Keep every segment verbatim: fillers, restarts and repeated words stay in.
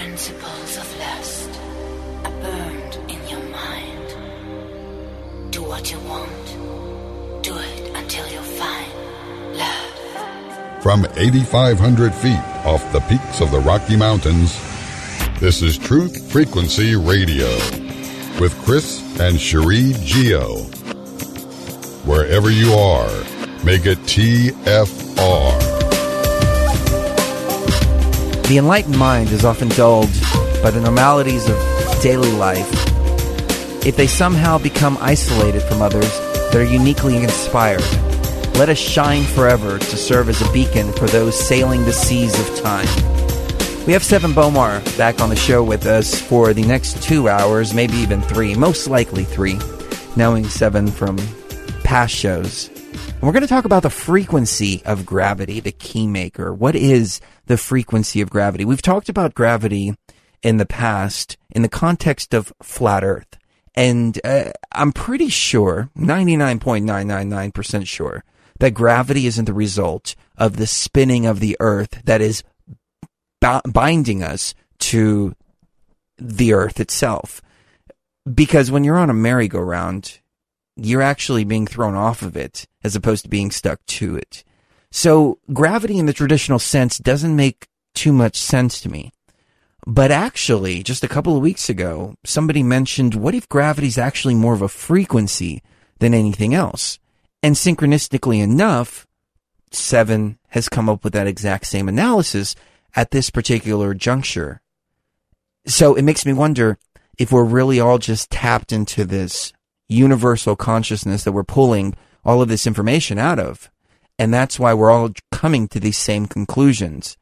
principles of lust are burned in your mind. Do what you want. Do it until you find love. From eighty-five hundred feet off the peaks of the Rocky Mountains, this is Truth Frequency Radio with Chris and Cherie Geo. Wherever you are, make it T F R. The enlightened mind is often dulled by the normalities of daily life. If they somehow become isolated from others that are uniquely inspired, let us shine forever to serve as a beacon for those sailing the seas of time. We have Seven Bomar back on the show with us for the next two hours, maybe even three, most likely three, knowing Seven from past shows. And we're going to talk about the frequency of gravity, the key maker. What is the frequency of gravity? We've talked about gravity in the past in the context of flat Earth. And uh, I'm pretty sure, ninety-nine point nine nine nine percent sure, that gravity isn't the result of the spinning of the Earth that is b- binding us to the Earth itself. Because when you're on a merry-go-round, you're actually being thrown off of it as opposed to being stuck to it. So gravity in the traditional sense doesn't make too much sense to me. But actually, just a couple of weeks ago, somebody mentioned, what if gravity is actually more of a frequency than anything else? And synchronistically enough, Seven has come up with that exact same analysis at this particular juncture. So it makes me wonder if we're really all just tapped into this universal consciousness that we're pulling all of this information out of. And that's why we're all coming to these same conclusions.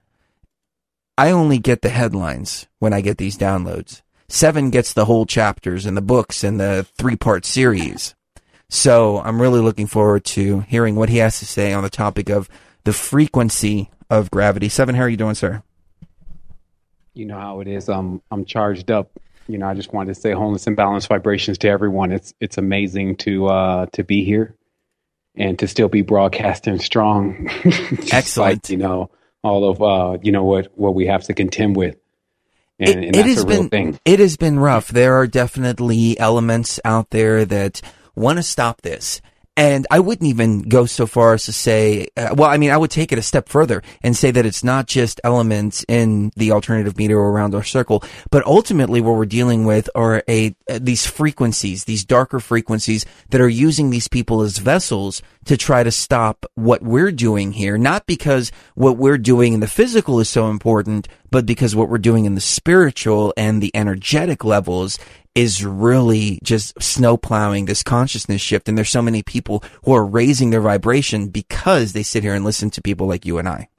I only get the headlines when I get these downloads. Seven gets the whole chapters and the books and the three-part series. So I'm really looking forward to hearing what he has to say on the topic of the frequency of gravity. Seven, how are you doing, sir? You know how it is. Um, I'm charged up. You know, I just wanted to say wholeness and balanced vibrations to everyone. It's it's amazing to uh, to be here and to still be broadcasting strong. Excellent. Like, you know, all of uh, you know what what we have to contend with, and, it, and it that's has a real been, thing. It has been rough. There are definitely elements out there that want to stop this. And I wouldn't even go so far as to say, uh, well, I mean, I would take it a step further and say that it's not just elements in the alternative media or around our circle, but ultimately what we're dealing with are a uh, these frequencies, these darker frequencies that are using these people as vessels to try to stop what we're doing here, not because what we're doing in the physical is so important, but because what we're doing in the spiritual and the energetic levels is really just snowplowing this consciousness shift. And there's so many people who are raising their vibration because they sit here and listen to people like you and I.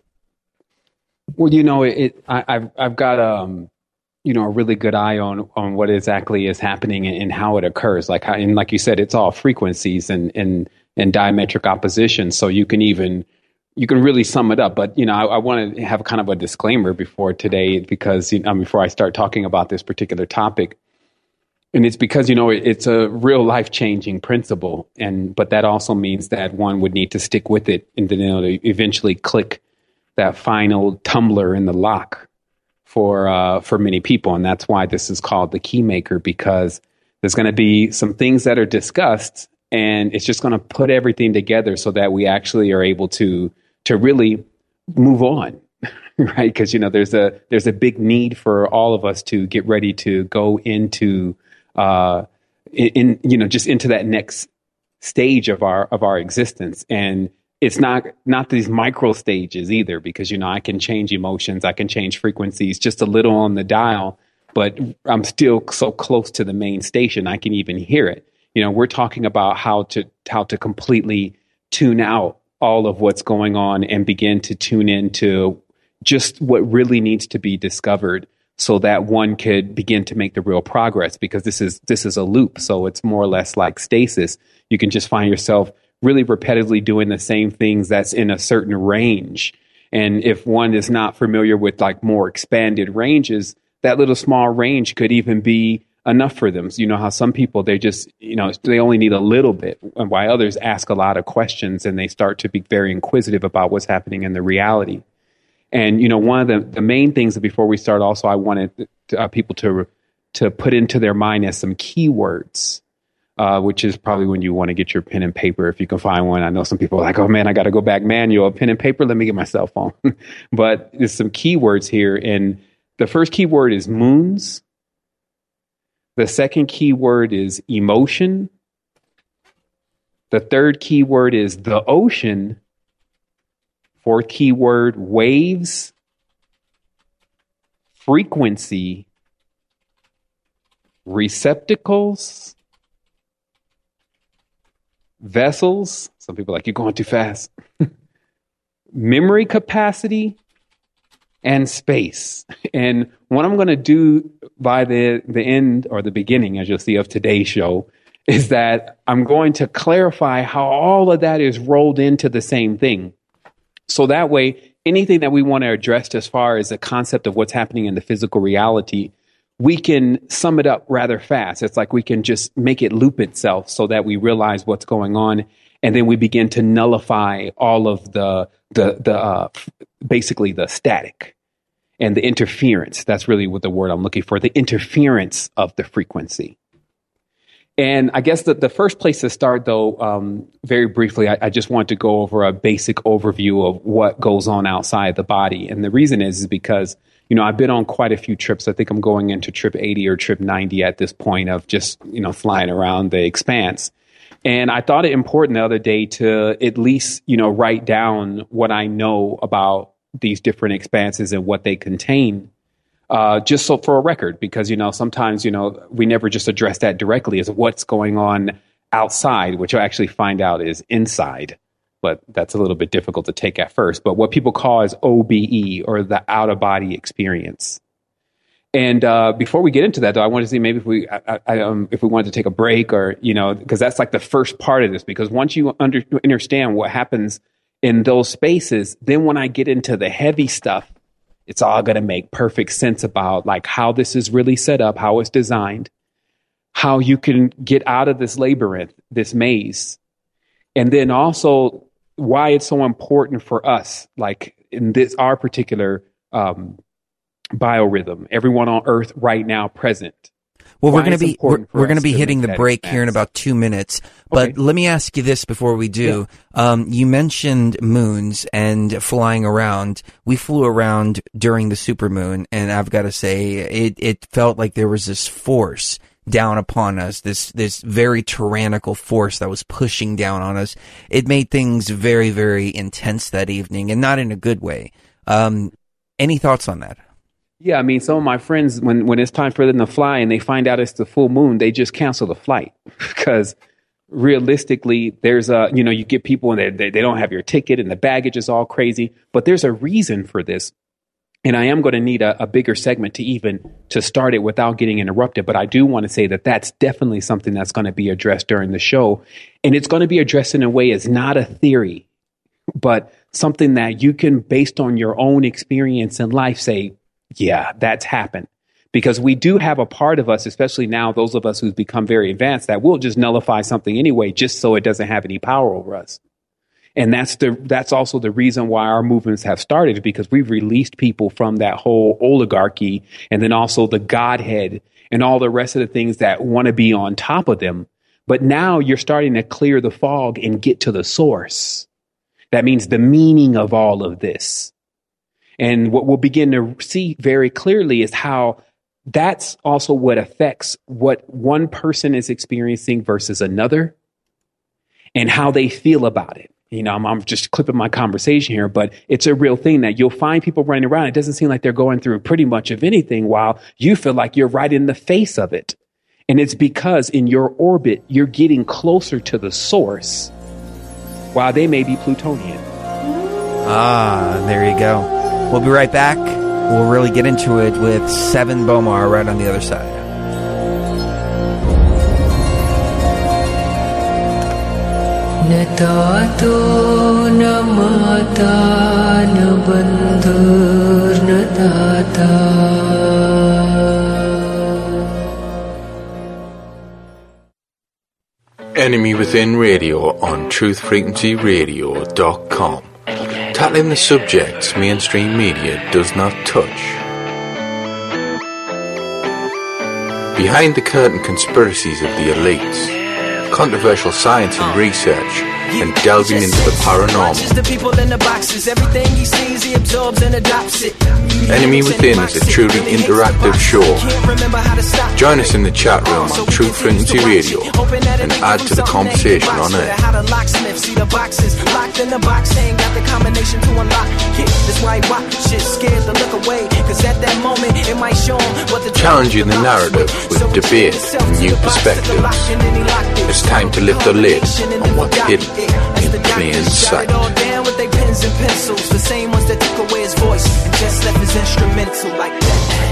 Well, you know, it. I, I've I've got um, you know, a really good eye on on what exactly is happening and, and how it occurs. Like how, and like you said, it's all frequencies and and and diametric opposition. So you can even you can really sum it up. But you know, I, I want to have kind of a disclaimer before today because you know, before I start talking about this particular topic. And it's because, you know, it, it's a real life-changing principle. And but that also means that one would need to stick with it and then you know, to eventually click that final tumbler in the lock for uh, for many people. And that's why this is called the key maker, because there's going to be some things that are discussed and it's just going to put everything together so that we actually are able to to really move on. Right. Because, you know, there's a there's a big need for all of us to get ready to go into Uh, in, in you know just into that next stage of our of our existence, and it's not not these micro stages either, because you know I can change emotions, I can change frequencies just a little on the dial, but I'm still so close to the main station I can even hear it. You know, we're talking about how to how to completely tune out all of what's going on and begin to tune into just what really needs to be discovered, so that one could begin to make the real progress, because this is this is a loop. So it's more or less like stasis. You can just find yourself really repetitively doing the same things that's in a certain range. And if one is not familiar with like more expanded ranges, that little small range could even be enough for them. So you know how some people, they just, you know, they only need a little bit, and while others ask a lot of questions and they start to be very inquisitive about what's happening in the reality. And, you know, one of the, the main things that before we start also, I wanted to, uh, people to to put into their mind as some keywords, uh, which is probably when you want to get your pen and paper, if you can find one. I know some people are like, oh, man, I got to go back manual, pen and paper. Let me get my cell phone. But there's some keywords here. And the first keyword is moons. The second keyword is emotion. The third keyword is the ocean. Fourth keyword, waves. Frequency. Receptacles. Vessels. Some people are like, you're going too fast. Memory capacity. And space. And what I'm going to do by the, the end or the beginning, as you'll see, of today's show, is that I'm going to clarify how all of that is rolled into the same thing. So that way, anything that we want to address as far as the concept of what's happening in the physical reality, we can sum it up rather fast. It's like we can just make it loop itself so that we realize what's going on. And then we begin to nullify all of the, the, the uh, basically the static and the interference. That's really what the word I'm looking for, the interference of the frequency. And I guess that the first place to start, though, um, very briefly, I, I just want to go over a basic overview of what goes on outside the body. And the reason is, is because, you know, I've been on quite a few trips. I think I'm going into trip eighty or trip ninety at this point of just, you know, flying around the expanse. And I thought it important the other day to at least, you know, write down what I know about these different expanses and what they contain. Uh, just so for a record, because, you know, sometimes, you know, we never just address that directly as what's going on outside, which you'll actually find out is inside. But that's a little bit difficult to take at first. But what people call is O B E, or the out of body experience. And uh, before we get into that, though, I want to see maybe if we I, I, um, if we wanted to take a break, or, you know, because that's like the first part of this. Because once you under, understand what happens in those spaces, then when I get into the heavy stuff, it's all going to make perfect sense about like how this is really set up, how it's designed, how you can get out of this labyrinth, this maze, and then also why it's so important for us, like in this our particular um, biorhythm, everyone on Earth right now present. Well, we're going to be we're, we're going to be hitting the break here in about two minutes. But Okay. let me ask you this before we do. Yeah. Um, you mentioned moons and flying around. We flew around during the supermoon, and I've got to say, it it felt like there was this force down upon us, this this very tyrannical force that was pushing down on us. It made things very, very intense that evening, and not in a good way. Um, any thoughts on that? Yeah, I mean, some of my friends, when, when it's time for them to fly and they find out it's the full moon, they just cancel the flight because realistically, there's a, you know, you get people and they, they, they don't have your ticket and the baggage is all crazy, but there's a reason for this. And I am going to need a, a bigger segment to even to start it without getting interrupted. But I do want to say that that's definitely something that's going to be addressed during the show. And it's going to be addressed in a way as not a theory, but something that you can, based on your own experience in life, say, yeah, that's happened. Because we do have a part of us, especially now, those of us who've become very advanced, that will just nullify something anyway, just so it doesn't have any power over us. And that's the that's also the reason why our movements have started, because we've released people from that whole oligarchy and then also the Godhead and all the rest of the things that want to be on top of them. But now you're starting to clear the fog and get to the source. That means the meaning of all of this. And what we'll begin to see very clearly is how that's also what affects what one person is experiencing versus another and how they feel about it. You know, I'm, I'm just clipping my conversation here, but it's a real thing that you'll find people running around. It doesn't seem like they're going through pretty much of anything while you feel like you're right in the face of it. And it's because in your orbit, you're getting closer to the source while they may be Plutonian. Ah, there you go. We'll be right back. We'll really get into it with Seven Bomar right on the other side. Natato namata nabandur natata. Enemy Within Radio on truth frequency radio dot com. tackling the subjects mainstream media does not touch. Behind the curtain conspiracies of the elites, controversial science and research, and delving into the paranormal. Enemy Within is a truly interactive show. Join us in the chat room on Truth Frequency Radio and add to the conversation on air. Challenging the narrative with debate and new perspectives. It's time to lift the lid on what's hidden in plain sight. With their pens and pencils, the same ones that took away his voice and just left his instrumental like that.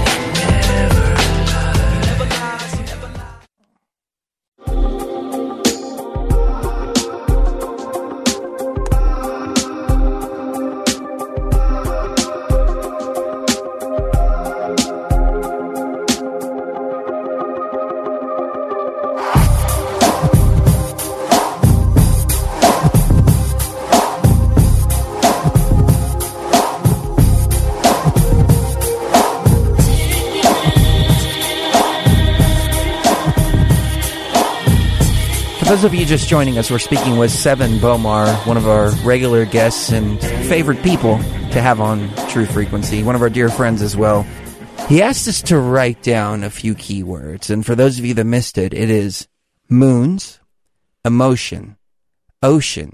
For those of you just joining us, we're speaking with Seven Bomar, one of our regular guests and favorite people to have on True Frequency, one of our dear friends as well. He asked us to write down a few keywords, and for those of you that missed it, it is moons, emotion, ocean,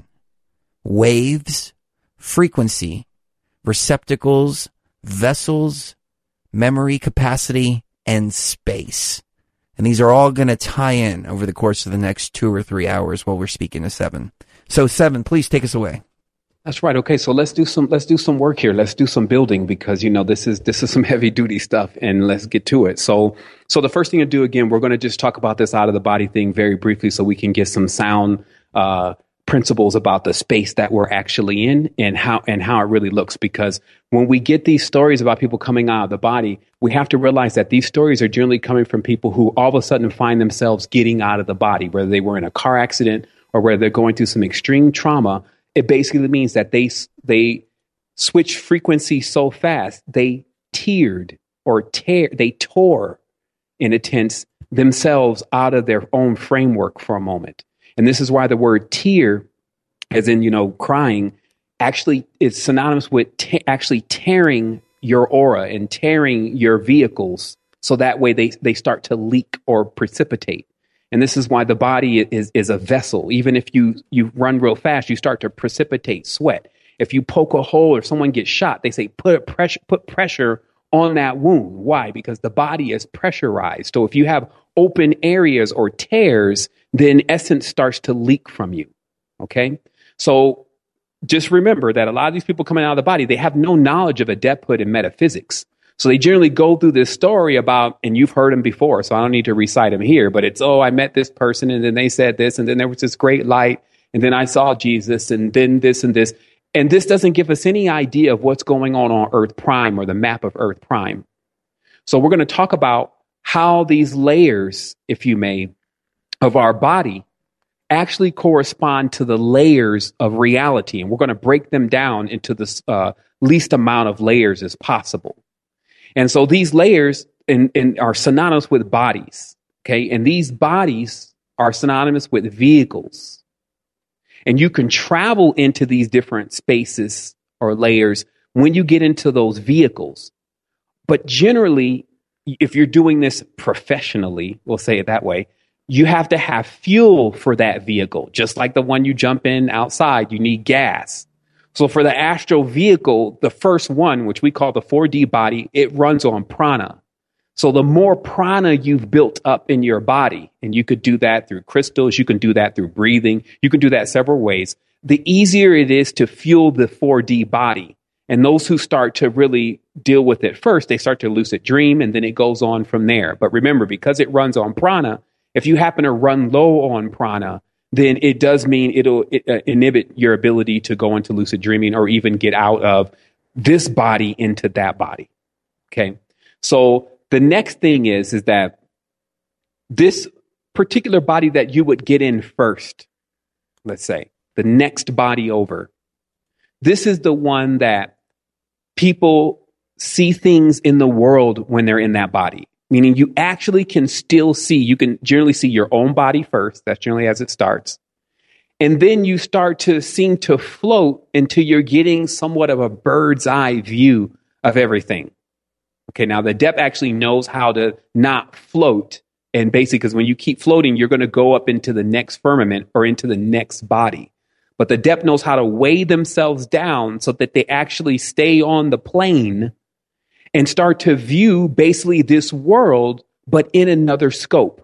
waves, frequency, receptacles, vessels, memory capacity, and space. And these are all going to tie in over the course of the next two or three hours while we're speaking to Seven. So, Seven, please take us away. That's right. Okay, so let's do some let's do some work here. Let's do some building because you know this is this is some heavy duty stuff, and let's get to it. So, so the first thing to do again, we're going to just talk about this out of the body thing very briefly, so we can get some sound uh, principles about the space that we're actually in and how and how it really looks. Because when we get these stories about people coming out of the body, we have to realize that these stories are generally coming from people who all of a sudden find themselves getting out of the body, whether they were in a car accident or whether they're going through some extreme trauma. It basically means that they they switch frequency so fast, they teared or tear, they tore, in a tense, themselves out of their own framework for a moment. And this is why the word tear, as in, you know, crying, actually is synonymous with te- actually tearing your aura and tearing your vehicles. So that way they, they start to leak or precipitate. And this is why the body is, is a vessel. Even if you, you run real fast, you start to precipitate sweat. If you poke a hole or someone gets shot, they say put pressure, put pressure on that wound. Why? Because the body is pressurized. So if you have open areas or tears, then essence starts to leak from you. Okay? So just remember that a lot of these people coming out of the body, they have no knowledge of adepthood in metaphysics. So they generally go through this story about, and you've heard them before, so I don't need to recite them here, but it's, oh, I met this person, and then they said this, and then there was this great light, and then I saw Jesus, and then this and this. And this doesn't give us any idea of what's going on on Earth Prime or the map of Earth Prime. So we're going to talk about how these layers, if you may, of our body actually correspond to the layers of reality. And we're going to break them down into the uh, least amount of layers as possible. And so these layers in, in are synonymous with bodies, okay? And these bodies are synonymous with vehicles. And you can travel into these different spaces or layers when you get into those vehicles. But generally, if you're doing this professionally, we'll say it that way, you have to have fuel for that vehicle. Just like the one you jump in outside, you need gas. So for the astral vehicle, the first one, which we call the four D body, it runs on prana. So the more prana you've built up in your body, and you could do that through crystals, you can do that through breathing, you can do that several ways, the easier it is to fuel the four D body. And those who start to really deal with it first, they start to lucid dream, and then it goes on from there. But remember, because it runs on prana, if you happen to run low on prana, then it does mean it'll it, uh, inhibit your ability to go into lucid dreaming or even get out of this body into that body. Okay. So the next thing is, is that this particular body that you would get in first, let's say, the next body over, This is the one that people see things in the world when they're in that body. Meaning you actually can still see, you can generally see your own body first. That's generally as it starts. And then you start to seem to float until you're getting somewhat of a bird's eye view of everything. Okay, now the adept actually knows how to not float. And basically, because when you keep floating, you're going to go up into the next firmament or into the next body. But the adept knows how to weigh themselves down so that they actually stay on the plane and start to view basically this world, but in another scope.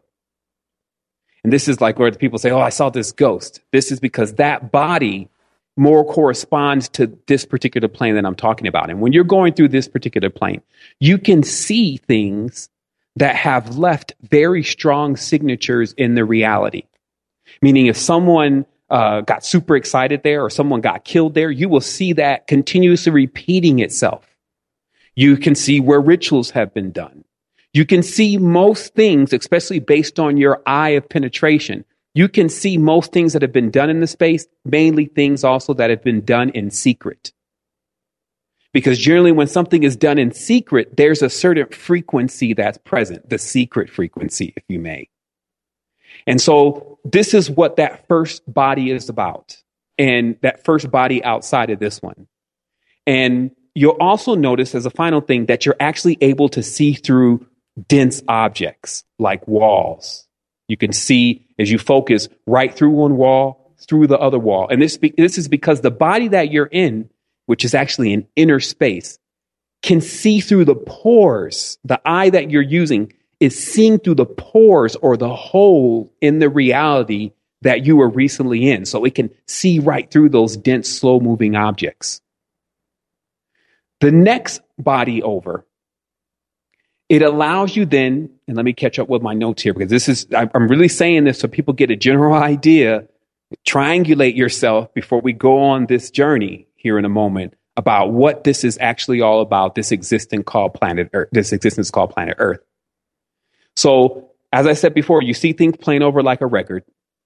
And this is like where the people say, oh, I saw this ghost. This is because that body more corresponds to this particular plane that I'm talking about. And when you're going through this particular plane, you can see things that have left very strong signatures in the reality. Meaning if someone uh, got super excited there or someone got killed there, you will see that continuously repeating itself. You can see where rituals have been done. You can see most things, especially based on your eye of penetration. You can see most things that have been done in the space, mainly things also that have been done in secret. Because generally when something is done in secret, there's a certain frequency that's present, the secret frequency, if you may. And so this is what that first body is about, and that first body outside of this one. And you'll also notice as a final thing that you're actually able to see through dense objects like walls. You can see as you focus right through one wall, through the other wall. And this, this is because the body that you're in, which is actually an inner space, can see through the pores. The eye that you're using is seeing through the pores or the hole in the reality that you were recently in. So it can see right through those dense, slow-moving objects. The next body over, it allows you then, and let me catch up with my notes here, because this is, I'm really saying this so people get a general idea, triangulate yourself before we go on this journey here in a moment about what this is actually all about, this existence called planet Earth, this existence called planet Earth. So, as I said before, you see things playing over like a record.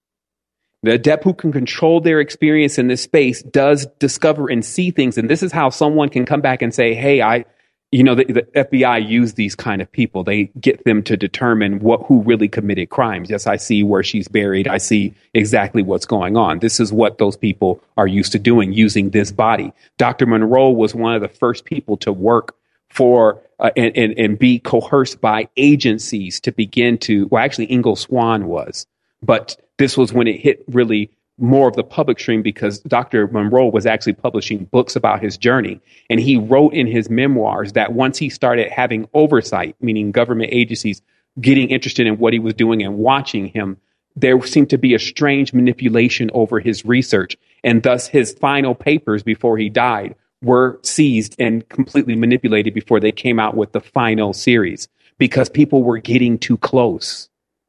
The adept who can control their experience in this space does discover and see things. And this is how someone can come back and say, hey, I, you know, the, the F B I use these kind of people. They get them to determine what, who really committed crimes. Yes, I see where she's buried. I see exactly what's going on. This is what those people are used to doing, using this body. Doctor Monroe was one of the first people to work for uh, and, and, and be coerced by agencies to begin to, well, actually Ingalls Swan was, but this was when it hit really more of the public stream because Doctor Monroe was actually publishing books about his journey. And he wrote in his memoirs that once he started having oversight, meaning government agencies getting interested in what he was doing and watching him, there seemed to be a strange manipulation over his research. And thus his final papers before he died were seized and completely manipulated before they came out with the final series because people were getting too close.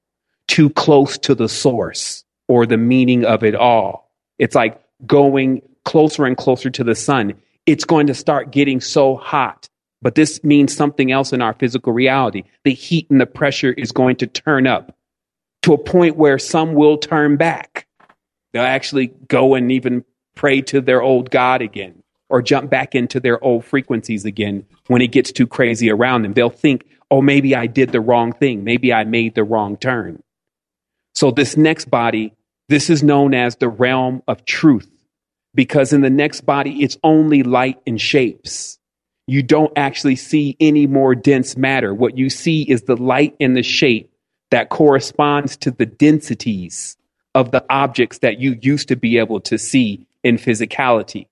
Too close to the source or the meaning of it all. It's like going closer and closer to the sun. It's going to start getting so hot, but this means something else in our physical reality. The heat and the pressure is going to turn up to a point where some will turn back. They'll actually go and even pray to their old God again or jump back into their old frequencies again when it gets too crazy around them. They'll think, oh, maybe I did the wrong thing. Maybe I made the wrong turn. So this next body, this is known as the realm of truth, because in the next body, it's only light and shapes. You don't actually see any more dense matter. What you see is the light and the shape that corresponds to the densities of the objects that you used to be able to see in physicality.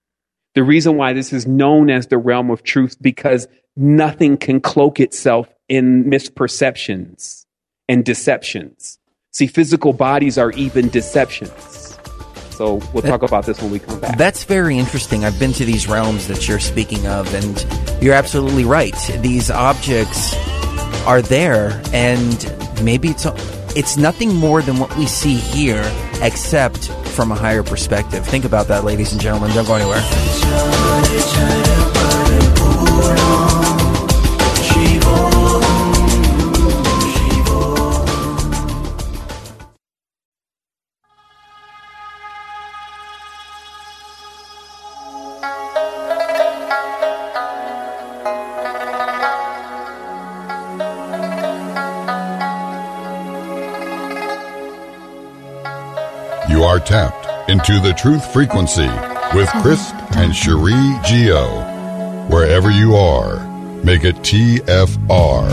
The reason why this is known as the realm of truth, because nothing can cloak itself in misperceptions and deceptions. See, physical bodies are even deceptions. So we'll talk about this when we come back. That's very interesting. I've been to these realms that you're speaking of, and you're absolutely right. These objects are there, and maybe it's it's nothing more than what we see here, except from a higher perspective. Think about that, ladies and gentlemen. Don't go anywhere. You are tapped into the truth frequency with Chris and Cherie Geo. Wherever you are, make it T F R.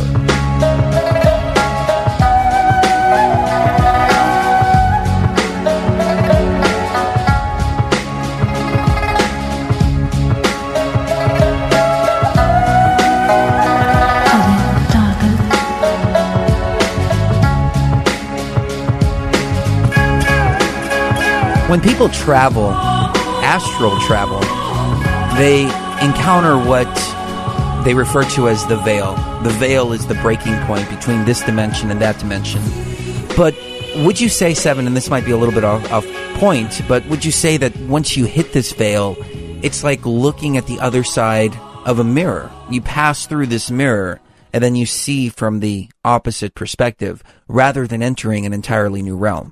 When people travel, astral travel, they encounter what they refer to as the veil. The veil is the breaking point between this dimension and that dimension. But would you say, Seven, and this might be a little bit off, off point, but would you say that once you hit this veil, it's like looking at the other side of a mirror? You pass through this mirror, and then you see from the opposite perspective, rather than entering an entirely new realm.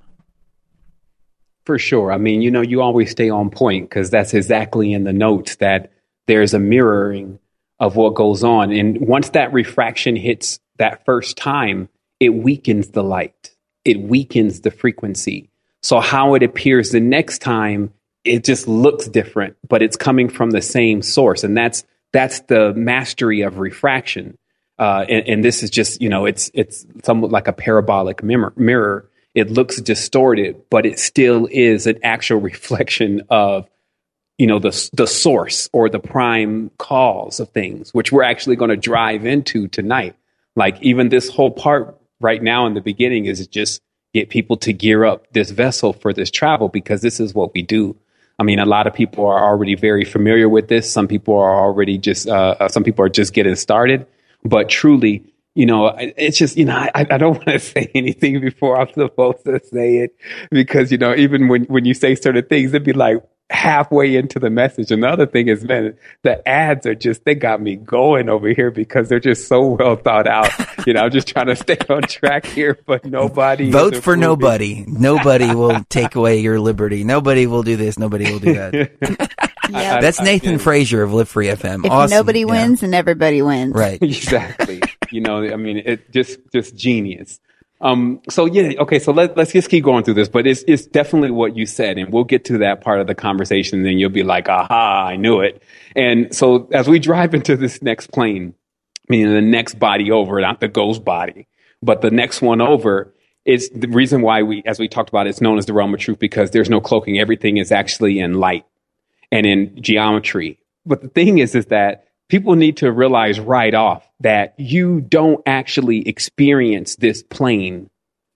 For sure. I mean, you know, you always stay on point because that's exactly in the notes that there's a mirroring of what goes on. And once that refraction hits that first time, it weakens the light. It weakens the frequency. So how it appears the next time, it just looks different, but it's coming from the same source. And that's that's the mastery of refraction. Uh, and, and this is just, you know, it's it's somewhat like a parabolic mirror. mirror. It looks distorted, but it still is an actual reflection of, you know, the the source or the prime cause of things, which we're actually going to drive into tonight. Like even this whole part right now in the beginning is just get people to gear up this vessel for this travel, because this is what we do. I mean, a lot of people are already very familiar with this. Some people are already just, uh, some people are just getting started, but truly, you know, it's just, you know, I, I don't want to say anything before I'm supposed to say it, because, you know, even when, when you say certain things, it'd be like halfway into the message. Another thing is, man, the ads are just, they got me going over here because they're just so well thought out. You know, I'm just trying to stay on track here, but nobody. Vote for nobody. Nobody will take away your liberty. Nobody will do this. Nobody will do that. Yep. That's Nathan I, I, Frazier of Live Free F M. If awesome. Nobody wins, yeah. And everybody wins. Right. Exactly. You know, I mean, it just just genius. Um, so yeah, okay. So let, let's just keep going through this, but it's it's definitely what you said, and we'll get to that part of the conversation. And then you'll be like, "Aha, I knew it." And so as we drive into this next plane, meaning the next body over, not the ghost body, but the next one over, is the reason why we, as we talked about, it's known as the realm of truth, because there's no cloaking. Everything is actually in light and in geometry. But the thing is, is that people need to realize right off that you don't actually experience this plane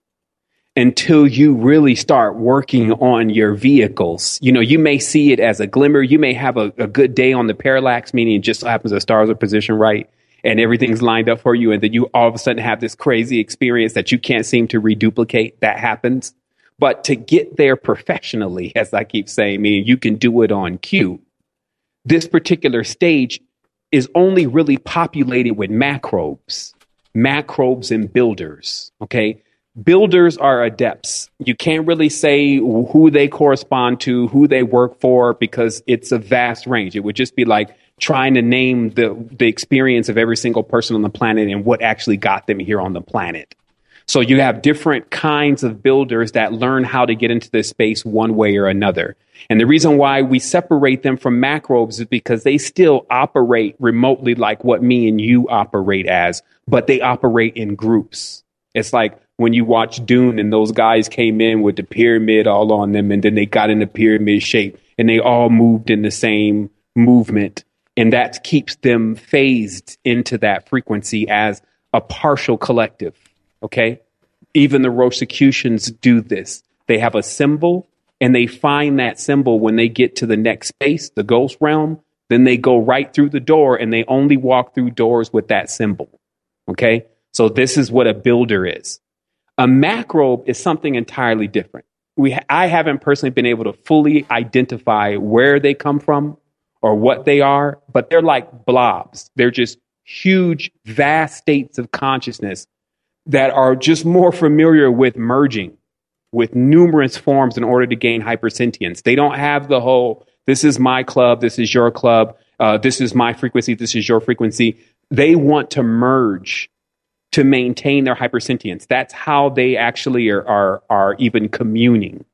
until you really start working on your vehicles. You know, you may see it as a glimmer. You may have a, a good day on the parallax, meaning it just happens the stars are positioned right and everything's lined up for you. And then you all of a sudden have this crazy experience that you can't seem to reduplicate. That happens. But to get there professionally, as I keep saying, meaning you can do it on cue, this particular stage is only really populated with macrobes, macrobes and builders, okay? Builders are adepts. You can't really say who they correspond to, who they work for, because it's a vast range. It would just be like trying to name the, the experience of every single person on the planet and what actually got them here on the planet. So you have different kinds of builders that learn how to get into this space one way or another. And the reason why we separate them from macrobes is because they still operate remotely like what me and you operate as, but they operate in groups. It's like when you watch Dune and those guys came in with the pyramid all on them, and then they got in the pyramid shape and they all moved in the same movement. And that keeps them phased into that frequency as a partial collective. Okay, even the Rosicrucians do this. They have a symbol, and they find that symbol when they get to the next space, the ghost realm. Then they go right through the door, and they only walk through doors with that symbol. Okay, so this is what a builder is. A macrobe is something entirely different. We, ha- I haven't personally been able to fully identify where they come from or what they are, but they're like blobs. They're just huge, vast states of consciousness that are just more familiar with merging with numerous forms in order to gain hypersentience. They don't have the whole, this is my club, this is your club, uh, this is my frequency, this is your frequency. They want to merge to maintain their hypersentience. That's how they actually are, are, are even communing.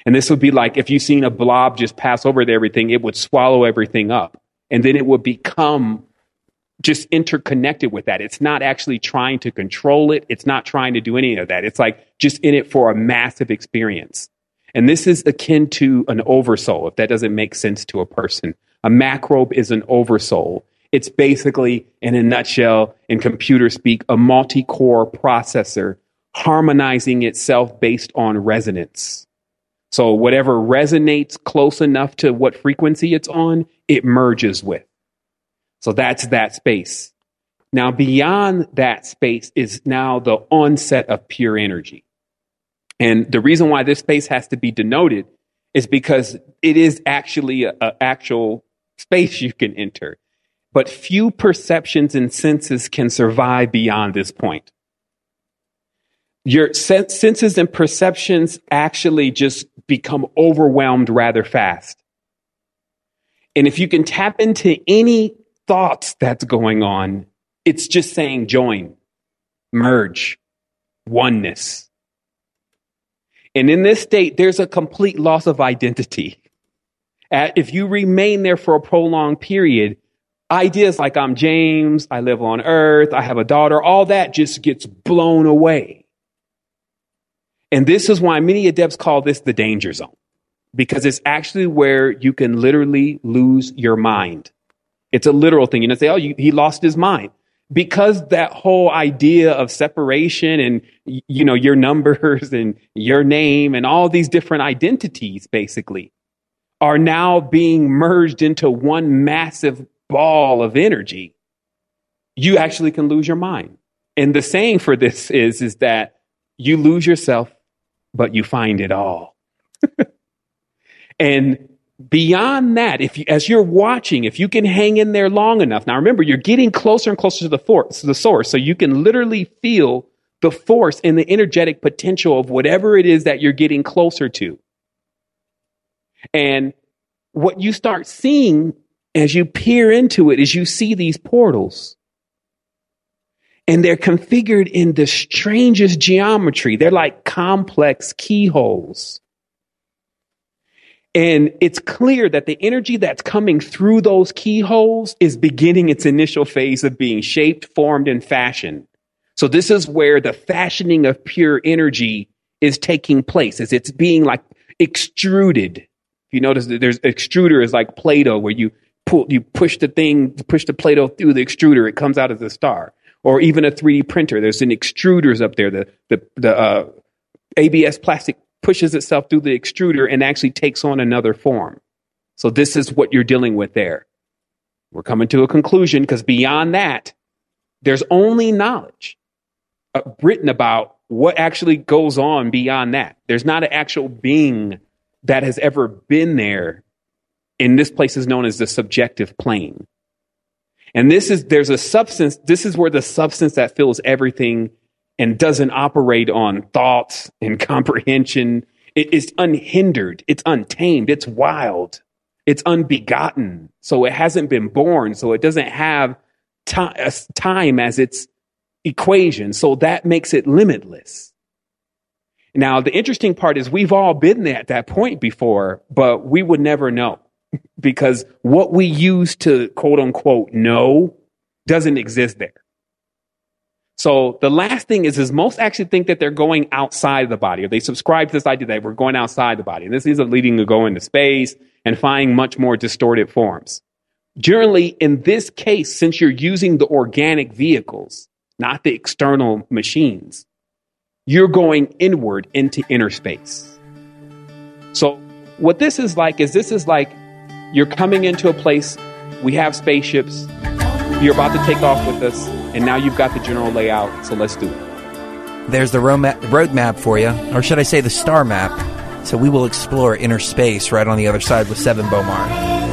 And this would be like if you've seen a blob just pass over everything, it would swallow everything up. And then it would become just interconnected with that. It's not actually trying to control it. It's not trying to do any of that. It's like just in it for a massive experience. And this is akin to an oversoul, if that doesn't make sense to a person. A macrobe is an oversoul. It's basically, in a nutshell, in computer speak, a multi-core processor harmonizing itself based on resonance. So whatever resonates close enough to what frequency it's on, it merges with. So that's that space. Now, beyond that space is now the onset of pure energy. And the reason why this space has to be denoted is because it is actually an actual space you can enter. But few perceptions and senses can survive beyond this point. Your senses and perceptions actually just become overwhelmed rather fast. And if you can tap into any thoughts that's going on, it's just saying join, merge, oneness. And in this state, there's a complete loss of identity. If you remain there for a prolonged period, ideas like I'm James, I live on Earth, I have a daughter, all that just gets blown away. And this is why many adepts call this the danger zone, because it's actually where you can literally lose your mind. It's a literal thing. You know, say, oh, you, he lost his mind. Because that whole idea of separation and, you know, your numbers and your name and all these different identities basically are now being merged into one massive ball of energy, you actually can lose your mind. And the saying for this is, is that you lose yourself, but you find it all. And beyond that, if you, as you're watching, if you can hang in there long enough, now remember, you're getting closer and closer to the force, to the source, so you can literally feel the force and the energetic potential of whatever it is that you're getting closer to. And what you start seeing as you peer into it is you see these portals. And they're configured in the strangest geometry. They're like complex keyholes. And it's clear that the energy that's coming through those keyholes is beginning its initial phase of being shaped, formed, and fashioned. So this is where the fashioning of pure energy is taking place, as it's being like extruded. If you notice that there's extruder is like Play-Doh, where you pull, you push the thing, push the Play-Doh through the extruder, it comes out as a star. Or even a three D printer. There's an extruders up there. The the the uh, A B S plastic pushes itself through the extruder and actually takes on another form. So this is what you're dealing with there. We're coming to a conclusion because beyond that, there's only knowledge uh, written about what actually goes on beyond that. There's not an actual being that has ever been there. And this place is known as the subjective plane. And this is, there's a substance, this is where the substance that fills everything and doesn't operate on thoughts and comprehension. It is unhindered. It's untamed. It's wild. It's unbegotten. So it hasn't been born. So it doesn't have t- time as its equation. So that makes it limitless. Now, the interesting part is we've all been at that point before, but we would never know. Because what we use to quote unquote know doesn't exist there. So the last thing is, is most actually think that they're going outside the body, or they subscribe to this idea that we're going outside the body. And this is leading to go into space and find much more distorted forms. Generally, in this case, since you're using the organic vehicles, not the external machines, you're going inward into inner space. So what this is like is this is like you're coming into a place, we have spaceships, you're about to take off with us, and now you've got the general layout, so let's do it. There's the roadmap for you, or should I say the star map. So we will explore inner space right on the other side with Seven Bomar.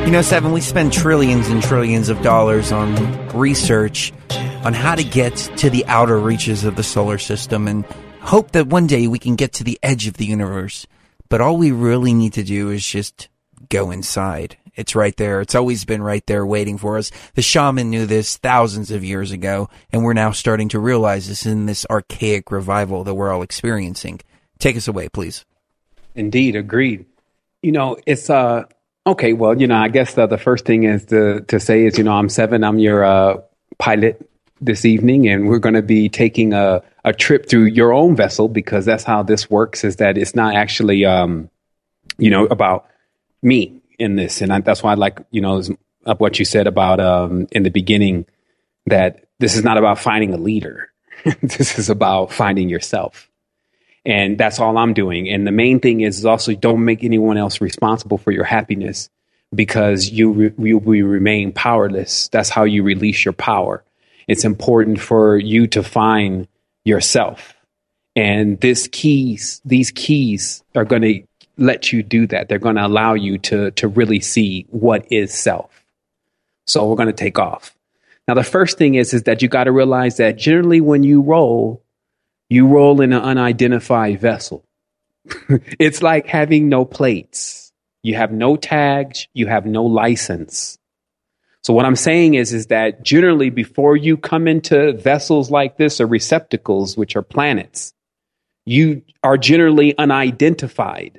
You know, Seven, we spend trillions and trillions of dollars on research on how to get to the outer reaches of the solar system and hope that one day we can get to the edge of the universe. But all we really need to do is just go inside. It's right there. It's always been right there waiting for us. The shaman knew this thousands of years ago, and we're now starting to realize this in this archaic revival that we're all experiencing. Take us away, please. Indeed, agreed. You know, it's... uh. Okay, well, you know, I guess the, the first thing is to, to say is, you know, I'm Seven. I'm your uh, pilot this evening, and we're going to be taking a, a trip through your own vessel, because that's how this works, is that it's not actually, um, you know, about me in this. And I, that's why I like, you know, what you said about um, in the beginning, that this is not about finding a leader. This is about finding yourself. And that's all I'm doing. And the main thing is also don't make anyone else responsible for your happiness, because you re- you will remain powerless. That's how you release your power. It's important for you to find yourself. And this keys, these keys are going to let you do that. They're going to allow you to, to really see what is self. So we're going to take off. Now, the first thing is, is that you got to realize that generally when you roll, you roll in an unidentified vessel. It's like having no plates. You have no tags. You have no license. So what I'm saying is, is that generally before you come into vessels like this, or receptacles, which are planets, you are generally unidentified.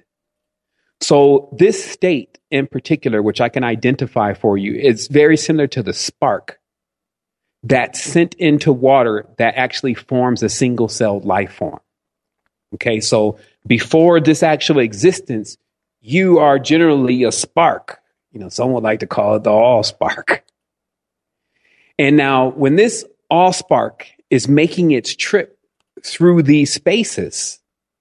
So this state in particular, which I can identify for you, is very similar to the spark that's sent into water that actually forms a single-celled life form. Okay, so before this actual existence, you are generally a spark. You know, some would like to call it the all-spark. And now, when this all-spark is making its trip through these spaces,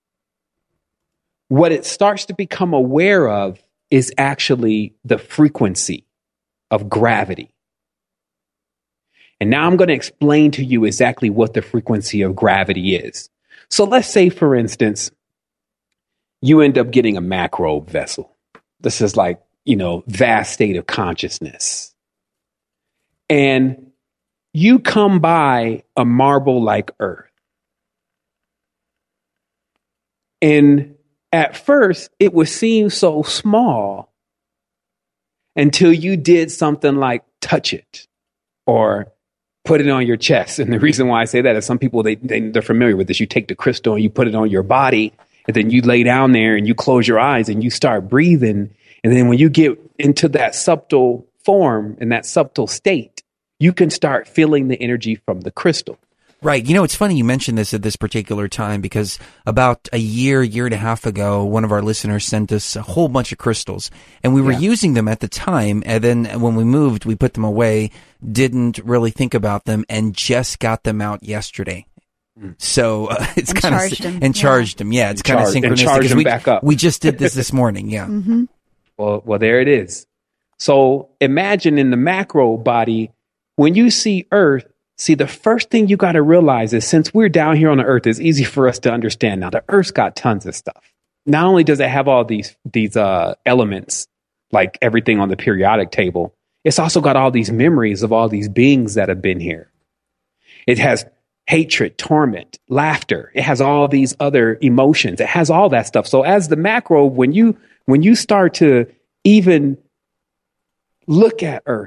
what it starts to become aware of is actually the frequency of gravity. And now I'm going to explain to you exactly what the frequency of gravity is. So let's say, for instance, you end up getting a macro vessel. This is like, you know, vast state of consciousness. And you come by a marble like Earth. And at first, it would seem so small until you did something like touch it or put it on your chest. And the reason why I say that is some people, they, they, they're familiar with this. You take the crystal and you put it on your body, and then you lay down there and you close your eyes and you start breathing. And then when you get into that subtle form and that subtle state, you can start feeling the energy from the crystal. Right. You know, it's funny you mentioned this at this particular time, because about a year, year and a half ago, one of our listeners sent us a whole bunch of crystals, and we were yeah. using them at the time. And then when we moved, we put them away, didn't really think about them, and just got them out yesterday. Mm. So uh, it's and kind charged of them. and yeah. charged them. Yeah, it's kind of synchronistic. And charged them we, back up. We just did this this morning. Yeah. mm-hmm. Well, well, there it is. So imagine in the macro body, when you see Earth. See, the first thing you got to realize is, since we're down here on the Earth, it's easy for us to understand. Now, the Earth's got tons of stuff. Not only does it have all these these uh, elements, like everything on the periodic table, it's also got all these memories of all these beings that have been here. It has hatred, torment, laughter. It has all these other emotions. It has all that stuff. So as the macro, when you when you start to even look at Earth,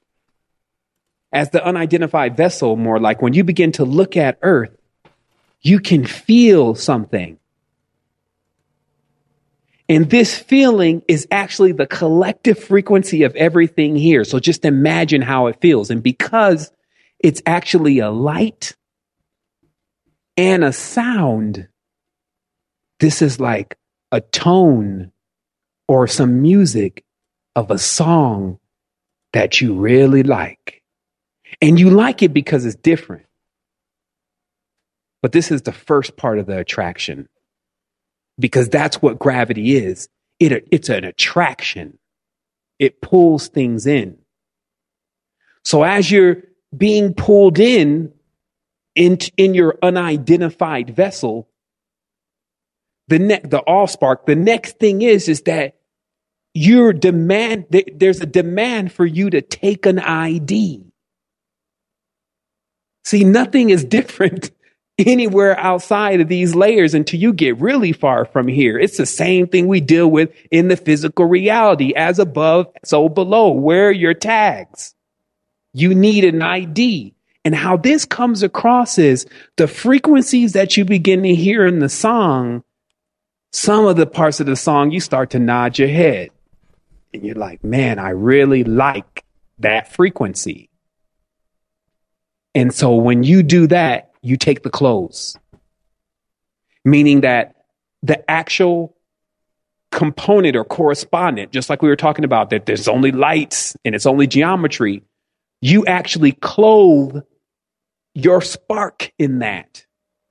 as the unidentified vessel, more like when you begin to look at Earth, you can feel something. And this feeling is actually the collective frequency of everything here. So just imagine how it feels. And because it's actually a light and a sound, this is like a tone or some music of a song that you really like. And you like it because it's different. But this is the first part of the attraction, because that's what gravity is. It, it's an attraction. It pulls things in. So as you're being pulled in, in, in your unidentified vessel, the ne- the allspark, the next thing is, is that you're demand, there's a demand for you to take an I D. See, nothing is different anywhere outside of these layers until you get really far from here. It's the same thing we deal with in the physical reality. As above, so below. Where are your tags? You need an I D. And how this comes across is the frequencies that you begin to hear in the song. Some of the parts of the song, you start to nod your head. And you're like, man, I really like that frequency. And so when you do that, you take the clothes. Meaning that the actual component or correspondent, just like we were talking about, that there's only lights and it's only geometry, you actually clothe your spark in that.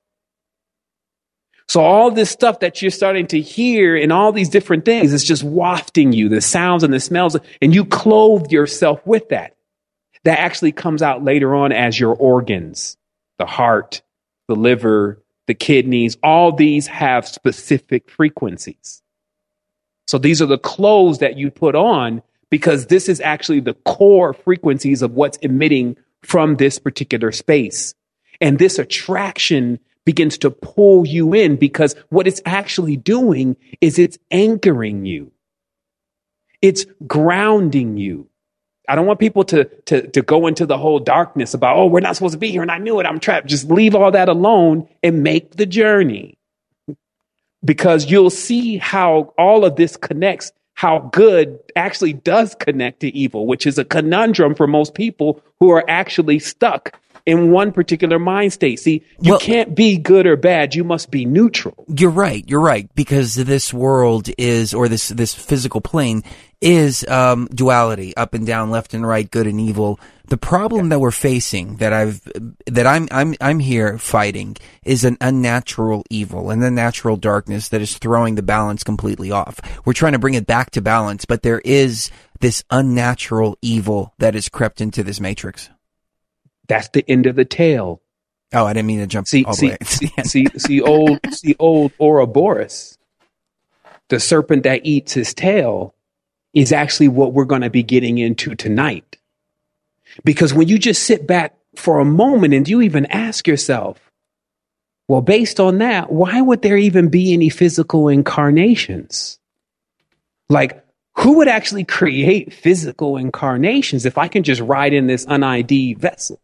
So all this stuff that you're starting to hear and all these different things is just wafting you, the sounds and the smells, and you clothe yourself with that. That actually comes out later on as your organs, the heart, the liver, the kidneys. All these have specific frequencies. So these are the clothes that you put on because this is actually the core frequencies of what's emitting from this particular space. And this attraction begins to pull you in because what it's actually doing is it's anchoring you. It's grounding you. I don't want people to, to, to go into the whole darkness about, oh, we're not supposed to be here and I knew it, I'm trapped. Just leave all that alone and make the journey. Because you'll see how all of this connects, how good actually does connect to evil, which is a conundrum for most people who are actually stuck in one particular mind state. See, you well, can't be good or bad. You must be neutral. You're right. You're right. Because this world is, or this, this physical plane is, um, duality, up and down, left and right, good and evil. The problem yeah. that we're facing, that I've, that I'm, I'm, I'm here fighting is an unnatural evil, an unnatural darkness that is throwing the balance completely off. We're trying to bring it back to balance, but there is this unnatural evil that has crept into this matrix. That's the end of the tale. Oh, I didn't mean to jump see, all see, the way. see, see, see, old, see, old Ouroboros, the serpent that eats his tail, is actually what we're going to be getting into tonight. Because when you just sit back for a moment and you even ask yourself, well, based on that, why would there even be any physical incarnations? Like, who would actually create physical incarnations if I can just ride in this un I D vessel?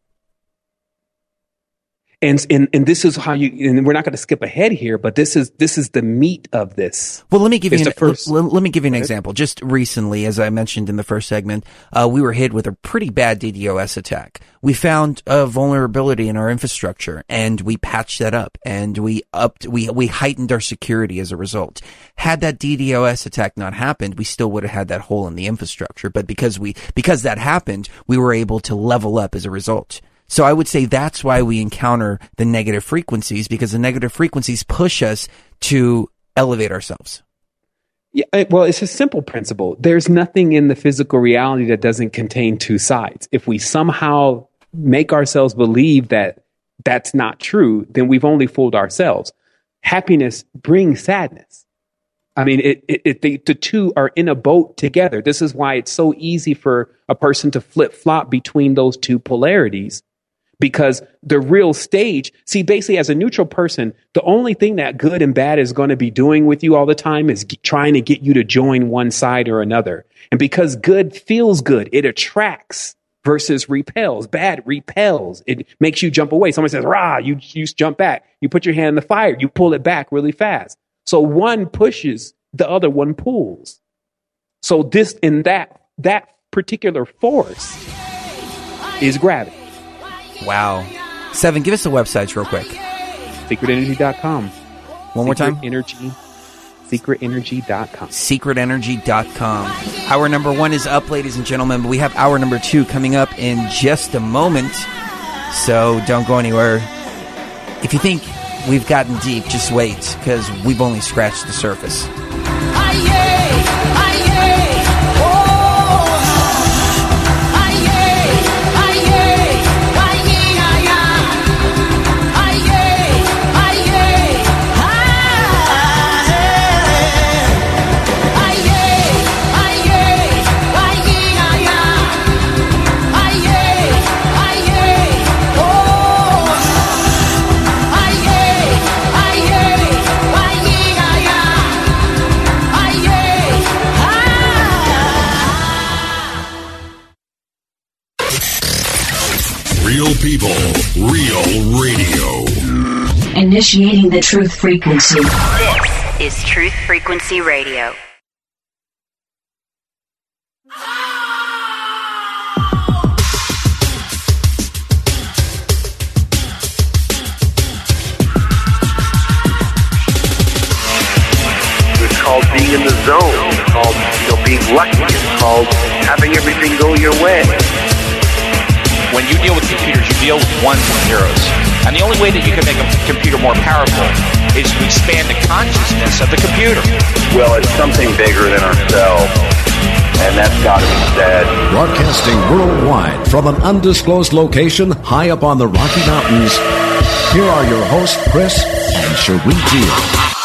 And, and and this is how you, and we're not going to skip ahead here, but this is this is the meat of this. Well, let me give you an, first, let, let me give you an example. Just recently, as I mentioned in the first segment, uh, we were hit with a pretty bad D DoS attack. We found a vulnerability in our infrastructure, and we patched that up, and we upped, we we heightened our security as a result. Had that D DoS attack not happened, we still would have had that hole in the infrastructure. But because we because that happened, we were able to level up as a result. So I would say that's why we encounter the negative frequencies, because the negative frequencies push us to elevate ourselves. Yeah, well, it's a simple principle. There's nothing in the physical reality that doesn't contain two sides. If we somehow make ourselves believe that that's not true, then we've only fooled ourselves. Happiness brings sadness. I mean, it, it, it, the, the two are in a boat together. This is why it's so easy for a person to flip-flop between those two polarities. Because the real stage, see, basically as a neutral person, the only thing that good and bad is going to be doing with you all the time is g- trying to get you to join one side or another. And because good feels good, it attracts versus repels. Bad repels. It makes you jump away. Someone says, rah, you, you jump back. You put your hand in the fire. You pull it back really fast. So one pushes, the other one pulls. So this and that, that particular force is gravity. Wow. Seven, give us the websites real quick. secret energy dot com. One more time? Energy. secret energy dot com. secret energy dot com. Hour number one is up, ladies and gentlemen, but we have hour number two coming up in just a moment. So don't go anywhere. If you think we've gotten deep, just wait, because we've only scratched the surface. people, real radio. Initiating the truth frequency. This is Truth Frequency Radio. It's called being in the zone. It's called, you know, being lucky. It's called having everything go your way. When you deal with computers, you deal with ones and zeros. And the only way that you can make a computer more powerful is to expand the consciousness of the computer. Well, it's something bigger than ourselves, and that's got to be said. Broadcasting worldwide from an undisclosed location high up on the Rocky Mountains, here are your hosts, Chris and Cherie Gio.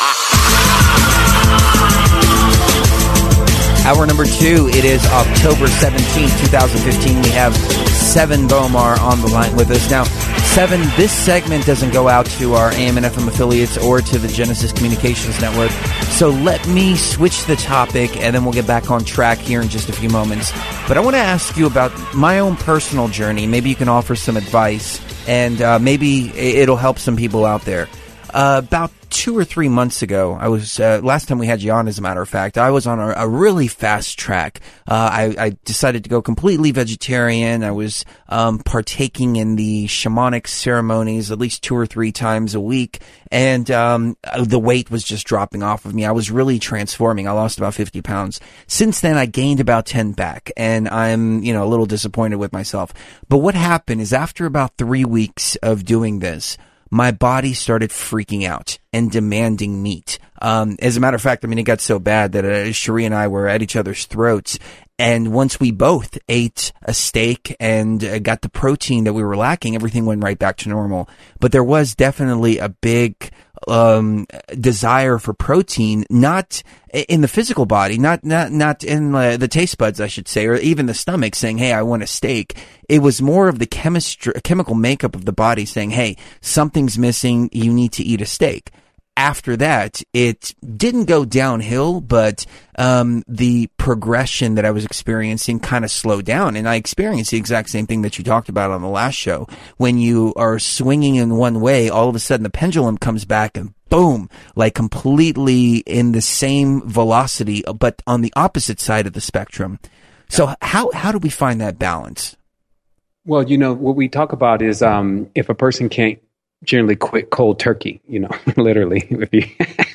Hour number two, it is October seventeenth, twenty fifteen. We have Seven Bomar on the line with us. Now, Seven, this segment doesn't go out to our A M and F M affiliates or to the Genesis Communications Network. So let me switch the topic, and then we'll get back on track here in just a few moments. But I want to ask you about my own personal journey. Maybe you can offer some advice, and uh, maybe it'll help some people out there. Uh, about two or three months ago, I was, uh, last time we had you on, as a matter of fact, I was on a, a really fast track. Uh, I, I decided to go completely vegetarian. I was, um, partaking in the shamanic ceremonies at least two or three times a week. And, um, the weight was just dropping off of me. I was really transforming. I lost about fifty pounds. Since then, I gained about ten back, and I'm, you know, a little disappointed with myself. But what happened is, after about three weeks of doing this, my body started freaking out and demanding meat. Um, as a matter of fact, I mean, it got so bad that uh, Cherie and I were at each other's throats. And once we both ate a steak and uh, got the protein that we were lacking, everything went right back to normal. But there was definitely a big um desire for protein, not in the physical body, not not not in uh, the taste buds, I should say, or even the stomach saying, hey, I want a steak. It was more of the chemistry, chemical makeup of the body saying, hey, something's missing, you need to eat a steak. After that, it didn't go downhill, but um, the progression that I was experiencing kind of slowed down. And I experienced the exact same thing that you talked about on the last show. When you are swinging in one way, all of a sudden the pendulum comes back and boom, like completely in the same velocity, but on the opposite side of the spectrum. So how how do we find that balance? Well, you know, what we talk about is um, if a person can't generally quit cold turkey, you know, literally. If you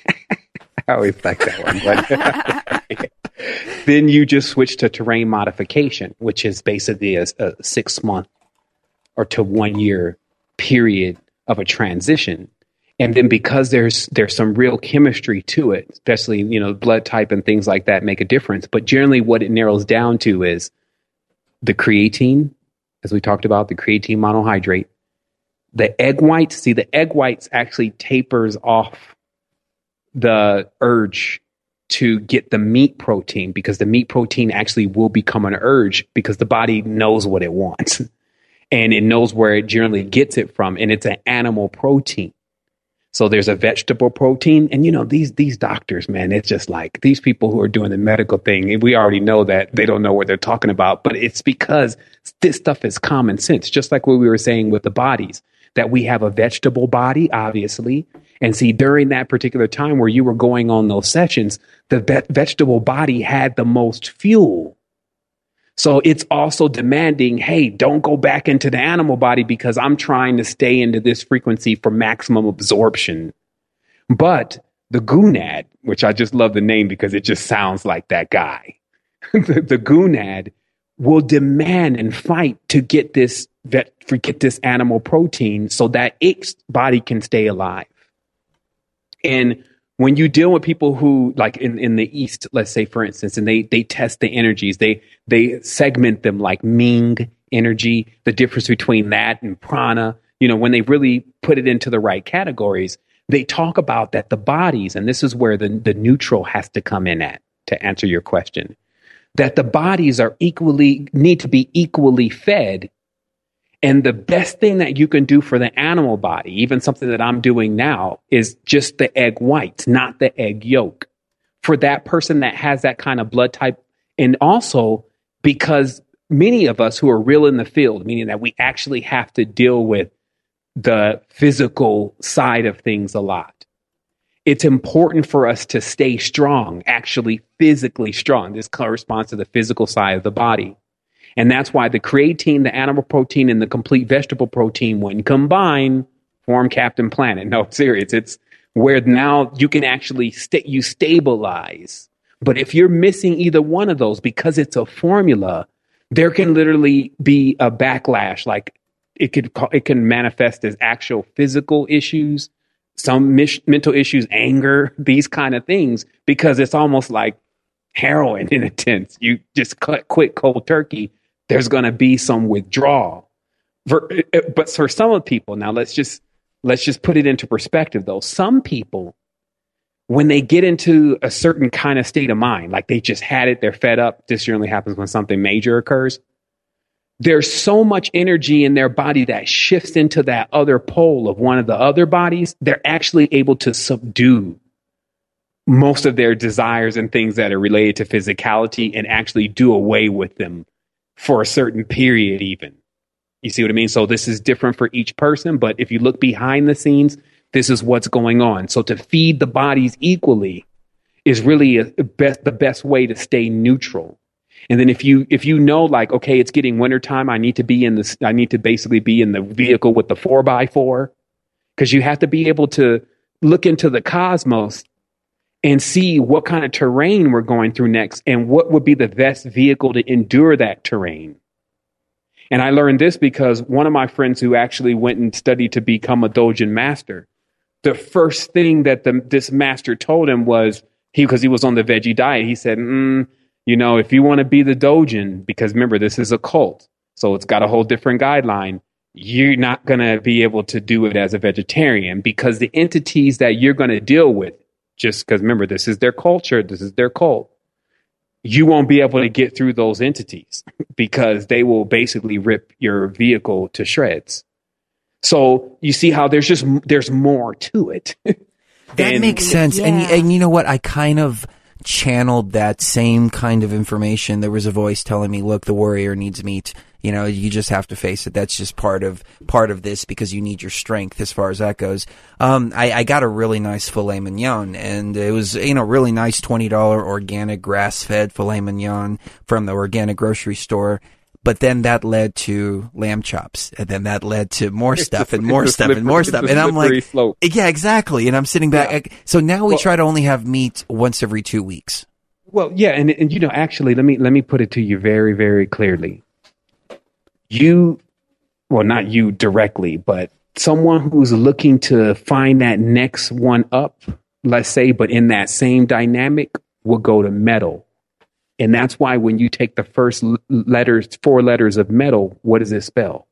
I always like that one. But then you just switch to terrain modification, which is basically a, a six month or to one year period of a transition. And then because there's there's some real chemistry to it, especially, you know, blood type and things like that make a difference. But generally what it narrows down to is the creatine, as we talked about, the creatine monohydrate. The egg whites, see, the egg whites actually tapers off the urge to get the meat protein, because the meat protein actually will become an urge because the body knows what it wants and it knows where it generally gets it from. And it's an animal protein. So there's a vegetable protein. And, you know, these these doctors, man, it's just like these people who are doing the medical thing. We already know that they don't know what they're talking about. But it's because this stuff is common sense, just like what we were saying with the bodies. That we have a vegetable body, obviously. And see, during that particular time where you were going on those sessions, the ve- vegetable body had the most fuel. So it's also demanding, hey, don't go back into the animal body because I'm trying to stay into this frequency for maximum absorption. But the gonad, which I just love the name because it just sounds like that guy, the, the gonad will demand and fight to get this vet, get this animal protein so that its body can stay alive. And when you deal with people who, like in, in the East, let's say, for instance, and they they test the energies, they they segment them like Ming energy, the difference between that and prana, you know, when they really put it into the right categories, they talk about that the bodies, and this is where the, the neutral has to come in at, to answer your question, that the bodies are equally, need to be equally fed. And the best thing that you can do for the animal body, even something that I'm doing now, is just the egg whites, not the egg yolk. For that person that has that kind of blood type, and also because many of us who are real in the field, meaning that we actually have to deal with the physical side of things a lot. It's important for us to stay strong, actually physically strong. This corresponds to the physical side of the body. And that's why the creatine, the animal protein, and the complete vegetable protein, when combined, form Captain Planet. No, serious. It's where now you can actually sta- you stabilize. But if you're missing either one of those, because it's a formula, there can literally be a backlash. Like it could, it can manifest as actual physical issues, some mis- mental issues, anger, these kind of things, because it's almost like heroin in a sense. You just cut quick cold turkey. There's going to be some withdrawal. For, but for some of the people, now let's just let's just put it into perspective, though. Some people, when they get into a certain kind of state of mind, like they just had it, they're fed up. This generally happens when something major occurs. There's so much energy in their body that shifts into that other pole of one of the other bodies. They're actually able to subdue most of their desires and things that are related to physicality and actually do away with them for a certain period even. You see what I mean? So this is different for each person, but if you look behind the scenes, this is what's going on. So to feed the bodies equally is really a best, the best way to stay neutral. And then if you if you know, like, okay, it's getting wintertime, I need to be in this, I need to basically be in the vehicle with the four by four, because you have to be able to look into the cosmos and see what kind of terrain we're going through next and what would be the best vehicle to endure that terrain. And I learned this because one of my friends who actually went and studied to become a Dojin master, the first thing that the, this master told him was, he because he was on the veggie diet, he said, mm, you know, if you want to be the Dojin, because remember, this is a cult, so it's got a whole different guideline, you're not going to be able to do it as a vegetarian, because the entities that you're going to deal with, just because remember, this is their culture, this is their cult, you won't be able to get through those entities because they will basically rip your vehicle to shreds. So you see how there's just, there's more to it. That and, makes sense. Yeah. And, and you know what? I kind of channeled that same kind of information. There was a voice telling me, look, the warrior needs meat. You know, you just have to face it. That's just part of part of this, because you need your strength as far as that goes. Um, I, I got a really nice filet mignon, and it was, you know, really nice twenty dollars organic grass-fed filet mignon from the organic grocery store. But then that led to lamb chops, and then that led to more stuff and more stuff and more stuff. And I'm like, slope. yeah, exactly. And I'm sitting back. Yeah. So now we well, try to only have meat once every two weeks. Well, yeah. And, and, you know, actually, let me let me put it to you very, very clearly. You, well, not you directly, but someone who's looking to find that next one up, let's say, but in that same dynamic, will go to metal. And that's why when you take the first letters, four letters of metal, what does it spell?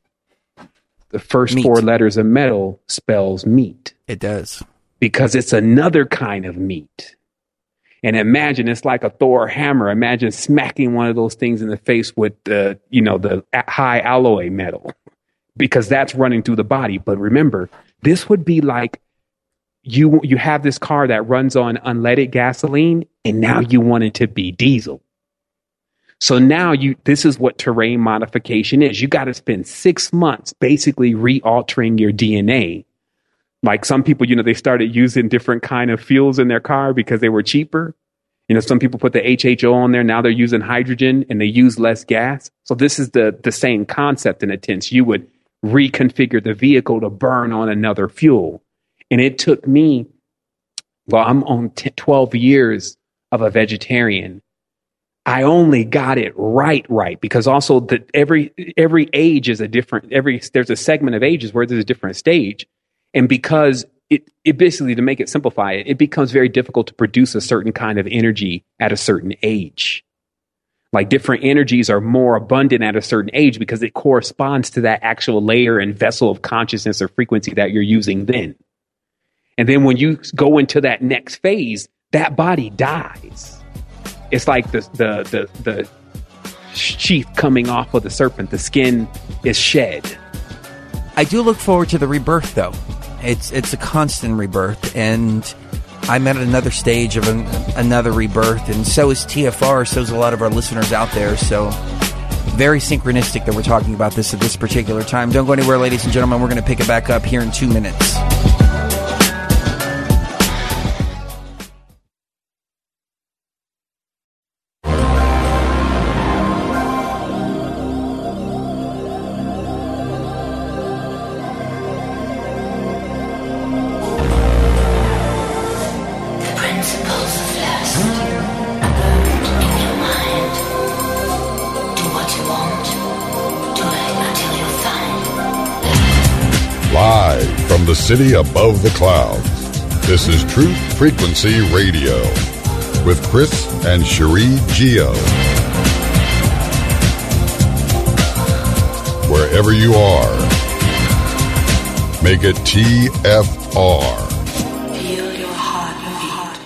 The first meat. Four letters of metal spells meat. It does. Because it's another kind of meat. And imagine, it's like a Thor hammer. Imagine smacking one of those things in the face with the, you know, the high alloy metal, because that's running through the body. But remember, this would be like you you have this car that runs on unleaded gasoline, and now you want it to be diesel. So now you this is what terrain modification is. You got to spend six months basically re-altering your D N A. Like some people, you know, they started using different kind of fuels in their car because they were cheaper. You know, some people put the H H O on there. Now they're using hydrogen and they use less gas. So this is the the same concept in a sense. You would reconfigure the vehicle to burn on another fuel. And it took me, well, I'm on t- twelve years of a vegetarian. I only got it right, right, because also the, every every age is a different, every there's a segment of ages where there's a different stage. And because it, it basically, to make it simplify it, it becomes very difficult to produce a certain kind of energy at a certain age. Like different energies are more abundant at a certain age because it corresponds to that actual layer and vessel of consciousness or frequency that you're using then. And then when you go into that next phase, that body dies. It's like the the the, the sheath coming off of the serpent. The skin is shed. I do look forward to the rebirth, though. It's it's a constant rebirth, and I'm at another stage of an, another rebirth, and so is T F R, so is a lot of our listeners out there. So Very synchronistic that we're talking about this at this particular time. Don't go anywhere, ladies and gentlemen. We're going to pick it back up here in two minutes. The city above the clouds. This is Truth Frequency Radio with Chris and Cherie Geo. Wherever you are, make it T F R. Feel your heart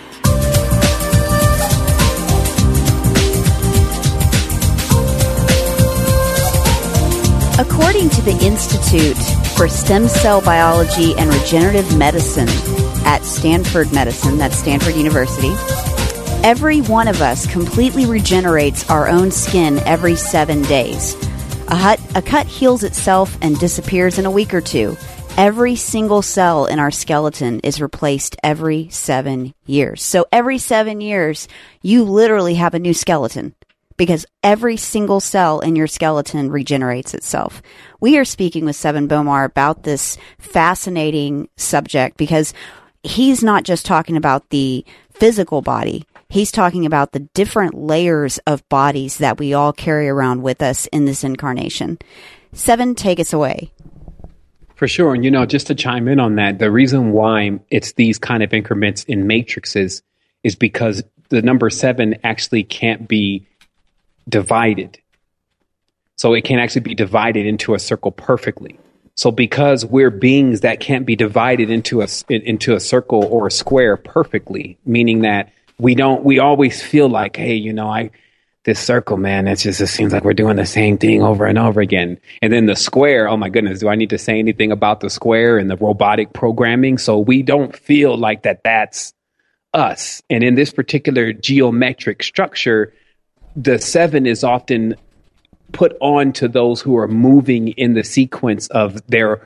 beat. According to the Institute for Stem Cell Biology and Regenerative Medicine at Stanford Medicine, that's Stanford University, every one of us completely regenerates our own skin every seven days. A, hut, a cut heals itself and disappears in a week or two. Every single cell in our skeleton is replaced every seven years. So every seven years, you literally have a new skeleton, because every single cell in your skeleton regenerates itself. We are speaking with Sevan Bomar about this fascinating subject because he's not just talking about the physical body. He's talking about the different layers of bodies that we all carry around with us in this incarnation. Sevan, take us away. For sure. And, you know, just to chime in on that, the reason why it's these kind of increments in matrices is because the number seven actually can't be divided. So it can actually be divided into a circle perfectly. So because we're beings that can't be divided into a, into a circle or a square perfectly, meaning that we don't, we always feel like, hey, you know, I, this circle, man, it's just, it seems like we're doing the same thing over and over again. And then the square, oh my goodness, do I need to say anything about the square and the robotic programming? So we don't feel like that that's us. And in this particular geometric structure, the seven is often put on to those who are moving in the sequence of their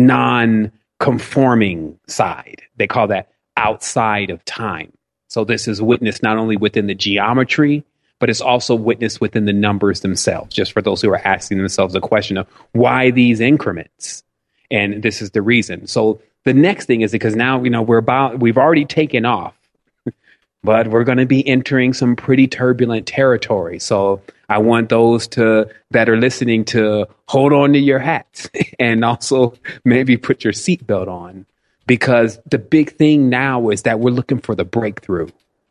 non-conforming side. They call that outside of time. So this is witnessed not only within the geometry, but it's also witnessed within the numbers themselves, just for those who are asking themselves the question of why these increments? And this is the reason. So the next thing is because now, you know, we're about, we've already taken off, but we're going to be entering some pretty turbulent territory. So I want those to that are listening to hold on to your hats and also maybe put your seatbelt on, because the big thing now is that we're looking for the breakthrough.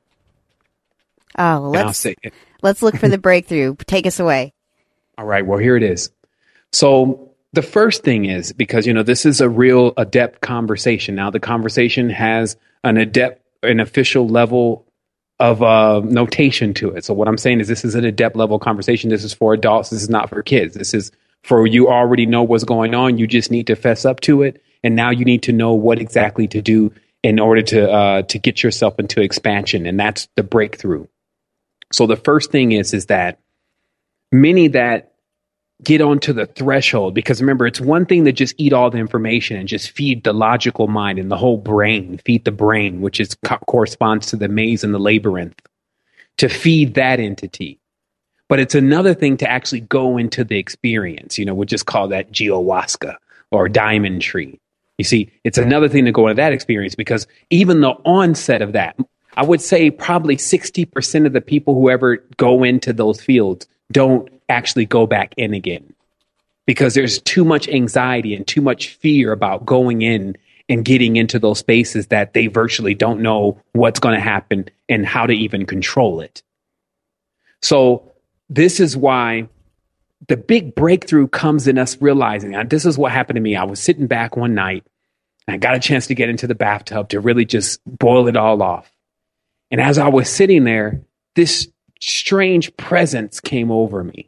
Oh, let's let's look for the breakthrough. Take us away. All right. Well, here it is. So the first thing is, because, you know, this is a real adept conversation. Now, the conversation has an adept, an official level of uh, notation to it. So what I'm saying is this is an adept level conversation. This is for adults. This is not for kids. This is for you already know what's going on. You just need to fess up to it. And now you need to know what exactly to do in order to uh, to get yourself into expansion. And that's the breakthrough. So the first thing is, is that many that get onto the threshold, because remember, it's one thing to just eat all the information and just feed the logical mind and the whole brain, feed the brain, which is co- corresponds to the maze and the labyrinth, to feed that entity. But it's another thing to actually go into the experience. You know, we'll just call that geowaska or diamond tree. You see, it's another thing to go into that experience, because even the onset of that, I would say probably sixty percent of the people who ever go into those fields don't actually go back in again, because there's too much anxiety and too much fear about going in and getting into those spaces that they virtually don't know what's going to happen and how to even control it. So this is why the big breakthrough comes in us realizing, and this is what happened to me. I was sitting back one night and I got a chance to get into the bathtub to really just boil it all off. And as I was sitting there, this strange presence came over me.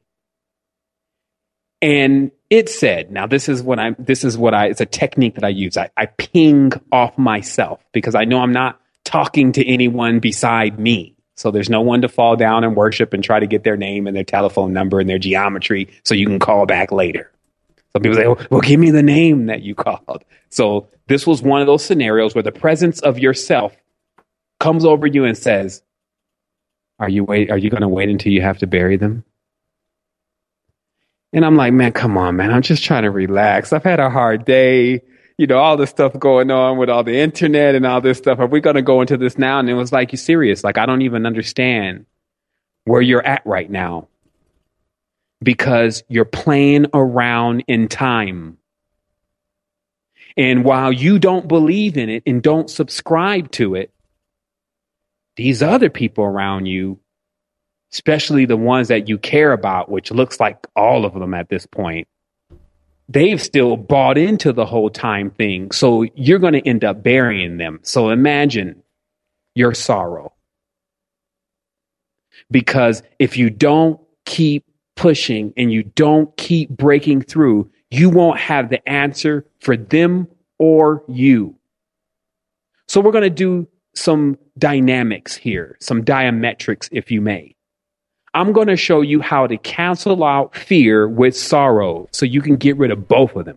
And it said, now this is what I'm, this is what I, it's a technique that I use. I, I ping off myself, because I know I'm not talking to anyone beside me. So there's no one to fall down and worship and try to get their name and their telephone number and their geometry so you can call back later. Some people say, well, give me the name that you called. So this was one of those scenarios where the presence of yourself comes over you and says, are you wait? Are you going to wait until you have to bury them? And I'm like, man, come on, man. I'm just trying to relax. I've had a hard day. You know, all this stuff going on with all the internet and all this stuff. Are we going to go into this now? And it was like, you serious? Like, I don't even understand where you're at right now because you're playing around in time. And while you don't believe in it and don't subscribe to it, these other people around you, especially the ones that you care about, which looks like all of them at this point, they've still bought into the whole time thing. So you're going to end up burying them. So imagine your sorrow. Because if you don't keep pushing and you don't keep breaking through, you won't have the answer for them or you. So we're going to do some dynamics here, some diametrics, if you may. I'm going to show you how to cancel out fear with sorrow so you can get rid of both of them.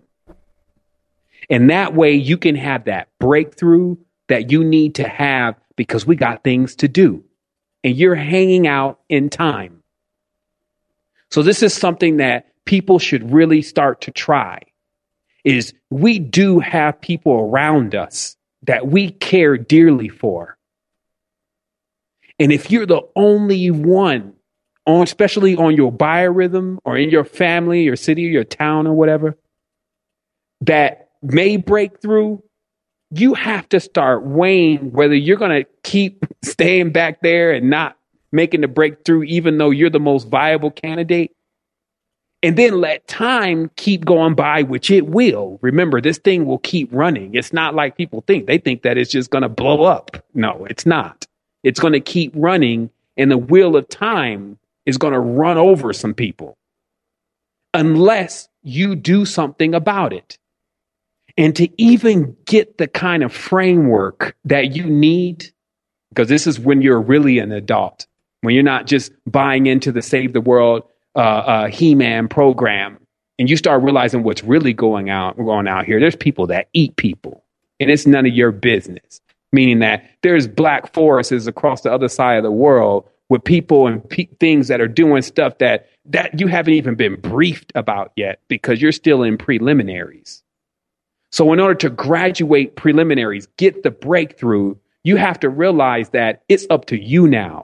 And that way you can have that breakthrough that you need to have because we got things to do and you're hanging out in time. So this is something that people should really start to try is we do have people around us that we care dearly for. And if you're the only one, on, especially on your biorhythm or in your family, your city, your town or whatever, that may break through, you have to start weighing whether you're going to keep staying back there and not making the breakthrough, even though you're the most viable candidate. And then let time keep going by, which it will. Remember, this thing will keep running. It's not like people think. They think that it's just going to blow up. No, it's not. It's going to keep running, and the wheel of time is going to run over some people unless you do something about it. And to even get the kind of framework that you need, because this is when you're really an adult, when you're not just buying into the Save the World uh, uh, He-Man program, and you start realizing what's really going out, going out here. There's people that eat people, and it's none of your business. Meaning that there's black forests across the other side of the world with people and pe- things that are doing stuff that that you haven't even been briefed about yet because you're still in preliminaries. So in order to graduate preliminaries, get the breakthrough, you have to realize that it's up to you now.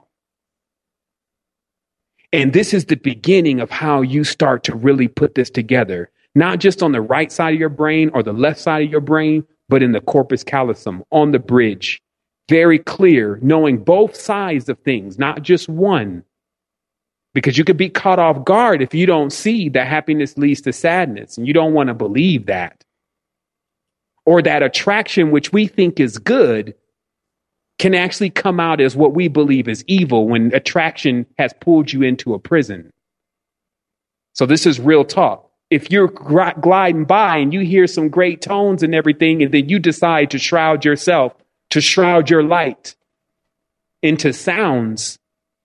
And this is the beginning of how you start to really put this together, not just on the right side of your brain or the left side of your brain, but in the corpus callosum, on the bridge. Very clear, knowing both sides of things, not just one. Because you could be caught off guard if you don't see that happiness leads to sadness, and you don't want to believe that. Or that attraction, which we think is good, can actually come out as what we believe is evil when attraction has pulled you into a prison. So this is real talk. If you're gr- gliding by and you hear some great tones and everything, and then you decide to shroud yourself, to shroud your light into sounds,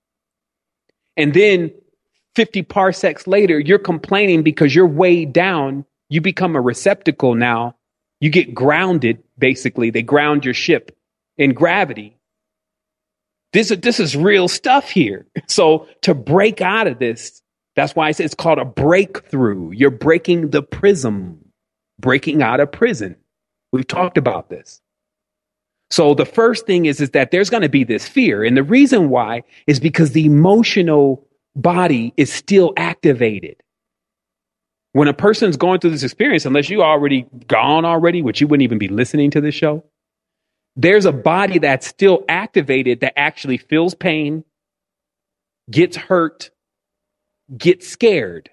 and then fifty parsecs later, you're complaining because you're weighed down, you become a receptacle now. You get grounded, basically. They ground your ship in gravity. This, this is real stuff here. So to break out of this, that's why I say it's called a breakthrough. You're breaking the prism, breaking out of prison. We've talked about this. So the first thing is, is that there's going to be this fear. And the reason why is because the emotional body is still activated. When a person's going through this experience, unless you already gone already, which you wouldn't even be listening to this show, there's a body that's still activated that actually feels pain, gets hurt, gets scared.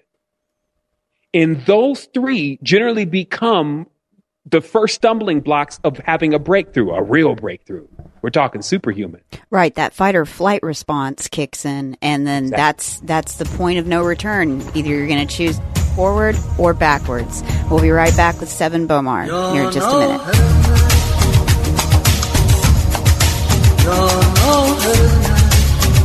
And those three generally become the first stumbling blocks of having a breakthrough, a real breakthrough. We're talking superhuman. Right, that fight or flight response kicks in, and then exactly. that's that's the point of no return. Either you're going to choose forward or backwards. We'll be right back with Seven Bomar here in just a minute.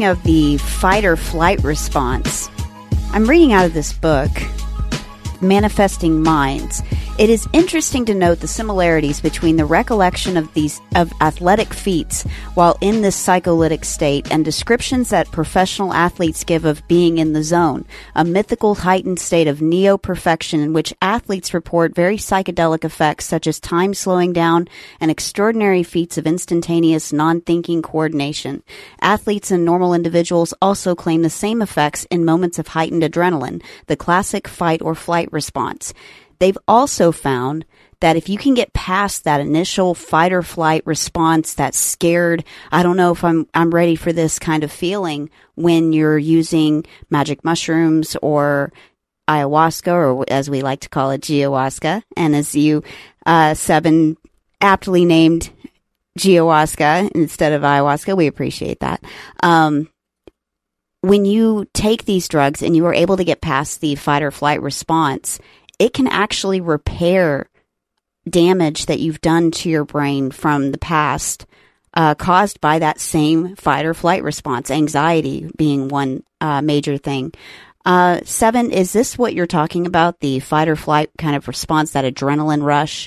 speaking of the fight or flight response, I'm reading out of this book, Manifesting Minds. It is interesting to note the similarities between the recollection of these of athletic feats while in this psycholytic state and descriptions that professional athletes give of being in the zone, a mythical heightened state of neo-perfection in which athletes report very psychedelic effects such as time slowing down and extraordinary feats of instantaneous non-thinking coordination. Athletes and normal individuals also claim the same effects in moments of heightened adrenaline, the classic fight or flight response. They've also found that if you can get past that initial fight or flight response, that scared, I don't know if I'm I'm ready for this kind of feeling when you're using magic mushrooms or ayahuasca, or as we like to call it, geohuasca, and as you, uh, Seven, aptly named geohuasca instead of ayahuasca, we appreciate that. Um, when you take these drugs and you are able to get past the fight or flight response, it can actually repair damage that you've done to your brain from the past uh, caused by that same fight or flight response, anxiety being one uh, major thing. Uh, Seven, is this what you're talking about, the fight or flight kind of response, that adrenaline rush?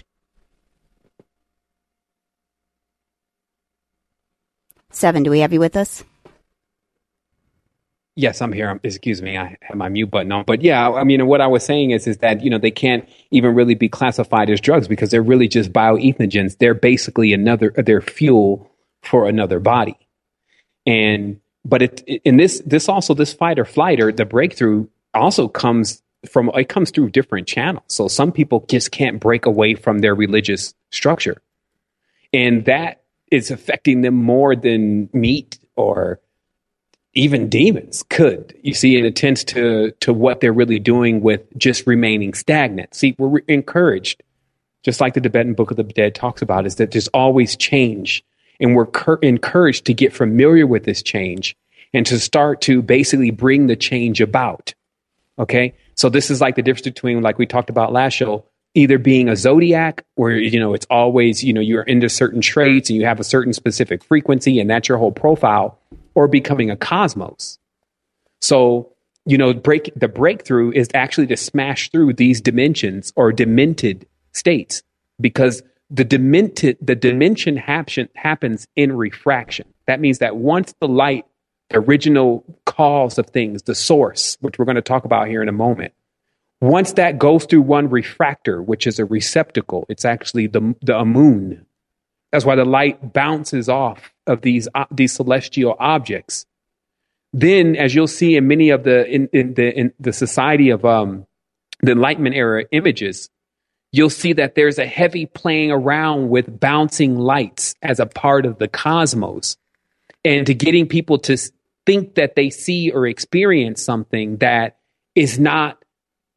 Seven, do we have you with us? Yes, I'm here. Excuse me, I have my mute button on. But yeah, I mean, what I was saying is, is that, you know, they can't even really be classified as drugs because they're really just bioethnogens. They're basically another, they're fuel for another body. And, but it, in this, this also, this fight or flight or the breakthrough also comes from, it comes through different channels. So some people just can't break away from their religious structure. And that is affecting them more than meat or even demons could. You see, and it tends to to what they're really doing with just remaining stagnant. See, we're encouraged, just like the Tibetan Book of the Dead talks about, is that there's always change. And we're cur- encouraged to get familiar with this change and to start to basically bring the change about. Okay? So this is like the difference between, like we talked about last show, either being a zodiac where, you know, it's always, you know, you're into certain traits and you have a certain specific frequency and that's your whole profile, or becoming a cosmos. So, you know, break the breakthrough is actually to smash through these dimensions or demented states, because the demented, the dimension happen, happens in refraction. That means that once the light, the original cause of things, the source, which we're going to talk about here in a moment, once that goes through one refractor, which is a receptacle, it's actually the, the a moon. That's why the light bounces off of these uh, these celestial objects. Then, as you'll see in many of the in, in the in the society of um, the Enlightenment era images, you'll see that there's a heavy playing around with bouncing lights as a part of the cosmos, and to getting people to think that they see or experience something that is not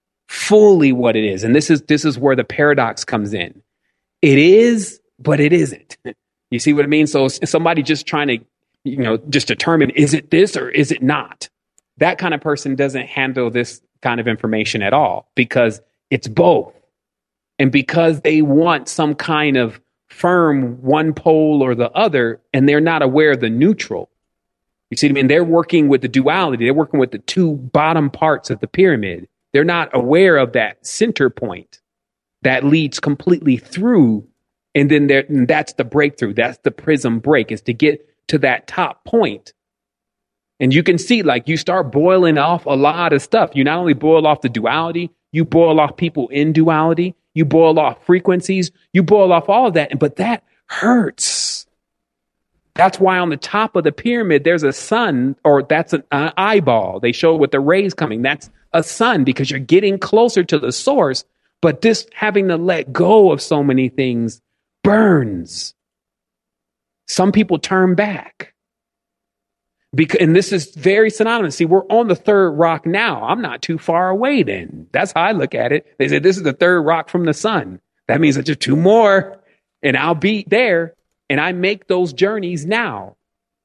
fully what it is. And this is this is where the paradox comes in. It is, but it isn't. You see what I mean? So somebody just trying to, you know, just determine, is it this or is it not? That kind of person doesn't handle this kind of information at all, because it's both. And because they want some kind of firm one pole or the other, and they're not aware of the neutral. You see what I mean? They're working with the duality. They're working with the two bottom parts of the pyramid. They're not aware of that center point that leads completely through. And then there, and that's the breakthrough. That's the prism break, is to get to that top point. And you can see, like, you start boiling off a lot of stuff. You not only boil off the duality, you boil off people in duality, you boil off frequencies, you boil off all of that. But that hurts. That's why on the top of the pyramid, there's a sun, or that's an uh, eyeball. They show with the rays coming. That's a sun, because you're getting closer to the source. But this having to let go of so many things burns. Some people turn back. Because, and this is very synonymous. See, we're on the third rock now. I'm not too far away then. That's how I look at it. They said, this is the third rock from the sun. That means that there's two more, and I'll be there. And I make those journeys now.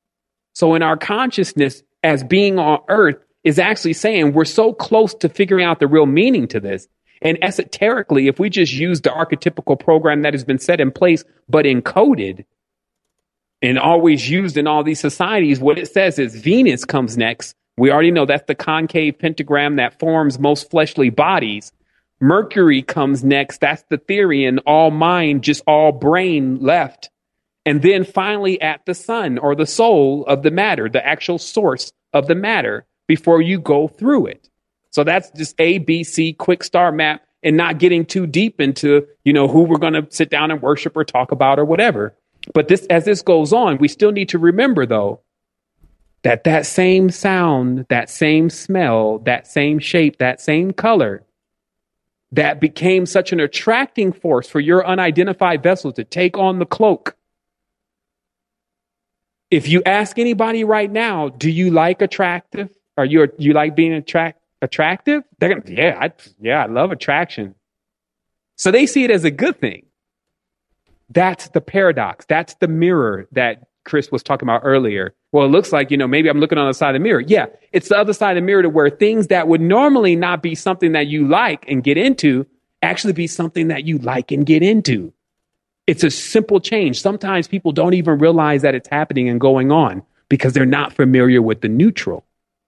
So in our consciousness as being on earth is actually saying we're so close to figuring out the real meaning to this. And esoterically, if we just use the archetypical program that has been set in place, but encoded, and always used in all these societies, what it says is Venus comes next. We already know that's the concave pentagram that forms most fleshly bodies. Mercury comes next. That's the theory, and all mind, just all brain left. And then finally at the sun, or the soul of the matter, the actual source of the matter, before you go through it. So that's just A, B, C, quick start map, and not getting too deep into, you know, who we're going to sit down and worship or talk about or whatever. But this, as this goes on, we still need to remember, though, that that same sound, that same smell, that same shape, that same color, that became such an attracting force for your unidentified vessel to take on the cloak. If you ask anybody right now, do you like attractive? Are you you like being attract attractive? They're gonna, yeah, I, yeah, I love attraction. So they see it as a good thing. That's the paradox. That's the mirror that Chris was talking about earlier. Well, it looks like, you know, maybe I'm looking on the side of the mirror. Yeah, it's the other side of the mirror to where things that would normally not be something that you like and get into actually be something that you like and get into. It's a simple change. Sometimes people don't even realize that it's happening and going on because they're not familiar with the neutral.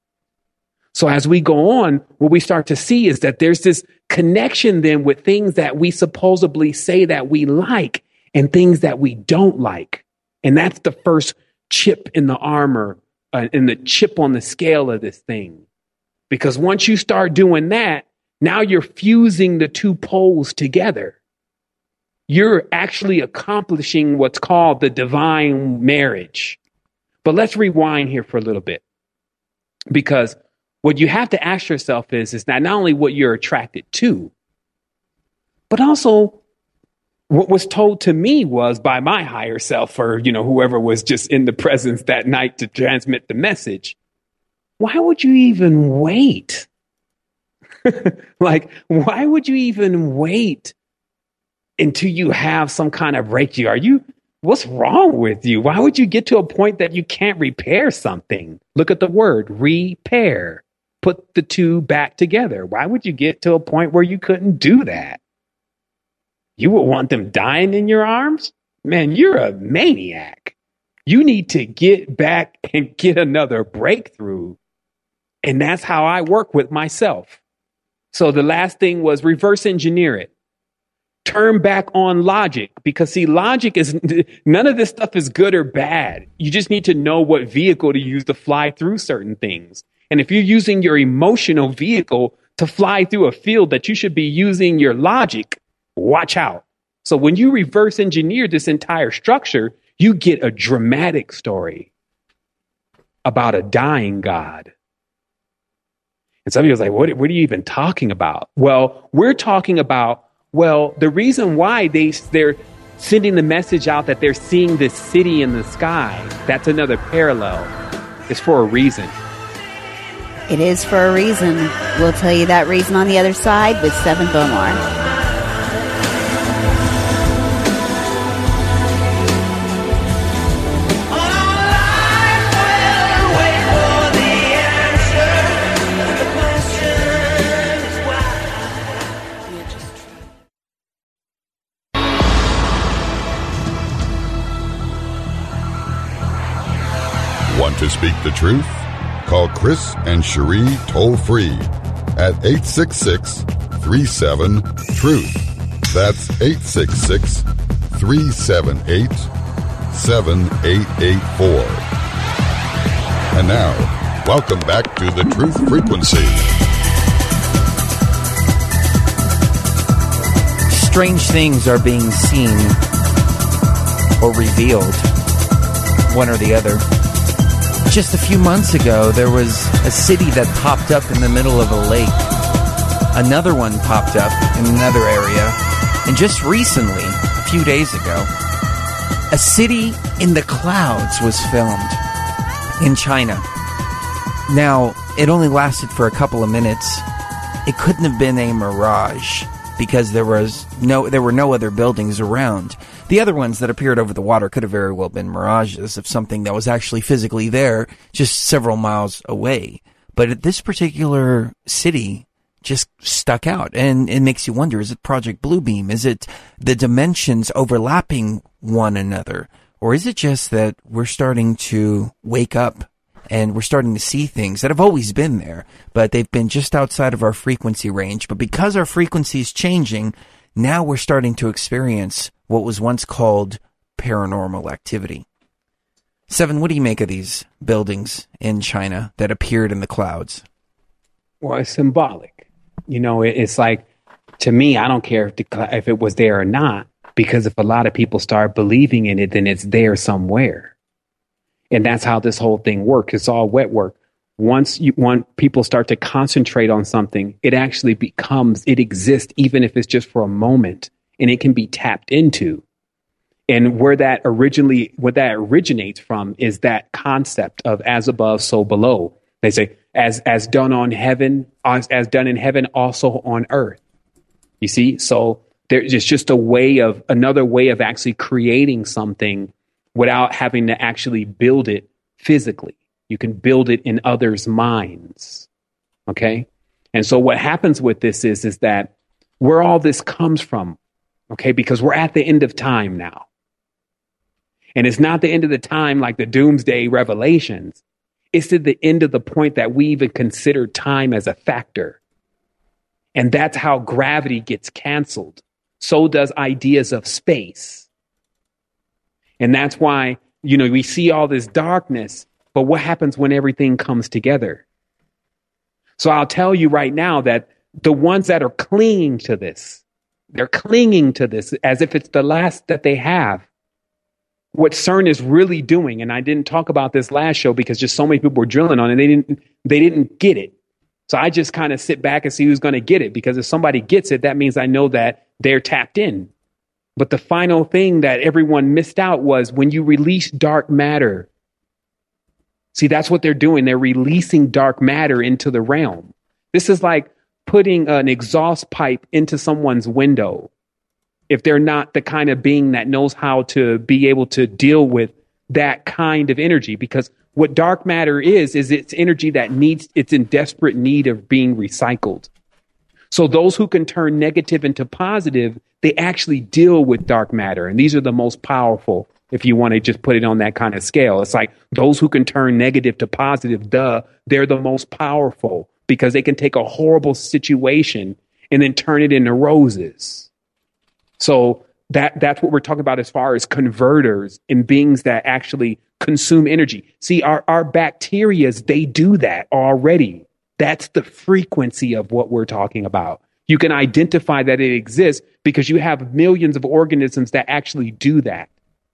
So as we go on, what we start to see is that there's this connection then with things that we supposedly say that we like and things that we don't like. And that's the first chip in the armor, uh, in the chip on the scale of this thing. Because once you start doing that, now you're fusing the two poles together. You're actually accomplishing what's called the divine marriage. But let's rewind here for a little bit. Because what you have to ask yourself is, is not, not only what you're attracted to, but also what was told to me was by my higher self, or, you know, whoever was just in the presence that night to transmit the message. Why would you even wait? Like, why would you even wait until you have some kind of breakthrough? Are you, what's wrong with you? Why would you get to a point that you can't repair something? Look at the word repair. Put the two back together. Why would you get to a point where you couldn't do that? You would want them dying in your arms? Man, you're a maniac. You need to get back and get another breakthrough. And that's how I work with myself. So the last thing was reverse engineer it. Turn back on logic, because see, logic is, none of this stuff is good or bad. You just need to know what vehicle to use to fly through certain things. And if you're using your emotional vehicle to fly through a field that you should be using your logic, watch out. So when you reverse engineer this entire structure, you get a dramatic story about a dying God. And some of you are like, what, what are you even talking about? Well, we're talking about, well, the reason why they, they're sending the message out that they're seeing this city in the sky, that's another parallel. It's for a reason. It is for a reason. We'll tell you that reason on the other side with Seven Bomar. Want to speak the truth? Call Chris and Cherie toll free at eight six six, three seven, truth. That's eight six six, three seven eight, seven eight eight four. And now, welcome back to the Truth Frequency. Strange things are being seen or revealed, one or the other. Just a few months ago, there was a city that popped up in the middle of a lake. Another one popped up in another area. And just recently, a few days ago, a city in the clouds was filmed in China. Now, it only lasted for a couple of minutes. It couldn't have been a mirage because there was no, there were no other buildings around. The other ones that appeared over the water could have very well been mirages of something that was actually physically there just several miles away. But at this particular city just stuck out, and it makes you wonder, is it Project Bluebeam? Is it the dimensions overlapping one another? Or is it just that we're starting to wake up and we're starting to see things that have always been there, but they've been just outside of our frequency range? But because our frequency is changing, now we're starting to experience what was once called paranormal activity. Seven, what do you make of these buildings in China that appeared in the clouds? Well, it's symbolic. You know, it, it's like, to me, I don't care if, the, if it was there or not, because if a lot of people start believing in it, then it's there somewhere. And that's how this whole thing works. It's all wet work. Once you want people start to concentrate on something, it actually becomes, it exists, even if it's just for a moment, and it can be tapped into. And where that originally, where that originates from is that concept of as above, so below. They say, as as done on heaven, as, as done in heaven, also on earth. You see, so there's just, just a way of, another way of actually creating something without having to actually build it physically. You can build it in others' minds. Okay. And so what happens with this is, is that where all this comes from, okay, because we're at the end of time now. And it's not the end of the time like the doomsday revelations. It's at the end of the point that we even consider time as a factor. And that's how gravity gets canceled. So does ideas of space. And that's why, you know, we see all this darkness, but what happens when everything comes together? So I'll tell you right now that the ones that are clinging to this, they're clinging to this as if it's the last that they have. What CERN is really doing, and I didn't talk about this last show because just so many people were drilling on it, they didn't they didn't get it. So I just kind of sit back and see who's going to get it, because if somebody gets it, that means I know that they're tapped in. But the final thing that everyone missed out was when you release dark matter. See, that's what they're doing. They're releasing dark matter into the realm. This is like putting an exhaust pipe into someone's window. If they're not the kind of being that knows how to be able to deal with that kind of energy, because what dark matter is, is it's energy that needs, it's in desperate need of being recycled. So those who can turn negative into positive, they actually deal with dark matter. And these are the most powerful, if you want to just put it on that kind of scale. It's like those who can turn negative to positive, duh, they're the most powerful, because they can take a horrible situation and then turn it into roses. So that that's what we're talking about as far as converters and beings that actually consume energy. See, our, our bacterias, they do that already. That's the frequency of what we're talking about. You can identify that it exists because you have millions of organisms that actually do that.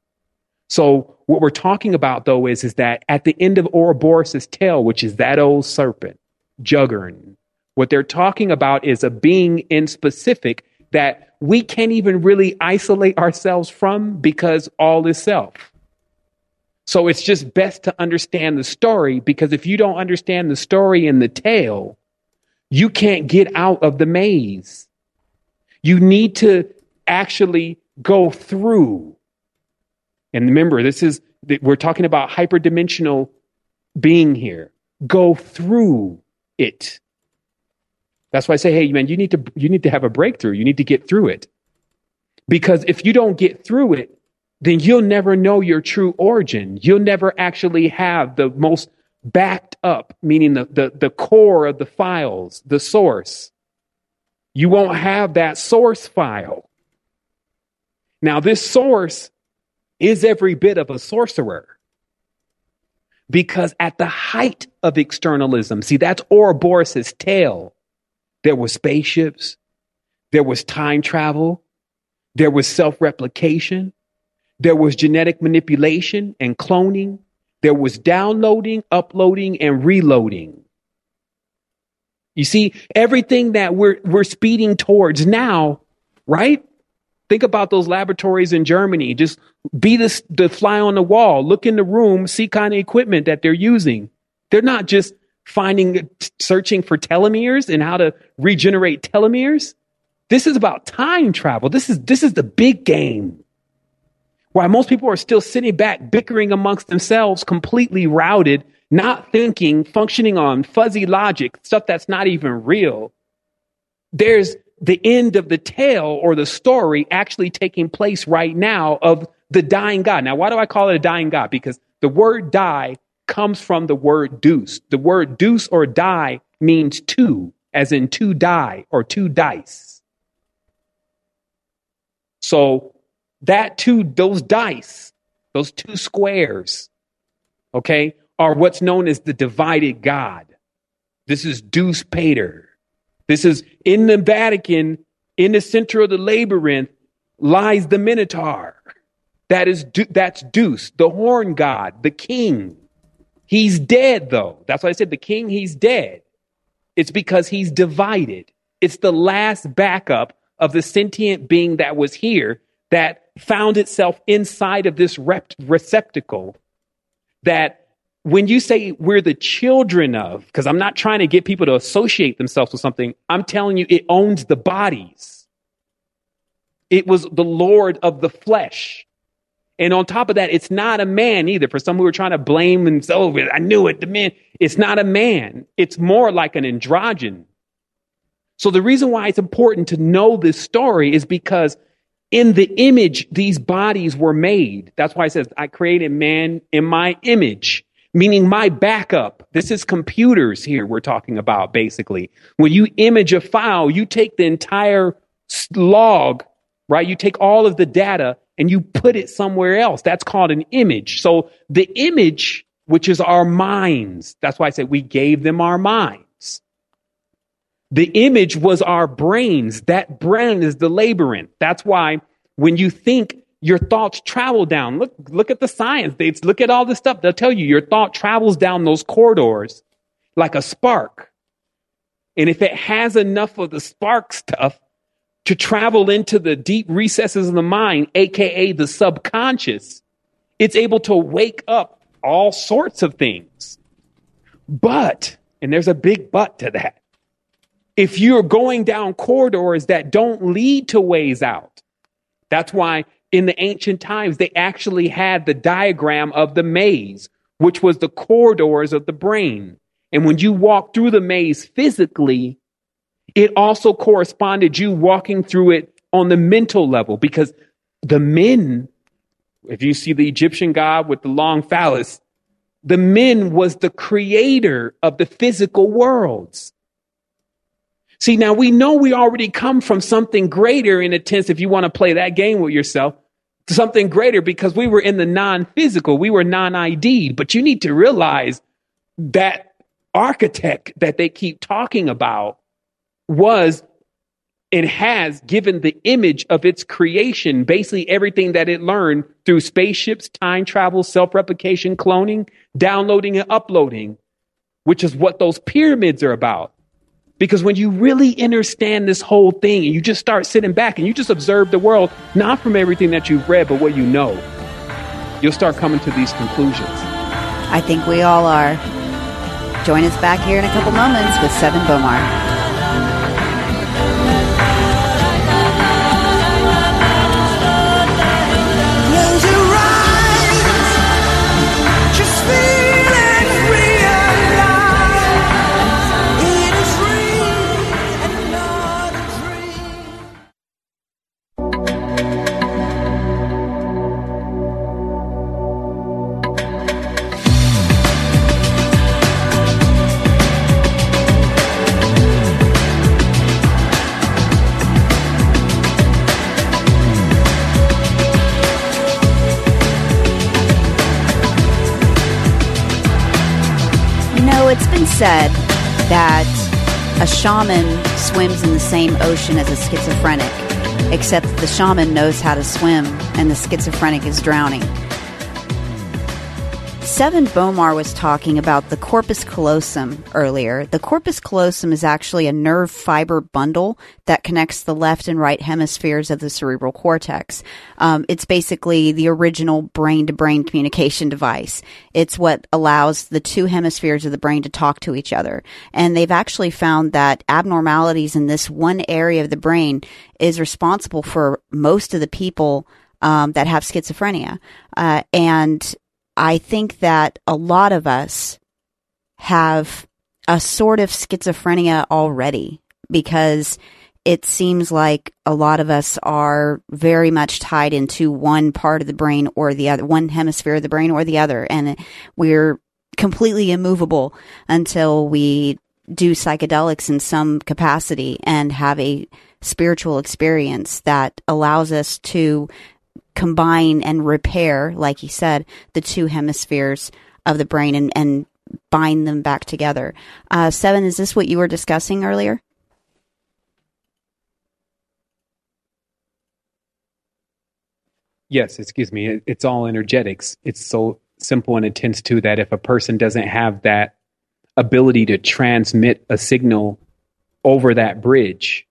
So what we're talking about, though, is, is that at the end of Ouroboros' tail, which is that old serpent, Juggern, what they're talking about is a being in specific that we can't even really isolate ourselves from, because all is self. So it's just best to understand the story, because if you don't understand the story and the tale, you can't get out of the maze. You need to actually go through. And remember, this is, we're talking about hyperdimensional being here. Go through it. That's why I say, hey, man, you need to you need to have a breakthrough. You need to get through it. Because if you don't get through it, then you'll never know your true origin. You'll never actually have the most backed up, meaning the, the, the core of the files, the source. You won't have that source file. Now, this source is every bit of a sorcerer. Because at the height of externalism, see, that's Ouroboros' tail. There were spaceships, there was time travel, there was self-replication, there was genetic manipulation and cloning, there was downloading, uploading, and reloading. You see, everything that we're we're speeding towards now, right? Think about those laboratories in Germany. Just be the, the fly on the wall, look in the room, see kind of equipment that they're using. They're not just finding, searching for telomeres and how to regenerate telomeres. This is about time travel. This is, this is the big game. While most people are still sitting back, bickering amongst themselves, completely routed, not thinking, functioning on fuzzy logic, stuff that's not even real. There's the end of the tale or the story actually taking place right now of the dying God. Now, why do I call it a dying God? Because the word die comes from the word deuce. The word deuce or die means two, as in two die or two dice. So that two, those dice, those two squares, okay, are what's known as the divided God. This is Deus Pater. This is in the Vatican, in the center of the labyrinth, lies the Minotaur. That is, that's Deus, the horn god, the king. He's dead, though. That's why I said the king, he's dead. It's because he's divided. It's the last backup of the sentient being that was here that found itself inside of this rep- receptacle that when you say we're the children of, because I'm not trying to get people to associate themselves with something, I'm telling you it owns the bodies. It was the Lord of the flesh. And on top of that, it's not a man either. For some who are trying to blame and say, oh, I knew it, the man. It's not a man. It's more like an androgen. So the reason why it's important to know this story is because in the image, these bodies were made. That's why it says, I created man in my image, meaning my backup. This is computers here we're talking about, basically. When you image a file, you take the entire log, right? You take all of the data and you put it somewhere else. That's called an image. So the image, which is our minds, that's why I said we gave them our minds. The image was our brains. That brain is the labyrinth. That's why when you think, your thoughts travel down. Look, look at the science. They look at all this stuff. They'll tell you your thought travels down those corridors like a spark. And if it has enough of the spark stuff to travel into the deep recesses of the mind, A K A the subconscious, it's able to wake up all sorts of things. But, and there's a big but to that, if you're going down corridors that don't lead to ways out, that's why in the ancient times, they actually had the diagram of the maze, which was the corridors of the brain. And when you walk through the maze physically, it also corresponded you walking through it on the mental level, because the men, if you see the Egyptian god with the long phallus, the men was the creator of the physical worlds. See, now we know we already come from something greater in a sense, if you want to play that game with yourself, something greater, because we were in the non-physical, we were non-I D'd. But you need to realize that architect that they keep talking about was and has given the image of its creation, basically everything that it learned through spaceships, time travel, self-replication, cloning, downloading and uploading, which is what those pyramids are about. Because when you really understand this whole thing and you just start sitting back and you just observe the world, not from everything that you've read, but what you know, you'll start coming to these conclusions. I think we all are. Join us back here in a couple moments with Seven Bomar. It's been said that a shaman swims in the same ocean as a schizophrenic, except the shaman knows how to swim and the schizophrenic is drowning. Seven Bomar was talking about the corpus callosum earlier. The corpus callosum is actually a nerve fiber bundle that connects the left and right hemispheres of the cerebral cortex. Um, it's basically the original brain-to-brain communication device. It's what allows the two hemispheres of the brain to talk to each other. And they've actually found that abnormalities in this one area of the brain is responsible for most of the people um, that have schizophrenia. Uh, and I think that a lot of us have a sort of schizophrenia already, because it seems like a lot of us are very much tied into one part of the brain or the other, one hemisphere of the brain or the other, and we're completely immovable until we do psychedelics in some capacity and have a spiritual experience that allows us to combine and repair, like he said, the two hemispheres of the brain and, and bind them back together. Uh, Seven, is this what you were discussing earlier? Yes, excuse me. It, it's all energetics. It's so simple and intense too that if a person doesn't have that ability to transmit a signal over that bridge,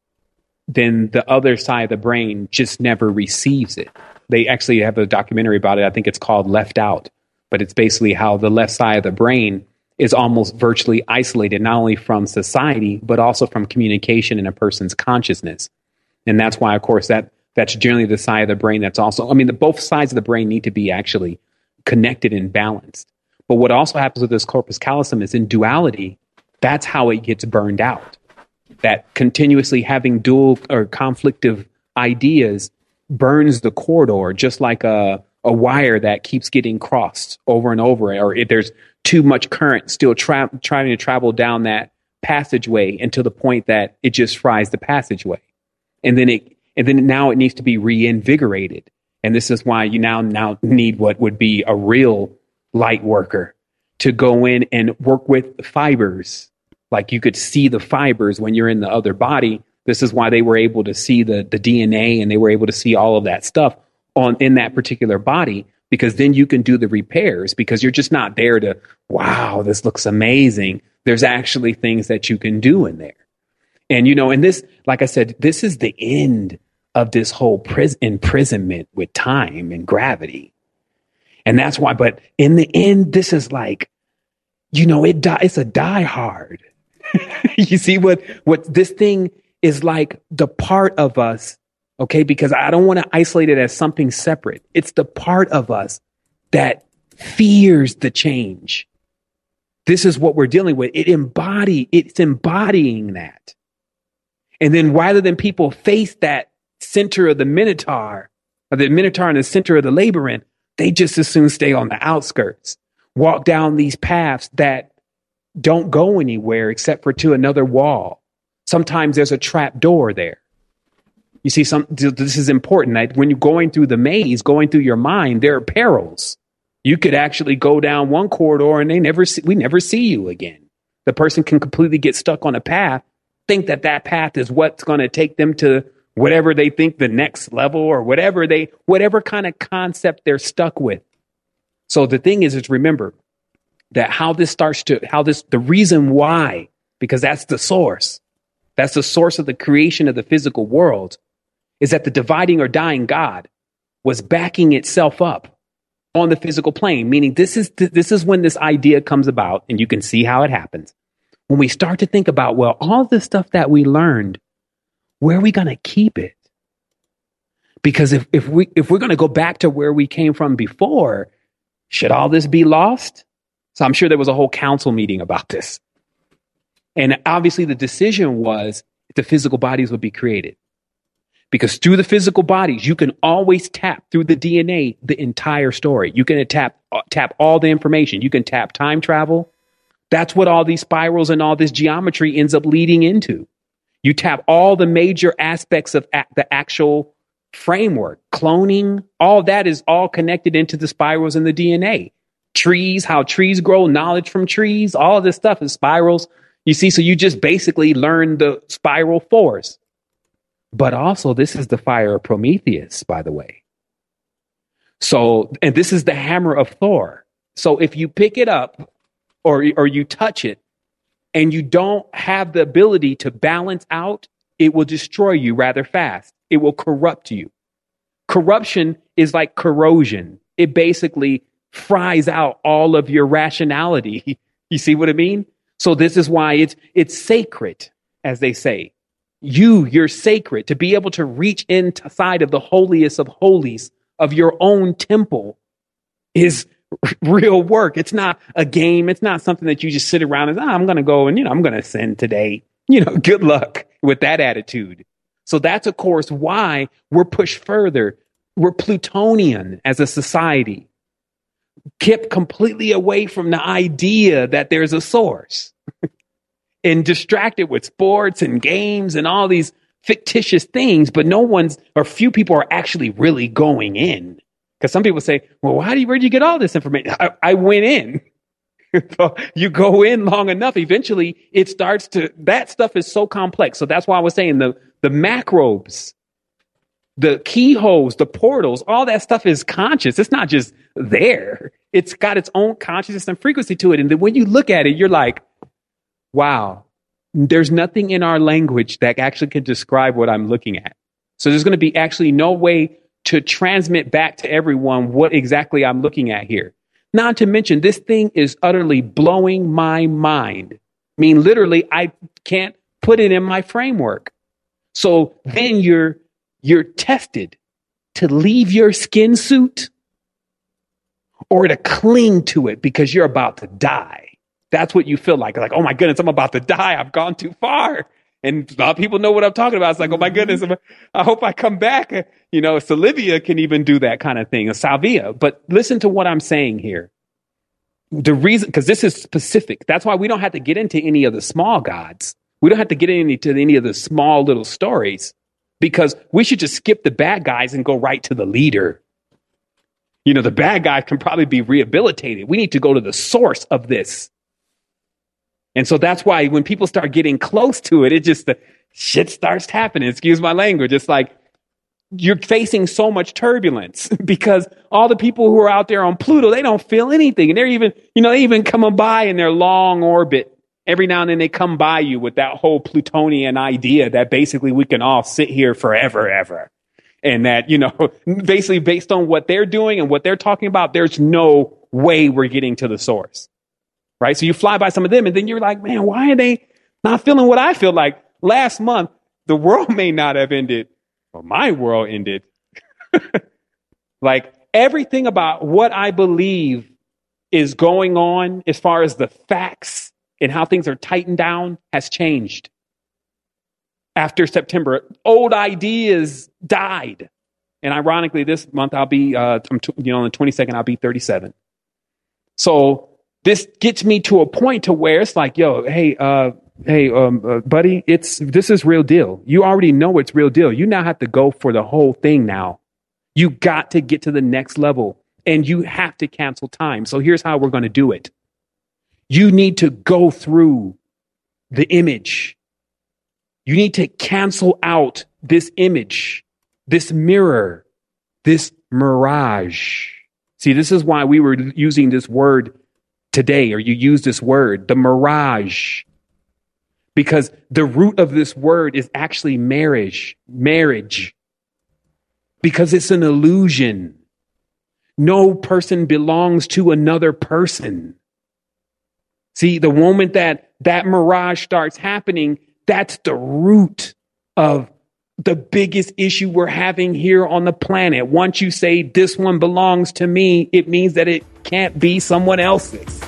then the other side of the brain just never receives it. They actually have a documentary about it. I think it's called Left Out, but it's basically how the left side of the brain is almost virtually isolated, not only from society, but also from communication in a person's consciousness. And that's why, of course, that that's generally the side of the brain that's also, I mean, the, both sides of the brain need to be actually connected and balanced. But what also happens with this corpus callosum is in duality, that's how it gets burned out. That continuously having dual or conflictive ideas burns the corridor, just like a, a wire that keeps getting crossed over and over, or if there's too much current still tra- trying to travel down that passageway until the point that it just fries the passageway. And then it, and then now it needs to be reinvigorated. And this is why you now, now need what would be a real light worker to go in and work with fibers. Like you could see the fibers when you're in the other body. This is why they were able to see the, the D N A, and they were able to see all of that stuff on in that particular body, because then you can do the repairs, because you're just not there to, wow, this looks amazing. There's actually things that you can do in there. And, you know, and this, like I said, this is the end of this whole pris- imprisonment with time and gravity. And that's why, but in the end, this is like, you know, it die, it's a die hard. You see what, what this thing is like, the part of us, okay? Because I don't want to isolate it as something separate. It's the part of us that fears the change. This is what we're dealing with. It embody, it's embodying that. And then rather than people face that center of the Minotaur, or the Minotaur in the center of the labyrinth, they just as soon stay on the outskirts, walk down these paths that don't go anywhere except for to another wall. Sometimes there's a trap door there. You see, some this is important. That when you're going through the maze, going through your mind, there are perils. You could actually go down one corridor and they never see, we never see you again. The person can completely get stuck on a path, think that that path is what's going to take them to whatever they think the next level, or whatever they, whatever kind of concept they're stuck with. So the thing is, is remember that how this starts to, how this, the reason why, because that's the source. That's the source of the creation of the physical world, is that the dividing or dying God was backing itself up on the physical plane. Meaning this is, this is when this idea comes about, and you can see how it happens. When we start to think about, well, all the stuff that we learned, where are we going to keep it? Because if, if we, if we're going to go back to where we came from before, should all this be lost? So I'm sure there was a whole council meeting about this. And obviously the decision was the physical bodies would be created. Because through the physical bodies, you can always tap through the D N A, the entire story. You can tap, tap all the information. You can tap time travel. That's what all these spirals and all this geometry ends up leading into. You tap all the major aspects of a- the actual framework, cloning, all that is all connected into the spirals in the D N A. Trees, how trees grow, knowledge from trees, all of this stuff is spirals. You see, so you just basically learn the spiral force. But also, this is the fire of Prometheus, by the way. So, and this is the hammer of Thor. So if you pick it up or, or you touch it and you don't have the ability to balance out, it will destroy you rather fast. It will corrupt you. Corruption is like corrosion. It basically fries out all of your rationality. You see what I mean? So this is why it's it's sacred, as they say. You, you're sacred. To be able to reach inside of the holiest of holies of your own temple is r- real work. It's not a game. It's not something that you just sit around and, oh, I'm going to go and, you know, I'm going to sin today. you know, good luck with that attitude. So that's, of course, why we're pushed further. We're Plutonian as a society, kept completely away from the idea that there's a source and distracted with sports and games and all these fictitious things. But no one's, or few people are actually really going in. Because some people say, well, how do you, where'd you get all this information? I, I went in. You go in long enough, eventually it starts to, that stuff is so complex. So that's why I was saying the, the macrobes, the keyholes, the portals, all that stuff is conscious. It's not just there. It's got its own consciousness and frequency to it. And then when you look at it, you're like, wow, there's nothing in our language that actually can describe what I'm looking at. So there's going to be actually no way to transmit back to everyone what exactly I'm looking at here. Not to mention, this thing is utterly blowing my mind. I mean, literally, I can't put it in my framework. So then you're you're tested to leave your skin suit or to cling to it because you're about to die. That's what you feel like. Like, oh my goodness, I'm about to die. I've gone too far. And a lot of people know what I'm talking about. It's like, oh my goodness, I hope I come back. You know, Salivia can even do that kind of thing, a Salvia. But listen to what I'm saying here. The reason, because this is specific. That's why we don't have to get into any of the small gods. We don't have to get into any of the small little stories, because we should just skip the bad guys and go right to the leader. You know, the bad guy can probably be rehabilitated. We need to go to the source of this. And so that's why when people start getting close to it, it just, the shit starts happening. Excuse my language. It's like you're facing so much turbulence because all the people who are out there on Pluto, they don't feel anything. And they're even, you know, they even coming by in their long orbit. Every now and then they come by you with that whole Plutonian idea that basically we can all sit here forever, ever. And that, you know, basically based on what they're doing and what they're talking about, there's no way we're getting to the source. Right. So you fly by some of them and then you're like, man, why are they not feeling what I feel like? Last month, the world may not have ended, but my world ended. Like everything about what I believe is going on as far as the facts and how things are tightened down has changed. After September, old ideas died. And ironically, this month I'll be, uh, I'm t- you know, on the twenty-second, I'll be thirty-seven. So this gets me to a point to where it's like, yo, hey, uh, hey, um, uh, buddy, it's this is real deal. You already know it's real deal. You now have to go for the whole thing now. You got to get to the next level and you have to cancel time. So here's how we're going to do it. You need to go through the image. You need to cancel out this image, this mirror, this mirage. See, this is why we were using this word today, or you use this word, the mirage, because the root of this word is actually marriage, marriage, because it's an illusion. No person belongs to another person. See, the moment that that mirage starts happening, that's the root of the biggest issue we're having here on the planet. Once you say this one belongs to me, it means that it can't be someone else's.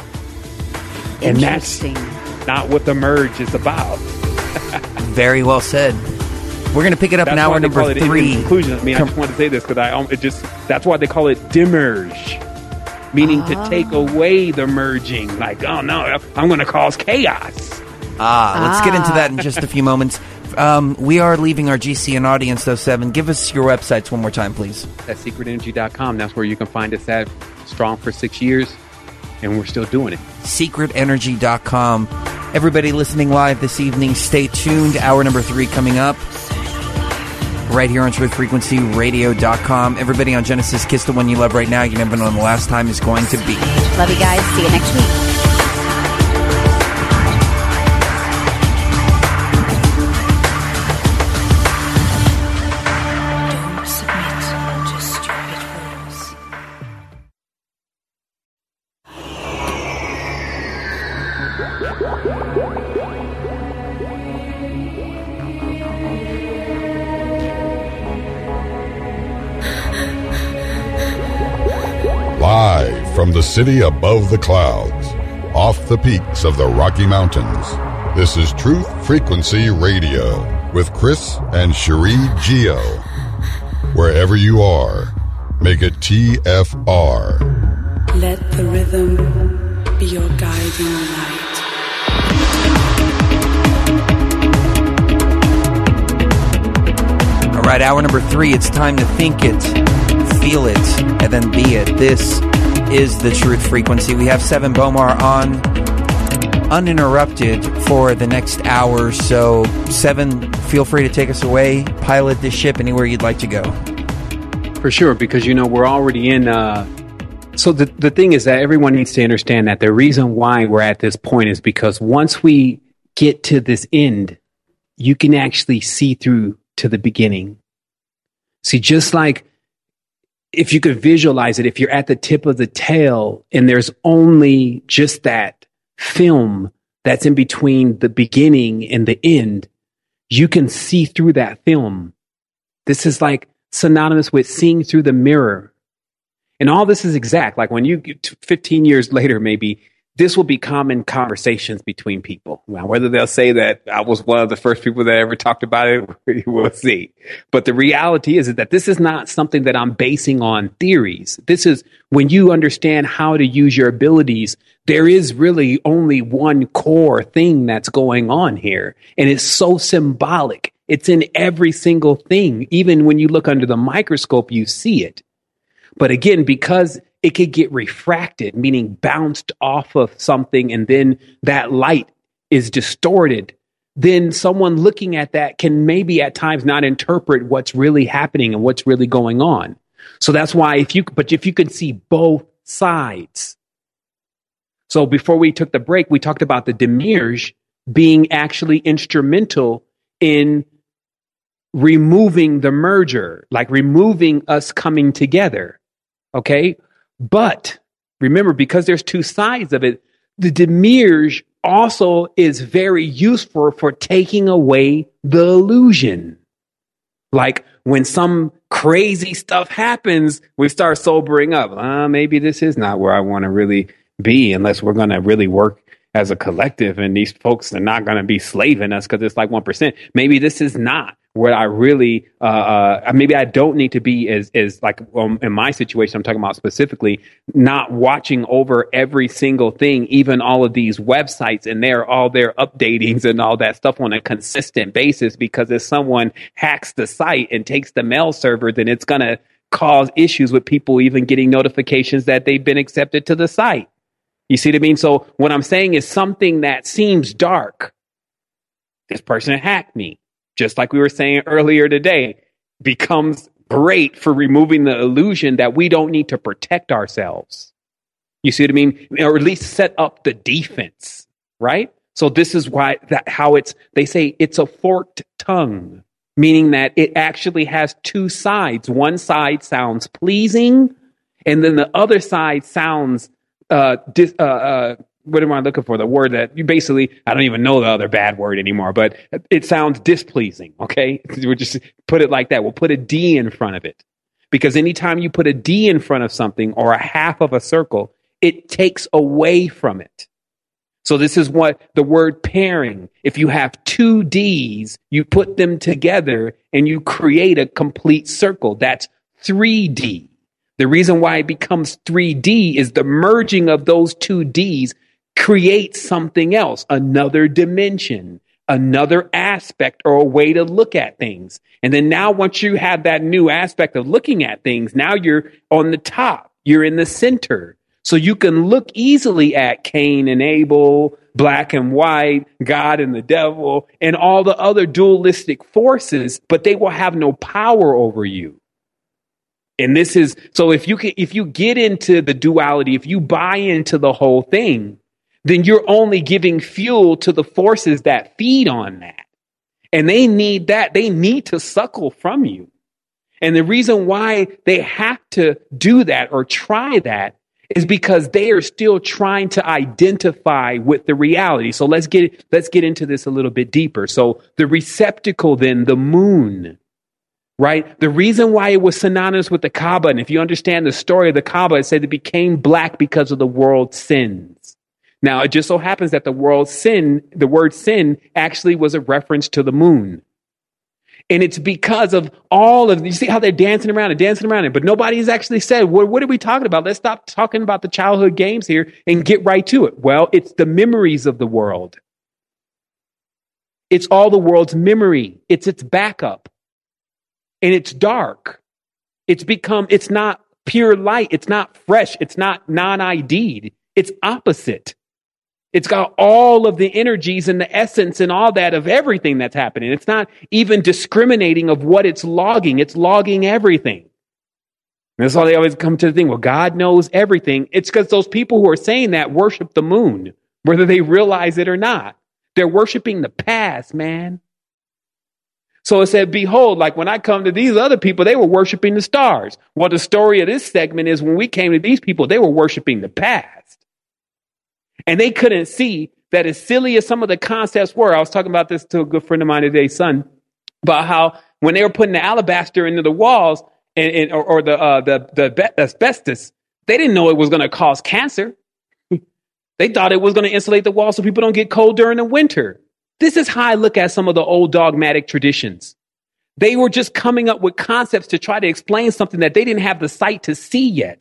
And that's not what the merge is about. Very well said. We're going to pick it up that's in hour number it three. In conclusion, I mean, I just wanted to say this because I it just that's why they call it demerge, meaning oh. to take away the merging. Like, oh no, I'm going to cause chaos. Ah, let's ah. get into that in just a few moments. Um, we are leaving our G C N audience, though, Seven. Give us your websites one more time, please. That's secret energy dot com. That's where you can find us at. Strong for six years, and we're still doing it. secret energy dot com. Everybody listening live this evening, stay tuned. Hour number three coming up. Right here on truth frequency radio dot com. Everybody on Genesis, kiss the one you love right now. You never know when the last time is going to be. Love you guys. See you next week. From the city above the clouds, off the peaks of the Rocky Mountains, This is Truth Frequency Radio with Chris and Cherie Geo. Wherever you are, make it T F R. Let the rhythm be your guiding light. All right, hour number three. It's time to think it, feel it, and then be it. This is the Truth Frequency. We have Seven Bomar on uninterrupted for the next hour. So, Seven, feel free to take us away. Pilot this ship anywhere you'd like to go. For sure, because, you know, we're already in... Uh, so the, the thing is that everyone needs to understand that the reason why we're at this point is because once we get to this end, you can actually see through to the beginning. See, just like if you could visualize it, if you're at the tip of the tail and there's only just that film that's in between the beginning and the end, you can see through that film. This is like synonymous with seeing through the mirror. And all this is exact. Like when you get fifteen years later, maybe this will be common conversations between people. Now, whether they'll say that I was one of the first people that ever talked about it, we'll see. But the reality is that this is not something that I'm basing on theories. This is when you understand how to use your abilities, there is really only one core thing that's going on here. And it's so symbolic. It's in every single thing. Even when you look under the microscope, you see it. But again, because it could get refracted, meaning bounced off of something, and then that light is distorted, then someone looking at that can maybe at times not interpret what's really happening and what's really going on. So that's why if you, but if you can see both sides. So before we took the break, we talked about the demiurge being actually instrumental in removing the merger, like removing us coming together. Okay. But remember, because there's two sides of it, the demiurge also is very useful for taking away the illusion. Like when some crazy stuff happens, we start sobering up. Uh, maybe this is not where I want to really be unless we're going to really work as a collective. And these folks are not going to be slaving us because it's like one percent. Maybe this is not where I really, uh, uh, maybe I don't need to be as, as like um, in my situation, I'm talking about specifically, not watching over every single thing, even all of these websites and their, all their updatings and all that stuff on a consistent basis, because if someone hacks the site and takes the mail server, then it's going to cause issues with people even getting notifications that they've been accepted to the site. You see what I mean? So what I'm saying is something that seems dark. This person hacked me. Just like we were saying earlier today, becomes great for removing the illusion that we don't need to protect ourselves. You see what I mean? Or at least set up the defense, right? So this is why that how it's, they say it's a forked tongue, meaning that it actually has two sides. One side sounds pleasing, and then the other side sounds, uh, dis, uh, uh what am I looking for? The word that you basically, I don't even know the other bad word anymore, but it sounds displeasing. Okay. We'll just put it like that. We'll put a D in front of it, because anytime you put a D in front of something or a half of a circle, it takes away from it. So this is what the word pairing. If you have two D's, you put them together and you create a complete circle. That's three D. The reason why it becomes three D is the merging of those two D's creates something else, another dimension, another aspect or a way to look at things. And then now once you have that new aspect of looking at things, now you're on the top, you're in the center. So you can look easily at Cain and Abel, black and white, God and the devil, and all the other dualistic forces, but they will have no power over you. And this is, so if you can, if you get into the duality, if you buy into the whole thing, then you're only giving fuel to the forces that feed on that. And they need that. They need to suckle from you. And the reason why they have to do that or try that is because they are still trying to identify with the reality. So let's get, let's get into this a little bit deeper. So the receptacle, then the moon, right? The reason why it was synonymous with the Kaaba, and if you understand the story of the Kaaba, it said it became black because of the world's sins. Now, it just so happens that the world sin, the word sin actually was a reference to the moon. And it's because of all of, you see how they're dancing around and dancing around it, but nobody's actually said, what, what are we talking about? Let's stop talking about the childhood games here and get right to it. Well, it's the memories of the world. It's all the world's memory. It's its backup. And it's dark. It's become, it's not pure light. It's not fresh. It's not non-I D'd. It's opposite. It's got all of the energies and the essence and all that of everything that's happening. It's not even discriminating of what it's logging. It's logging everything. And that's why they always come to the thing, well, God knows everything. It's because those people who are saying that worship the moon, whether they realize it or not. They're worshiping the past, man. So it said, behold, like when I come to these other people, they were worshiping the stars. Well, the story of this segment is when we came to these people, they were worshiping the past. And they couldn't see that as silly as some of the concepts were. I was talking about this to a good friend of mine today, son, about how when they were putting the alabaster into the walls and, and or, or the, uh, the the asbestos, they didn't know it was going to cause cancer. They thought it was going to insulate the wall so people don't get cold during the winter. This is how I look at some of the old dogmatic traditions. They were just coming up with concepts to try to explain something that they didn't have the sight to see yet.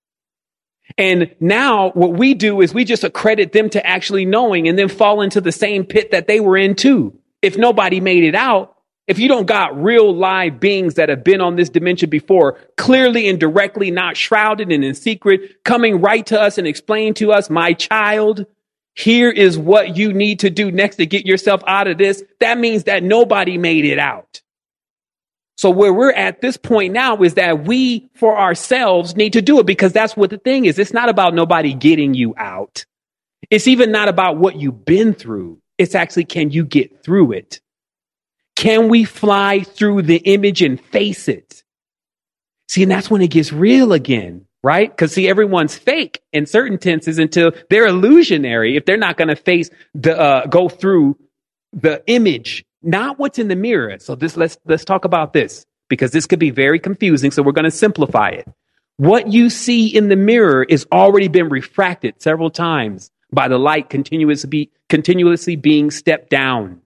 And now what we do is we just accredit them to actually knowing and then fall into the same pit that they were in too. If nobody made it out, if you don't got real live beings that have been on this dimension before, clearly and directly, not shrouded and in secret, coming right to us and explaining to us, my child, here is what you need to do next to get yourself out of this. That means that nobody made it out. So where we're at this point now is that we, for ourselves, need to do it because that's what the thing is. It's not about nobody getting you out. It's even not about what you've been through. It's actually, can you get through it? Can we fly through the image and face it? See, and that's when it gets real again, right? Because see, everyone's fake in certain tenses until they're illusionary if they're not going to face the, uh, go through the image. Not what's in the mirror. So this let's let's talk about this because this could be very confusing. So we're going to simplify it. What you see in the mirror is already been refracted several times by the light continuously be, continuously being stepped down.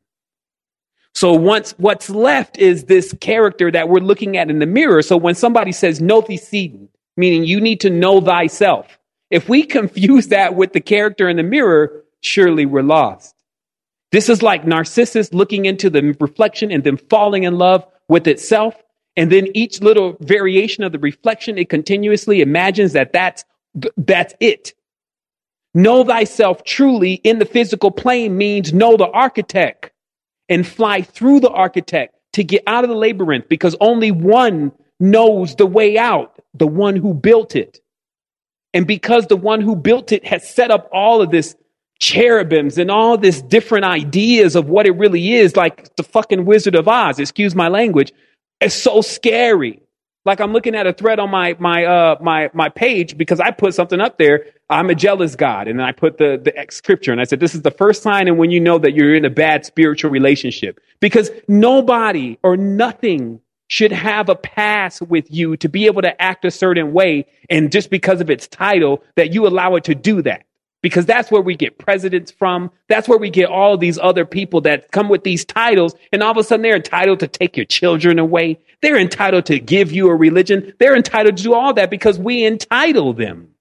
So once what's left is this character that we're looking at in the mirror. So when somebody says know thee, meaning you need to know thyself, if we confuse that with the character in the mirror, surely we're lost. This is like Narcissus looking into the reflection and then falling in love with itself. And then each little variation of the reflection, it continuously imagines that that's, that's it. Know thyself truly in the physical plane means know the architect and fly through the architect to get out of the labyrinth because only one knows the way out, the one who built it. And because the one who built it has set up all of this cherubims and all this different ideas of what it really is, like the fucking Wizard of Oz, excuse my language, it's so scary. Like I'm looking at a thread on my my uh my my page because I put something up there. I'm a jealous God, and I put the the scripture, and I said this is the first sign, and when you know that you're in a bad spiritual relationship, because nobody or nothing should have a pass with you to be able to act a certain way, and just because of its title, that you allow it to do that. Because that's where we get presidents from. That's where we get all these other people that come with these titles. And all of a sudden they're entitled to take your children away. They're entitled to give you a religion. They're entitled to do all that because we entitle them.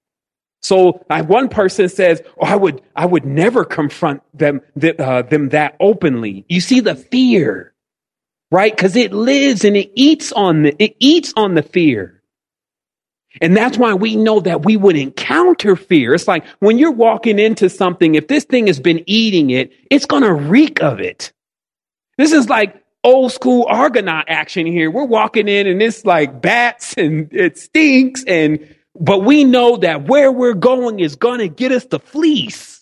So uh, one person says, oh, I would, I would never confront them, th- uh, them that openly. You see the fear, right? Because it lives and it eats on the, it eats on the fear. And that's why we know that we would encounter fear. It's like when you're walking into something, if this thing has been eating it, it's going to reek of it. This is like old school Argonaut action here. We're walking in and it's like bats and it stinks. And, but we know that where we're going is going to get us the fleece.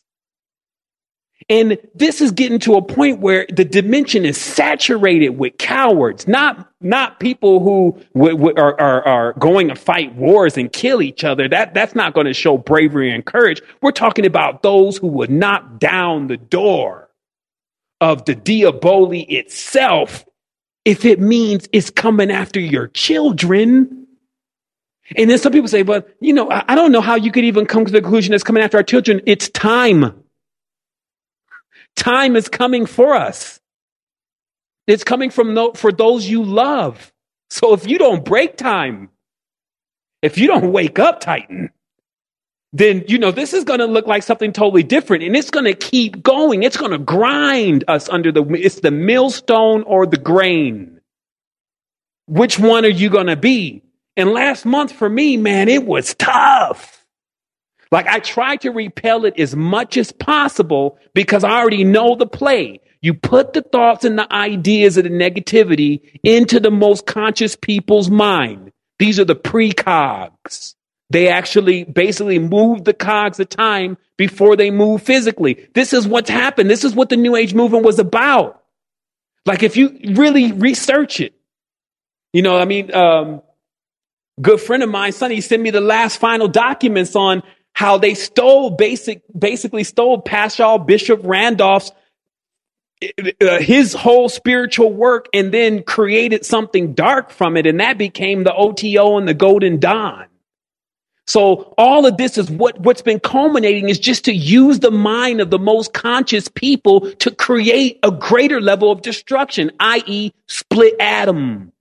And this is getting to a point where the dimension is saturated with cowards, not not people who w- w- are, are, are going to fight wars and kill each other. That that's not going to show bravery and courage. We're talking about those who would knock down the door of the Diaboli itself if it means it's coming after your children. And then some people say, but, you know, I, I don't know how you could even come to the conclusion that's coming after our children. It's time. Time is coming for us. It's coming from no, for those you love. So if you don't break time, if you don't wake up, Titan, then, you know, this is going to look like something totally different. And it's going to keep going. It's going to grind us under the, it's the millstone or the grain. Which one are you going to be? And last month for me, man, it was tough. Like I tried to repel it as much as possible because I already know the play. You put the thoughts and the ideas of the negativity into the most conscious people's mind. These are the precogs. They actually basically move the cogs of time before they move physically. This is what's happened. This is what the New Age movement was about. Like if you really research it, you know, I mean, um, good friend of mine, Sonny, sent me the last final documents on how they stole basic, basically stole Paschal Bishop Randolph's, uh, his whole spiritual work and then created something dark from it. And that became the O T O and the Golden Dawn. So all of this is what, what's been culminating is just to use the mind of the most conscious people to create a greater level of destruction, that is split atom.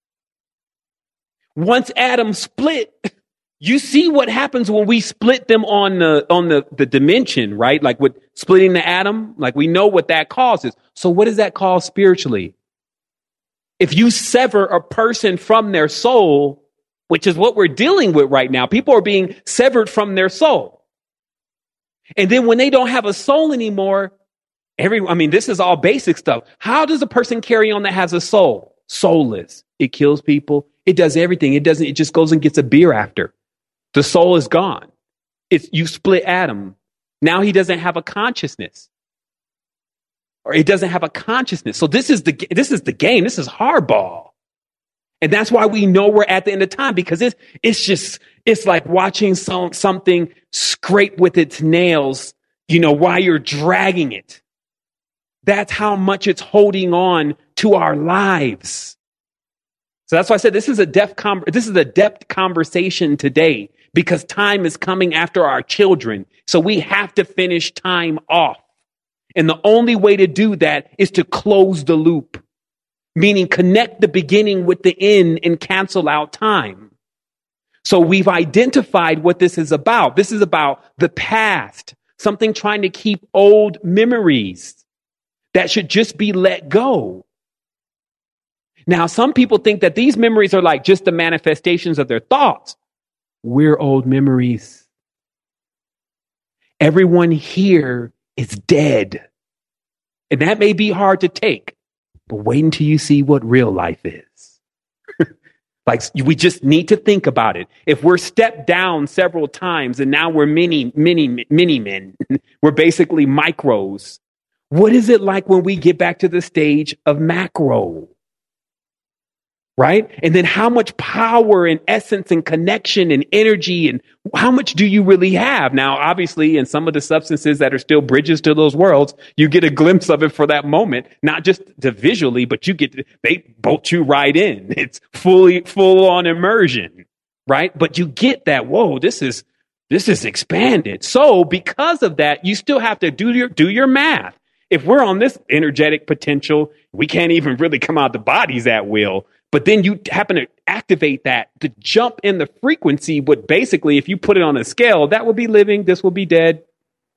Once atoms split, you see what happens when we split them on the, on the, the dimension, right? Like with splitting the atom, like we know what that causes. So what does that cause spiritually? If you sever a person from their soul, which is what we're dealing with right now. People are being severed from their soul. And then when they don't have a soul anymore, every, I mean, this is all basic stuff. How does a person carry on that has a soul? Soulless. It kills people. It does everything. It doesn't, it just goes and gets a beer after. The soul is gone. It's, you split atom. Now he doesn't have a consciousness. Or it doesn't have a consciousness. So this is the, this is the game. This is hardball. And that's why we know we're at the end of time, because it's it's just it's like watching some something scrape with its nails, you know, while you're dragging it. That's how much it's holding on to our lives. So that's why I said this is a depth com- this is a depth conversation today, because time is coming after our children. So we have to finish time off. And the only way to do that is to close the loop. Meaning connect the beginning with the end and cancel out time. So we've identified what this is about. This is about the past, something trying to keep old memories that should just be let go. Now, some people think that these memories are like just the manifestations of their thoughts. We're old memories. Everyone here is dead. And that may be hard to take. But wait until you see what real life is. Like, we just need to think about it. If we're stepped down several times and now we're mini, mini, mini men, we're basically micros. What is it like when we get back to the stage of macro? Right? And then how much power and essence and connection and energy and how much do you really have? Now, obviously, in some of the substances that are still bridges to those worlds, you get a glimpse of it for that moment, not just to visually, but you get to, they bolt you right in. It's fully, full on immersion, right? But you get that, whoa, this is, this is expanded. So because of that, you still have to do your, do your math. If we're on this energetic potential, we can't even really come out the bodies at will. But then you happen to activate that to jump in the frequency. But basically, if you put it on a scale, that will be living. This will be dead.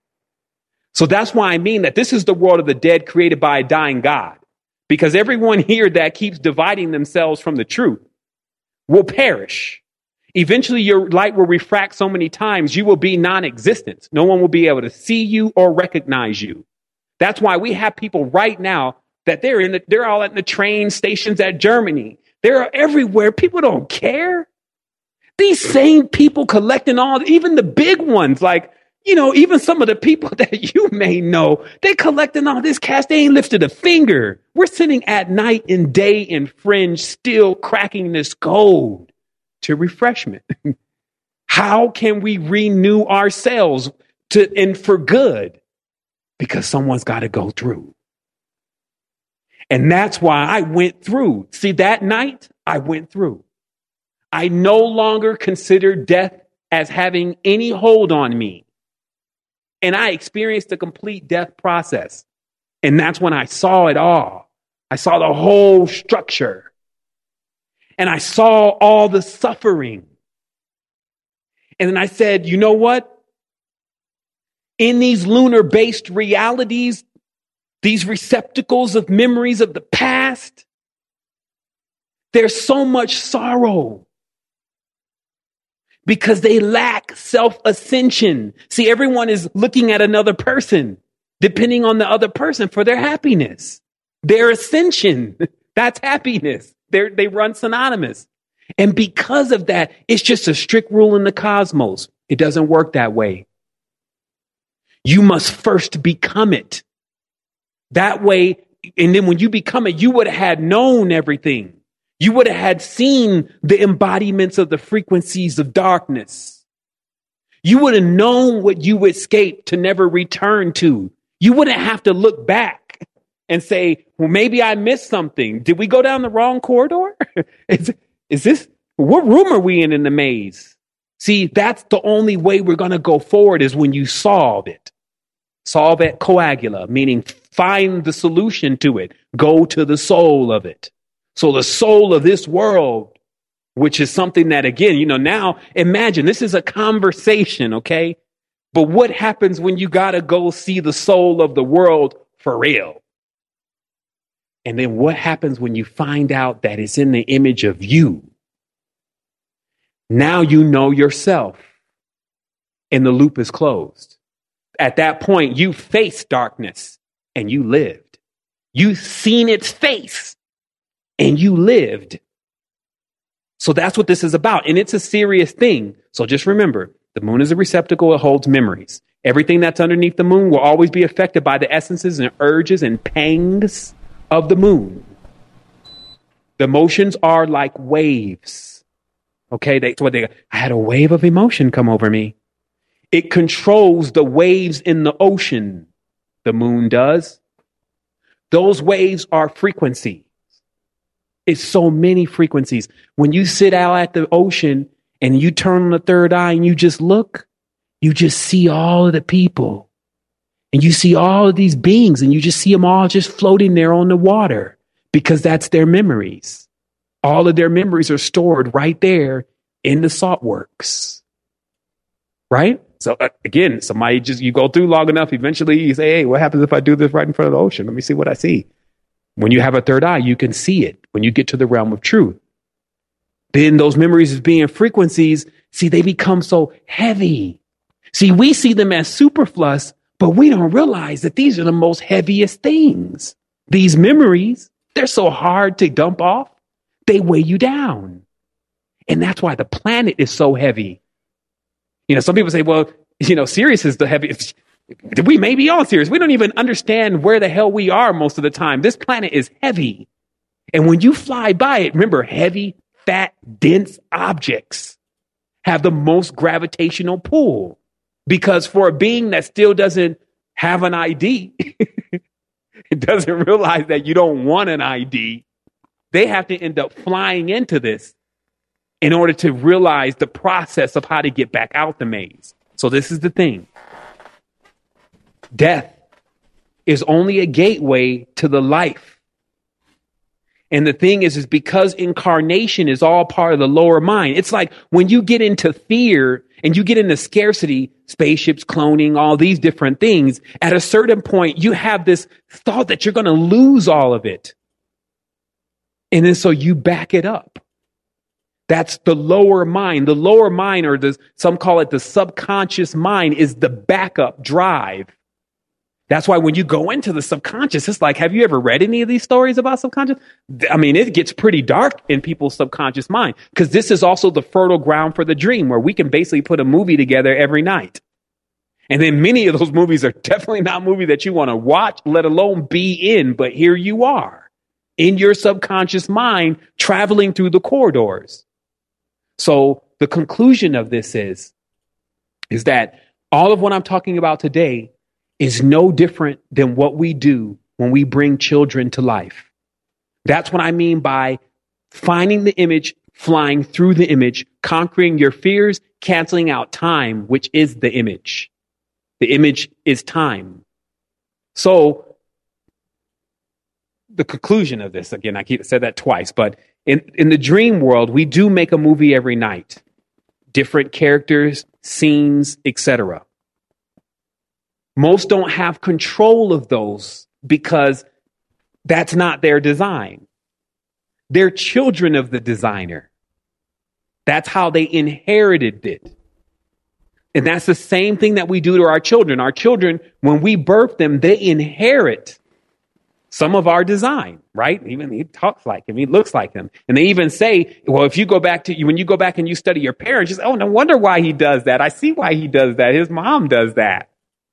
So that's why I mean that this is the world of the dead created by a dying God. Because everyone here that keeps dividing themselves from the truth will perish. Eventually, your light will refract so many times, you will be non-existent. No one will be able to see you or recognize you. That's why we have people right now that they're in the, they're all at the train stations at Germany. They're everywhere. People don't care. These same people collecting all, even the big ones, like, you know, even some of the people that you may know, they collecting all this cash. They ain't lifted a finger. We're sitting at night and day in fringe, still cracking this code to refreshment. How can we renew ourselves to, and for good? Because someone's got to go through. And that's why I went through. See, that night, I went through. I no longer consider death as having any hold on me. And I experienced the complete death process. And that's when I saw it all. I saw the whole structure. And I saw all the suffering. And then I said, you know what? In these lunar-based realities, these receptacles of memories of the past, there's so much sorrow because they lack self-ascension. See, everyone is looking at another person, depending on the other person for their happiness. Their ascension, that's happiness. They're, they run synonymous. And because of that, it's just a strict rule in the cosmos. It doesn't work that way. You must first become it. That way, and then when you become it, you would have had known everything. You would have had seen the embodiments of the frequencies of darkness. You would have known what you escaped to never return to. You wouldn't have to look back and say, well, maybe I missed something. Did we go down the wrong corridor? is, is this, what room are we in in the maze? See, that's the only way we're going to go forward is when you solve it. Solve et coagula, meaning find the solution to it. Go to the soul of it. So the soul of this world, which is something that, again, you know, now imagine this is a conversation, okay? But what happens when you got to go see the soul of the world for real? And then what happens when you find out that it's in the image of you? Now you know yourself and the loop is closed. At that point, you faced darkness and you lived. You've seen its face and you lived. So that's what this is about. And it's a serious thing. So just remember, the moon is a receptacle. It holds memories. Everything that's underneath the moon will always be affected by the essences and urges and pangs of the moon. The emotions are like waves. Okay, that's what they, I had a wave of emotion come over me. It controls the waves in the ocean. The moon does. Those waves are frequencies. It's so many frequencies. When you sit out at the ocean and you turn on the third eye and you just look, you just see all of the people. And you see all of these beings and you just see them all just floating there on the water because that's their memories. All of their memories are stored right there in the salt works. Right? So uh, again, somebody just, you go through long enough, eventually you say, hey, what happens if I do this right in front of the ocean? Let me see what I see. When you have a third eye, you can see it when you get to the realm of truth. Then those memories as being frequencies, see, they become so heavy. See, we see them as superfluous, but we don't realize that these are the most heaviest things. These memories, they're so hard to dump off. They weigh you down. And that's why the planet is so heavy. You know, some people say, well, you know, Sirius is the heaviest. We may be on Sirius. We don't even understand where the hell we are most of the time. This planet is heavy. And when you fly by it, remember, heavy, fat, dense objects have the most gravitational pull. Because for a being that still doesn't have an I D, it doesn't realize that you don't want an I D, they have to end up flying into this in order to realize the process of how to get back out the maze. So this is the thing. Death is only a gateway to the life. And the thing is, is because incarnation is all part of the lower mind. It's like when you get into fear and you get into scarcity, spaceships, cloning, all these different things, at a certain point, you have this thought that you're going to lose all of it. And then so you back it up. That's the lower mind. The lower mind, or the, some call it the subconscious mind, is the backup drive. That's why when you go into the subconscious, it's like, have you ever read any of these stories about subconscious? I mean, it gets pretty dark in people's subconscious mind, because this is also the fertile ground for the dream, where we can basically put a movie together every night. And then many of those movies are definitely not movies that you want to watch, let alone be in. But here you are in your subconscious mind, traveling through the corridors. So the conclusion of this is, is that all of what I'm talking about today is no different than what we do when we bring children to life. That's what I mean by finding the image, flying through the image, conquering your fears, canceling out time, which is the image. The image is time. So the conclusion of this, again, I keep said that twice, but in, in the dream world, we do make a movie every night. Different characters, scenes, et cetera. Most don't have control of those because that's not their design. They're children of the designer. That's how they inherited it. And that's the same thing that we do to our children. Our children, when we birth them, they inherit some of our design, right? Even he talks like him, he looks like him. And they even say, well, if you go back to, when you go back and you study your parents, you say, oh, no wonder why he does that. I see why he does that. His mom does that.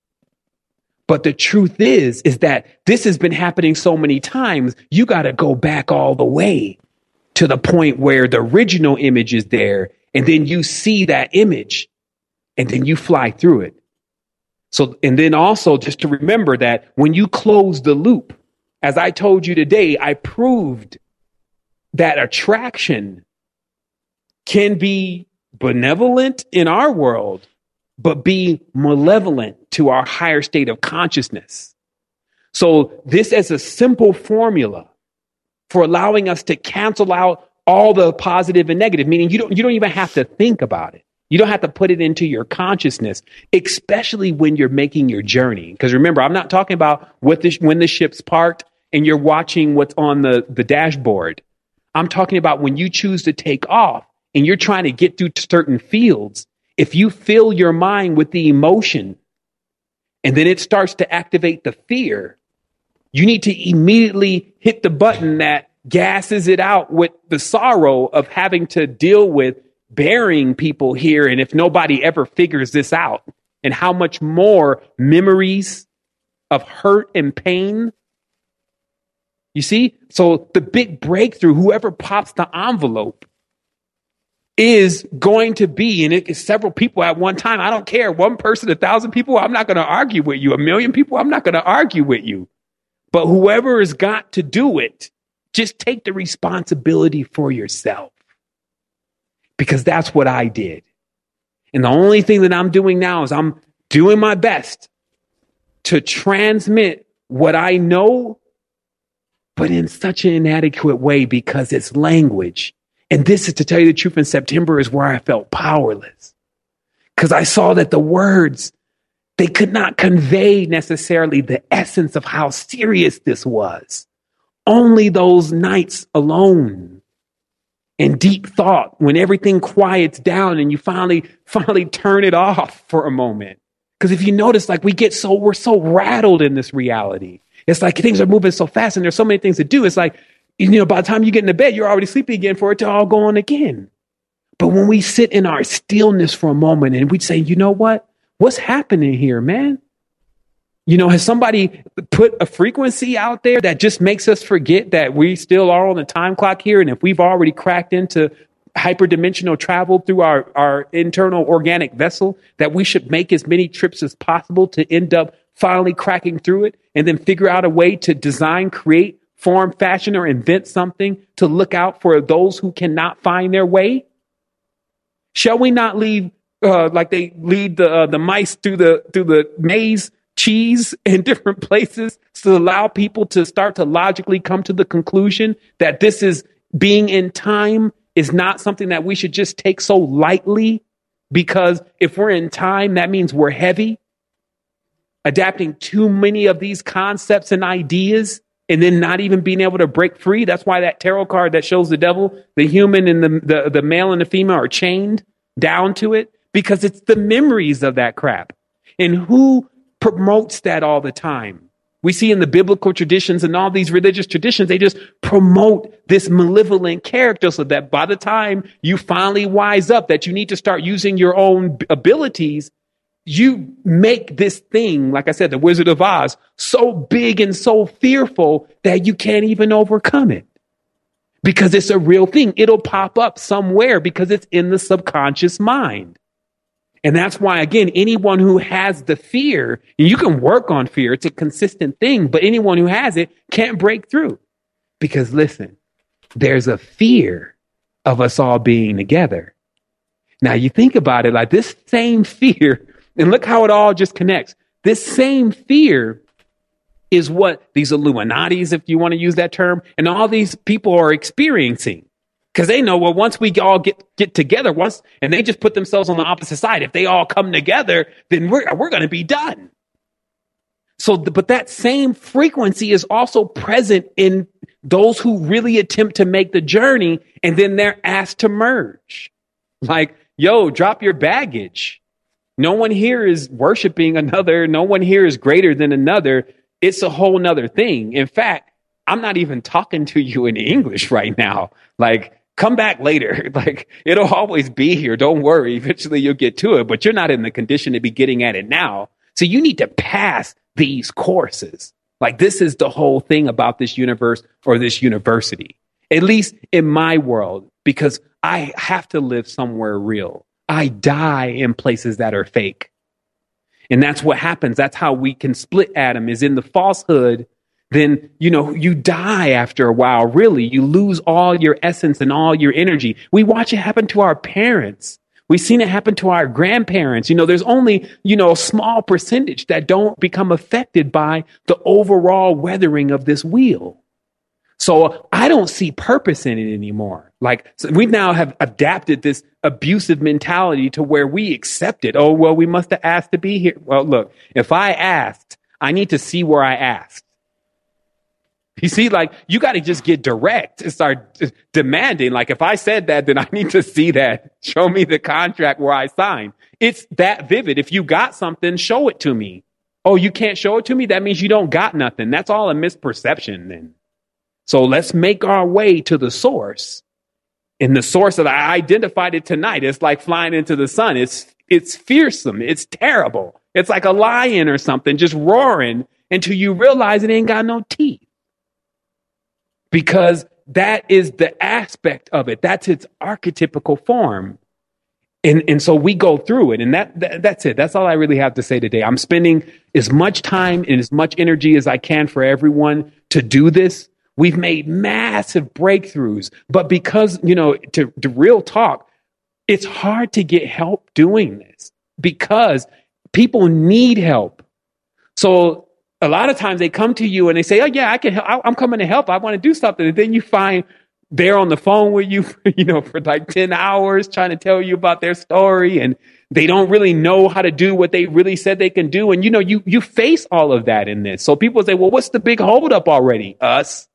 But the truth is, is that this has been happening so many times, you got to go back all the way to the point where the original image is there. And then you see that image and then you fly through it. So, and then also just to remember that when you close the loop, as I told you today, I proved that attraction can be benevolent in our world, but be malevolent to our higher state of consciousness. So this is a simple formula for allowing us to cancel out all the positive and negative, meaning you don't, you don't even have to think about it. You don't have to put it into your consciousness, especially when you're making your journey. Because remember, I'm not talking about what the, when the ship's parked and you're watching what's on the, the dashboard. I'm talking about when you choose to take off and you're trying to get through certain fields. If you fill your mind with the emotion and then it starts to activate the fear, you need to immediately hit the button that gasses it out with the sorrow of having to deal with burying people here. And if nobody ever figures this out, and how much more memories of hurt and pain. You see? So the big breakthrough, whoever pops the envelope, is going to be, and it is several people at one time. I don't care. One person, a thousand people, I'm not going to argue with you. A million people, I'm not going to argue with you. But whoever has got to do it, just take the responsibility for yourself. Because that's what I did. And the only thing that I'm doing now is I'm doing my best to transmit what I know, but in such an inadequate way because it's language. And this is, to tell you the truth, in September is where I felt powerless. Because I saw that the words, they could not convey necessarily the essence of how serious this was. Only those nights alone and deep thought, when everything quiets down and you finally, finally turn it off for a moment. Because if you notice, like we get so, we're so rattled in this reality. It's like things are moving so fast and there's so many things to do. It's like, you know, by the time you get into bed, you're already sleeping again for it to all go on again. But when we sit in our stillness for a moment and we say, you know what? What's happening here, man? You know, has somebody put a frequency out there that just makes us forget that we still are on the time clock here? And if we've already cracked into hyperdimensional travel through our, our internal organic vessel, that we should make as many trips as possible to end up finally cracking through it and then figure out a way to design, create, form, fashion, or invent something to look out for those who cannot find their way? Shall we not leave uh, like they lead the uh, the mice through the through the maze cheese in different places to allow people to start to logically come to the conclusion that this is being in time is not something that we should just take so lightly, because if we're in time, that means we're heavy, adapting too many of these concepts and ideas and then not even being able to break free. That's why that tarot card that shows the devil, the human and the, the, the male and the female are chained down to it, because it's the memories of that crap. And who promotes that all the time? We see in the biblical traditions and all these religious traditions, they just promote this malevolent character so that by the time you finally wise up that you need to start using your own abilities, you make this thing, like I said, the Wizard of Oz, so big and so fearful that you can't even overcome it. Because it's a real thing. It'll pop up somewhere because it's in the subconscious mind. And that's why, again, anyone who has the fear, and you can work on fear, it's a consistent thing, but anyone who has it can't break through. Because listen, there's a fear of us all being together. Now you think about it, like this same fear, and look how it all just connects. This same fear is what these Illuminatis, if you want to use that term, and all these people are experiencing. Because they know, well, once we all get, get together, once, and they just put themselves on the opposite side, if they all come together, then we're, we're going to be done. So, but that same frequency is also present in those who really attempt to make the journey, and then they're asked to merge. Like, yo, drop your baggage. No one here is worshiping another. No one here is greater than another. It's a whole nother thing. In fact, I'm not even talking to you in English right now. Like, come back later. Like, it'll always be here. Don't worry. Eventually you'll get to it, but you're not in the condition to be getting at it now. So you need to pass these courses. Like, this is the whole thing about this universe or this university, at least in my world, because I have to live somewhere real. I die in places that are fake. And that's what happens. That's how we can split atom, is in the falsehood. Then, you know, you die after a while. Really, you lose all your essence and all your energy. We watch it happen to our parents. We've seen it happen to our grandparents. You know, there's only, you know, a small percentage that don't become affected by the overall weathering of this wheel. So I don't see purpose in it anymore. Like, so we now have adapted this abusive mentality to where we accept it. Oh, well, we must have asked to be here. Well, look, if I asked, I need to see where I asked. You see, like, you got to just get direct and start demanding. Like, if I said that, then I need to see that. Show me the contract where I signed. It's that vivid. If you got something, show it to me. Oh, you can't show it to me? That means you don't got nothing. That's all a misperception then. So let's make our way to the source. And the source that I identified it tonight, it's like flying into the sun. It's, it's fearsome. It's terrible. It's like a lion or something just roaring until you realize it ain't got no teeth. Because that is the aspect of it. That's its archetypical form. And, and so we go through it. And that, that that's it. That's all I really have to say today. I'm spending as much time and as much energy as I can for everyone to do this. We've made massive breakthroughs. But because, you know, to, to real talk, it's hard to get help doing this because people need help. So a lot of times they come to you and they say, oh, yeah, I can help. I'm coming to help. I want to do something. And then you find they're on the phone with you, you know, for like ten hours trying to tell you about their story. And they don't really know how to do what they really said they can do. And, you know, you, you face all of that in this. So people say, well, what's the big holdup already? Us.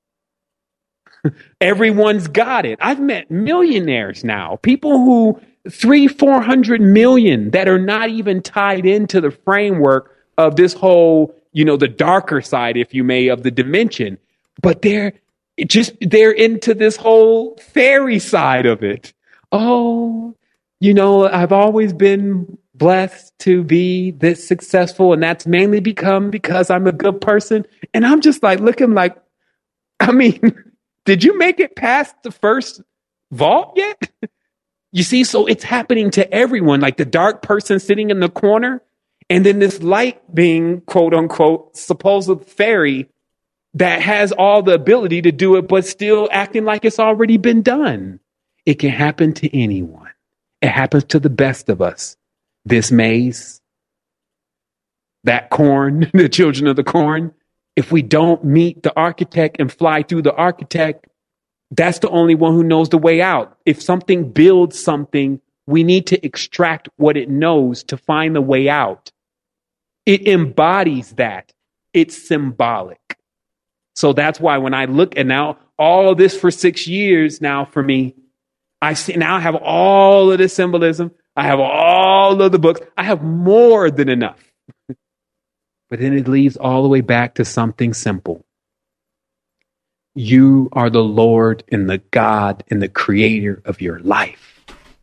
Everyone's got it. I've met millionaires now, people who three, four hundred million that are not even tied into the framework of this whole, you know, the darker side, if you may, of the dimension, but they're just, they're into this whole fairy side of it. Oh, you know, I've always been blessed to be this successful, and that's mainly become because I'm a good person. And I'm just like looking like, I mean, did you make it past the first vault yet? You see, so it's happening to everyone, like the dark person sitting in the corner, and then this light being, quote unquote, supposed fairy that has all the ability to do it, but still acting like it's already been done. It can happen to anyone. It happens to the best of us. This maze, that corn, the children of the corn. If we don't meet the architect and fly through the architect, that's the only one who knows the way out. If something builds something, we need to extract what it knows to find the way out. It embodies that. It's symbolic. So that's why when I look, and now all of this for six years now for me, I see now I have all of the symbolism. I have all of the books. I have more than enough. But then it leads all the way back to something simple. You are the Lord and the God and the creator of your life.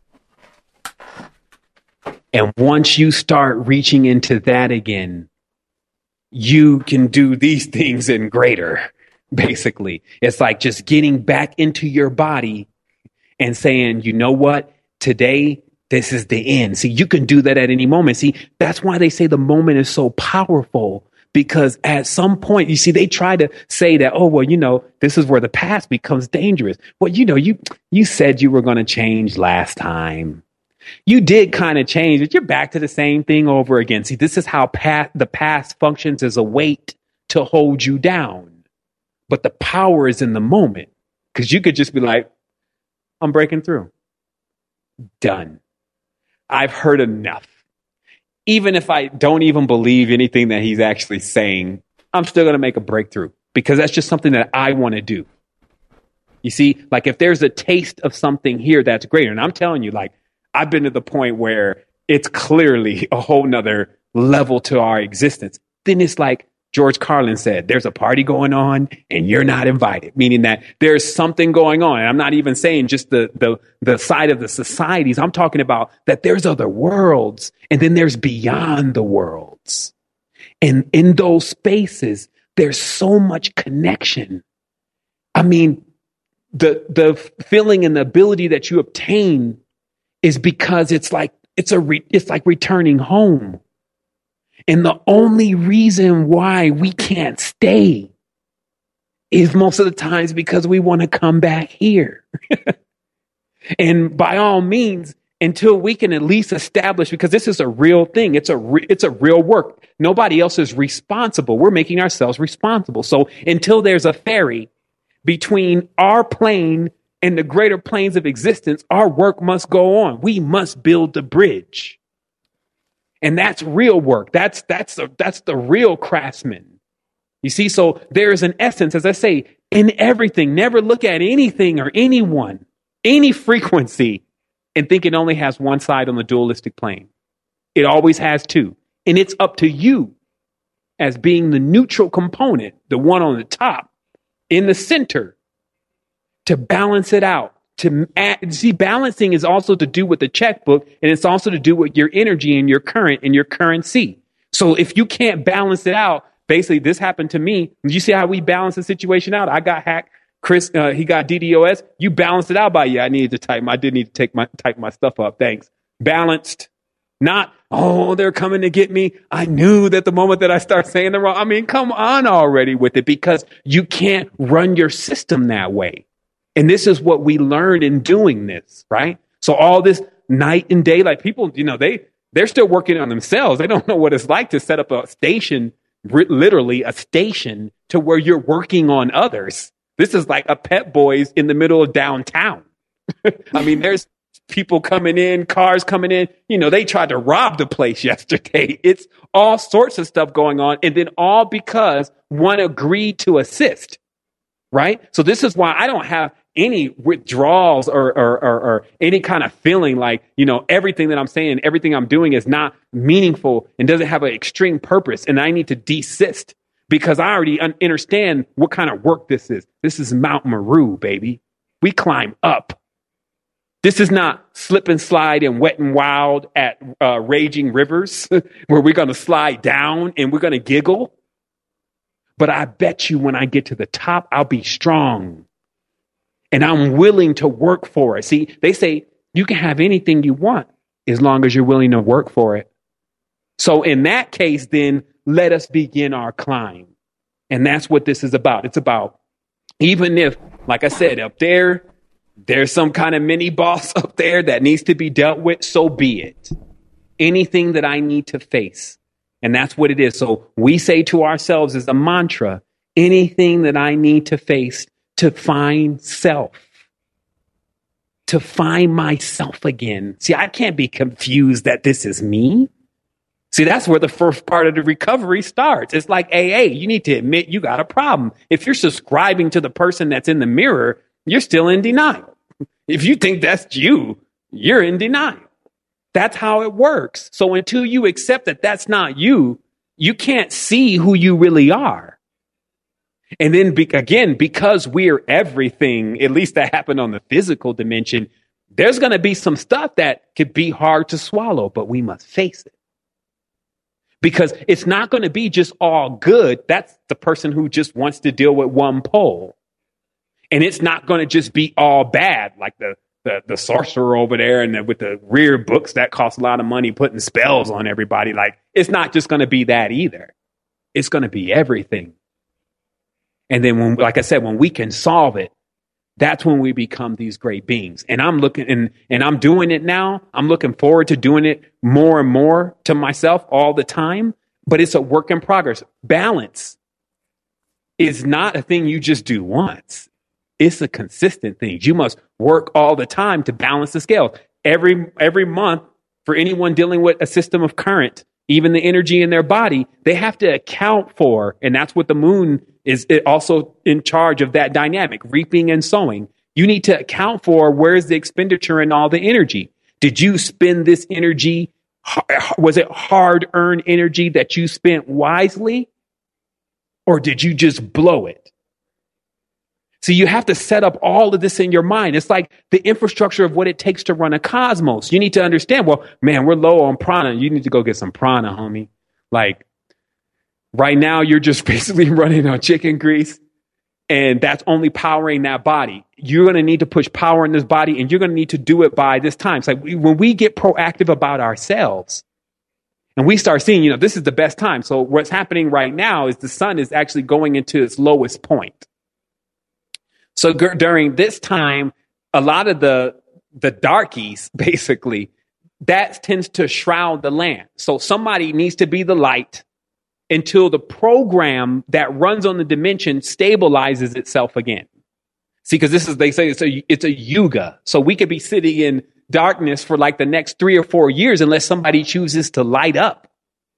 And once you start reaching into that again, you can do these things in greater, basically. It's like just getting back into your body and saying, you know what, today, this is the end. See, you can do that at any moment. See, that's why they say the moment is so powerful, Because at some point, you see, they try to say that, oh, well, you know, this is where the past becomes dangerous. Well, you know, you you said you were going to change last time. You did kind of change, but you're back to the same thing over again. See, this is how past, the past functions as a weight to hold you down. But the power is in the moment, because you could just be like, I'm breaking through. Done. I've heard enough. Even if I don't even believe anything that he's actually saying, I'm still going to make a breakthrough, because that's just something that I want to do. You see, like if there's a taste of something here that's greater, and I'm telling you, like, I've been to the point where it's clearly a whole nother level to our existence. Then it's like George Carlin said, there's a party going on and you're not invited, meaning that there's something going on. And I'm not even saying just the, the, the side of the societies. I'm talking about that there's other worlds, and then there's beyond the worlds. And in those spaces, there's so much connection. I mean, the, the feeling and the ability that you obtain is because it's like, it's a, re, it's like returning home. And the only reason why we can't stay is most of the times because we want to come back here. And by all means, until we can at least establish, because this is a real thing, it's a re, it's a real work. Nobody else is responsible. We're making ourselves responsible. So until there's a ferry between our plane and the greater planes of existence, our work must go on. We must build the bridge. And that's real work. That's that's the, that's the real craftsman. You see, so there is an essence, as I say, in everything. Never look at anything or anyone, any frequency, and think it only has one side on the dualistic plane. It always has two. And it's up to you as being the neutral component, the one on the top, in the center, to balance it out. To add, see, balancing is also to do with the checkbook, and it's also to do with your energy and your current and your currency. So if you can't balance it out, basically this happened to me. You see how we balance the situation out? I got hacked. Chris, uh, he got D DoS. You balanced it out by, yeah, I needed to type. I did need to take my type my stuff up. Thanks. Balanced. Not, oh, they're coming to get me. I knew that the moment that I start saying the wrong. I mean, come on already with it, because you can't run your system that way. And this is what we learned in doing this, right? So all this night and day, like people, you know, they, they're still working on themselves. They don't know what it's like to set up a station, literally a station, to where you're working on others. This is like a Pep Boys in the middle of downtown. I mean, there's people coming in, cars coming in. You know, they tried to rob the place yesterday. It's all sorts of stuff going on. And then all because one agreed to assist, right? So this is why I don't have any withdrawals or, or, or, or any kind of feeling like, you know, everything that I'm saying, everything I'm doing is not meaningful and doesn't have an extreme purpose. And I need to desist because I already un- understand what kind of work this is. This is Mount Meru, baby. We climb up. This is not slip and slide and wet and wild at uh, raging rivers where we're going to slide down and we're going to giggle. But I bet you when I get to the top, I'll be strong. And I'm willing to work for it. See, they say you can have anything you want as long as you're willing to work for it. So in that case, then let us begin our climb. And that's what this is about. It's about, even if, like I said, up there, there's some kind of mini boss up there that needs to be dealt with, so be it. Anything that I need to face. And that's what it is. So we say to ourselves as a mantra, anything that I need to face to find self, to find myself again. See, I can't be confused that this is me. See, that's where the first part of the recovery starts. It's like A A. You need to admit you got a problem. If you're subscribing to the person that's in the mirror, you're still in denial. If you think that's you, you're in denial. That's how it works. So until you accept that that's not you, you can't see who you really are. And then be, again, because we're everything, at least that happened on the physical dimension, there's going to be some stuff that could be hard to swallow, but we must face it. Because it's not going to be just all good. That's the person who just wants to deal with one pole. And it's not going to just be all bad, like the, the, the sorcerer over there and the, with the rear books that cost a lot of money putting spells on everybody. Like, it's not just going to be that either. it's going to be everything. And then when, like I said, when we can solve it, that's when we become these great beings. And I'm looking and, and I'm doing it now. I'm looking forward to doing it more and more to myself all the time. But it's a work in progress. Balance is not a thing you just do once. It's a consistent thing. You must work all the time to balance the scales. Every every month, for anyone dealing with a system of current, even the energy in their body, they have to account for, and that's what the moon is also in charge of, that dynamic, reaping and sowing. You need to account for, where's the expenditure and all the energy? Did you spend this energy? Was it hard-earned energy that you spent wisely? Or did you just blow it? So you have to set up all of this in your mind. It's like the infrastructure of what it takes to run a cosmos. You need to understand, well, man, we're low on prana. You need to go get some prana, homie. Like right now, you're just basically running on chicken grease, and that's only powering that body. You're going to need to push power in this body, and you're going to need to do it by this time. It's like we, when we get proactive about ourselves and we start seeing, you know, this is the best time. So what's happening right now is the sun is actually going into its lowest point. So g- during this time, a lot of the the darkies, basically, that tends to shroud the land. So somebody needs to be the light until the program that runs on the dimension stabilizes itself again. See, because this is, they say it's a, it's a yuga. So we could be sitting in darkness for like the next three or four years unless somebody chooses to light up.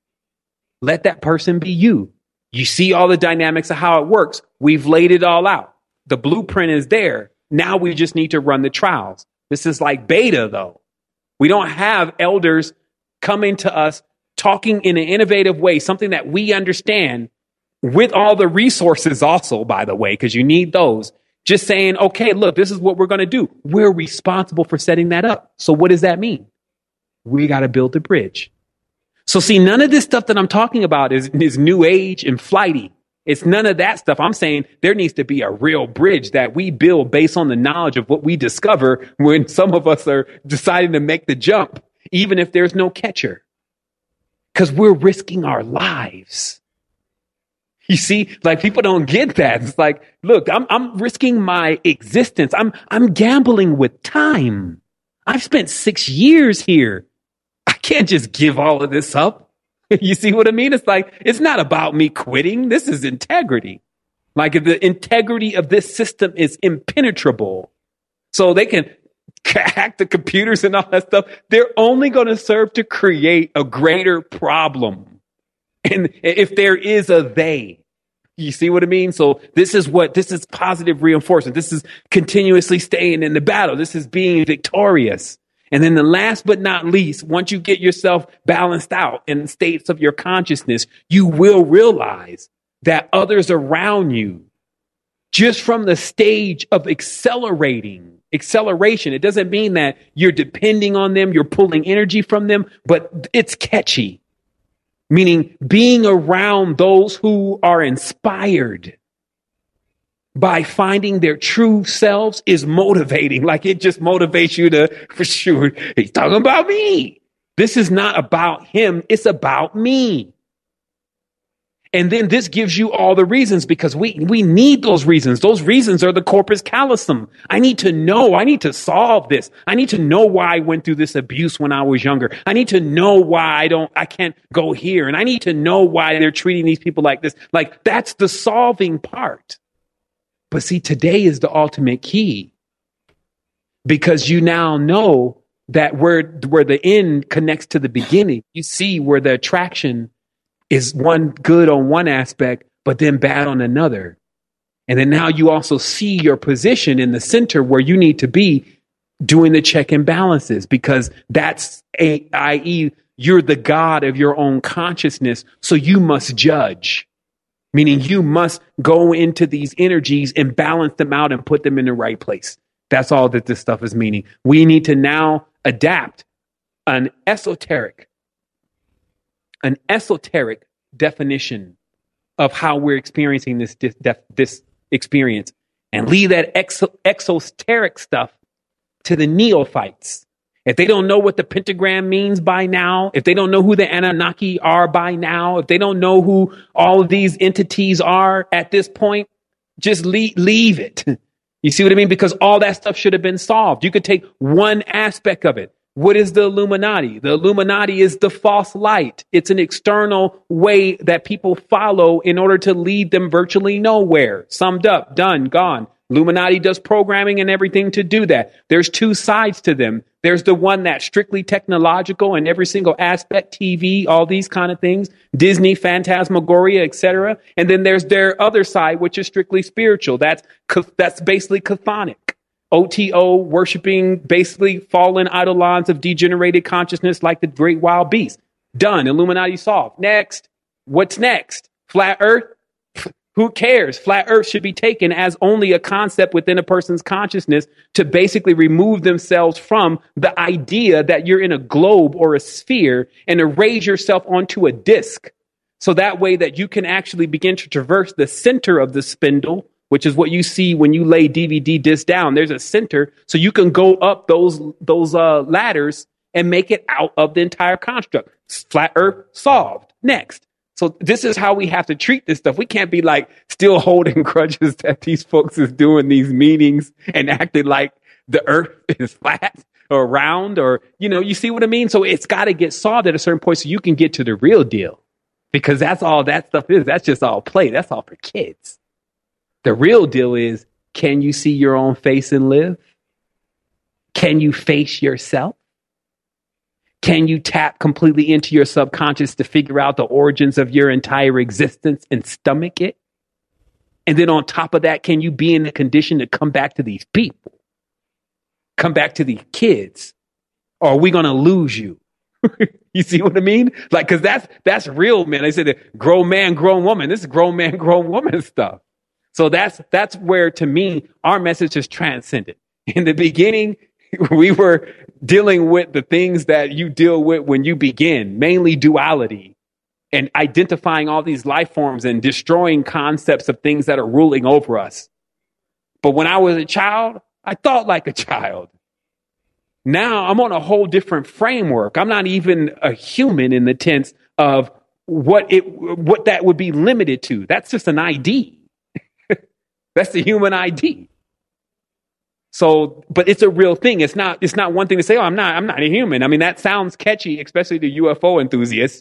Let that person be you. You see all the dynamics of how it works. We've laid it all out. The blueprint is there. Now we just need to run the trials. This is like beta, though. We don't have elders coming to us talking in an innovative way, something that we understand with all the resources also, by the way, because you need those. Just saying, okay, look, this is what we're going to do. We're responsible for setting that up. So what does that mean? We got to build the bridge. So see, none of this stuff that I'm talking about is, is new age and flighty. It's none of that stuff. I'm saying there needs to be a real bridge that we build based on the knowledge of what we discover when some of us are deciding to make the jump, even if there's no catcher, because we're risking our lives. You see, like people don't get that. It's like, look, I'm, I'm risking my existence. I'm, I'm gambling with time. I've spent six years here. I can't just give all of this up. You see what I mean? It's like, it's not about me quitting. This is integrity. Like if the integrity of this system is impenetrable, so they can hack the computers and all that stuff, they're only going to serve to create a greater problem. And if there is a they, you see what I mean? So this is what, this is positive reinforcement. This is continuously staying in the battle. This is being victorious. And then the last but not least, once you get yourself balanced out in states of your consciousness, you will realize that others around you, just from the stage of accelerating, acceleration, it doesn't mean that you're depending on them, you're pulling energy from them, but it's catchy. Meaning being around those who are inspired by finding their true selves is motivating. Like it just motivates you to, for sure, he's talking about me. This is not about him. It's about me. And then this gives you all the reasons, because we, we need those reasons. Those reasons are the corpus callosum. I need to know. I need to solve this. I need to know why I went through this abuse when I was younger. I need to know why I don't, I can't go here. And I need to know why they're treating these people like this. Like that's the solving part. But see, today is the ultimate key, because you now know that where, where the end connects to the beginning, you see where the attraction is one good on one aspect, but then bad on another. And then now you also see your position in the center where you need to be doing the check and balances, because that's a, that is you're the God of your own consciousness. So you must judge. Meaning you must go into these energies and balance them out and put them in the right place. That's all that this stuff is meaning. We need to now adapt an esoteric, an esoteric definition of how we're experiencing this, this, this experience, and leave that exo, exoteric stuff to the neophytes. if they don't know what the pentagram means by now, if they don't know who the Anunnaki are by now, if they don't know who all of these entities are at this point, just leave, leave it. You see what I mean? Because all that stuff should have been solved. You could take one aspect of it. What is the Illuminati? The Illuminati is the false light. It's an external way that people follow in order to lead them virtually nowhere. Summed up, done, gone. Illuminati does programming and everything to do that. There's two sides to them. There's the one that's strictly technological in every single aspect, T V, all these kind of things, Disney, Phantasmagoria, et cetera. And then there's their other side, which is strictly spiritual. That's that's basically chthonic. O T O, worshiping basically fallen eidolons of degenerated consciousness like the great wild beast. Done. Illuminati solved. Next. What's next? Flat Earth? Who cares? Flat Earth should be taken as only a concept within a person's consciousness to basically remove themselves from the idea that you're in a globe or a sphere and to raise yourself onto a disc. So that way that you can actually begin to traverse the center of the spindle, which is what you see when you lay D V D disc down. There's a center, so you can go up those those uh, ladders and make it out of the entire construct. Flat Earth solved. Next. So this is how we have to treat this stuff. We can't be like still holding grudges that these folks is doing these meetings and acting like the earth is flat or round or, you know, you see what I mean? So it's got to get solved at a certain point so you can get to the real deal, because that's all that stuff is. That's just all play. That's all for kids. The real deal is, can you see your own face and live? Can you face yourself? Can you tap completely into your subconscious to figure out the origins of your entire existence and stomach it? And then on top of that, can you be in the condition to come back to these people? Come back to these kids? Or are we going to lose you? You see what I mean? Like, because that's, that's real, man. I said grown man, grown woman. This is grown man, grown woman stuff. So that's, that's where, to me, our message is transcendent. In the beginning, we were dealing with the things that you deal with when you begin, mainly duality and identifying all these life forms and destroying concepts of things that are ruling over us. But when I was a child, I thought like a child. Now I'm on a whole different framework. I'm not even a human in the sense of what it, what that would be limited to. That's just an I D. That's the human I D. So, but it's a real thing. It's not, it's not one thing to say, oh, I'm not, I'm not a human. I mean, that sounds catchy, especially to U F O enthusiasts.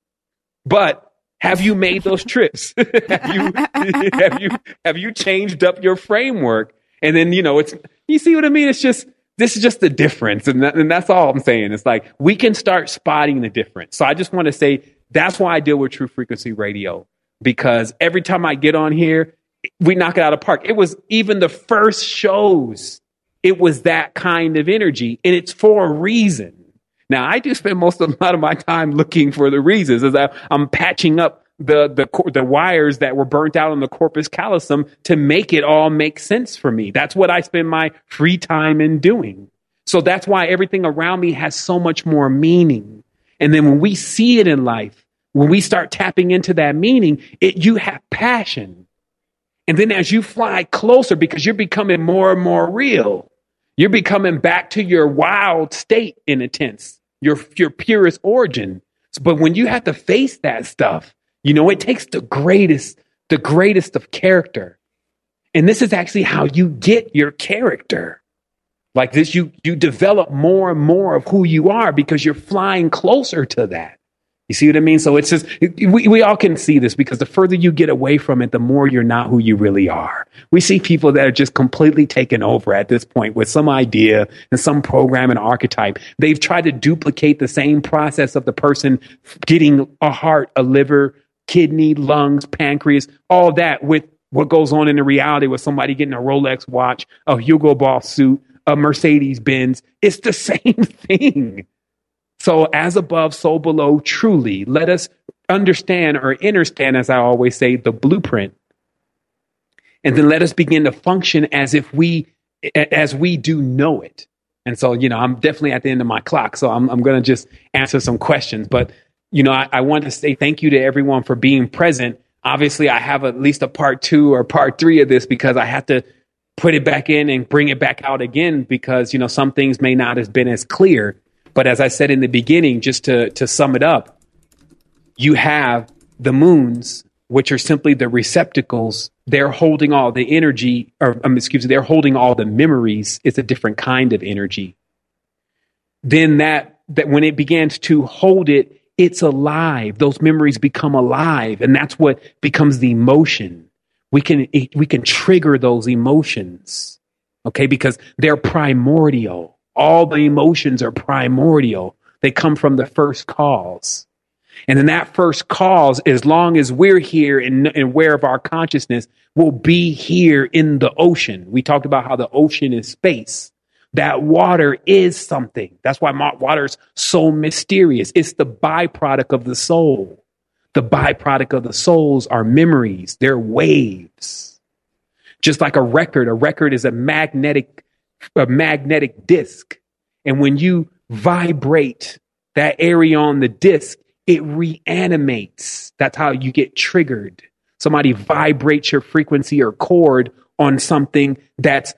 But have you made those trips? have you, have you, have you changed up your framework? And then, you know, it's, you see what I mean? It's just, this is just the difference. And, that, and that's all I'm saying. It's like, we can start spotting the difference. So I just want to say, that's why I deal with True Frequency Radio, because every time I get on here, we knock it out of the park. It was even the first shows. It was that kind of energy, and it's for a reason. Now, I do spend most of a lot of my time looking for the reasons, as I, I'm patching up the, the the wires that were burnt out on the corpus callosum to make it all make sense for me. That's what I spend my free time in doing. So that's why everything around me has so much more meaning. And then when we see it in life, when we start tapping into that meaning, it you have passion. And then as you fly closer, because you're becoming more and more real, you're becoming back to your wild state in a sense, your, your purest origin. But when you have to face that stuff, you know, it takes the greatest, the greatest of character. And this is actually how you get your character. Like this, you, you develop more and more of who you are because you're flying closer to that. You see what I mean? So it's just, we, we all can see this, because the further you get away from it, the more you're not who you really are. We see people that are just completely taken over at this point with some idea and some program and archetype. They've tried to duplicate the same process of the person getting a heart, a liver, kidney, lungs, pancreas, all that with what goes on in the reality with somebody getting a Rolex watch, a Hugo Boss suit, a Mercedes Benz. It's the same thing. So as above, so below, truly, let us understand or understand, as I always say, the blueprint. And then let us begin to function as if we, as we do know it. And so, you know, I'm definitely at the end of my clock, so I'm, I'm going to just answer some questions. But, you know, I, I want to say thank you to everyone for being present. Obviously, I have at least a part two or part three of this, because I have to put it back in and bring it back out again, because, you know, some things may not have been as clear. But as I said in the beginning, just to, to sum it up, you have the moons, which are simply the receptacles. They're holding all the energy, or um, excuse me, they're holding all the memories. It's a different kind of energy. Then that, that when it begins to hold it, it's alive. Those memories become alive. And that's what becomes the emotion. We can, we can trigger those emotions, okay? Because they're primordial. All the emotions are primordial. They come from the first cause. And then that first cause, as long as we're here and, and aware of our consciousness, will be here in the ocean. We talked about how the ocean is space. That water is something. That's why water is so mysterious. It's the byproduct of the soul. The byproduct of the souls are memories. They're waves. Just like a record, a record is a magnetic, a magnetic disc. And when you vibrate that area on the disc, it reanimates. That's how you get triggered. Somebody vibrates your frequency or chord on something that's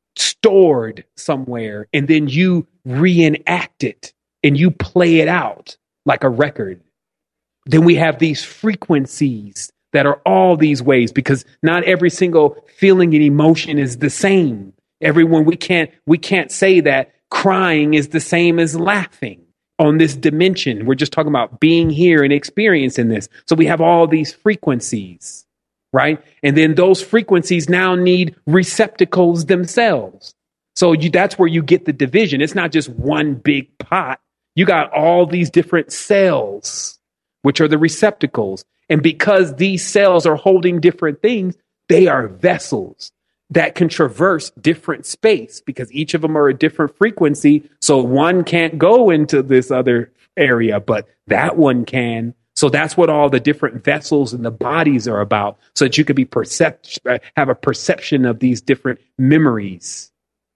stored somewhere, and then you reenact it and you play it out like a record. Then we have these frequencies that are all these ways, because not every single feeling and emotion is the same. Everyone, we can't, we can't say that crying is the same as laughing on this dimension. We're just talking about being here and experiencing this. So we have all these frequencies, right? And then those frequencies now need receptacles themselves. So you, that's where you get the division. It's not just one big pot. You got all these different cells, which are the receptacles. And because these cells are holding different things, they are vessels that can traverse different space, because each of them are a different frequency. So one can't go into this other area, but that one can. So that's what all the different vessels and the bodies are about, so that you could be percept, have a perception of these different memories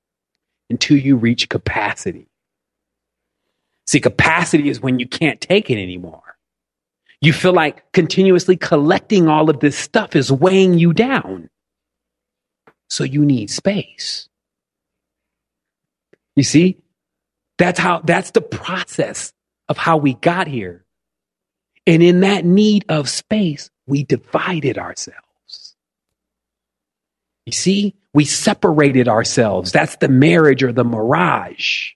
until you reach capacity. See, capacity is when you can't take it anymore. You feel like continuously collecting all of this stuff is weighing you down. So you need space. You see, that's how, that's the process of how we got here. And in that need of space, we divided ourselves. You see, we separated ourselves. That's the marriage or the mirage.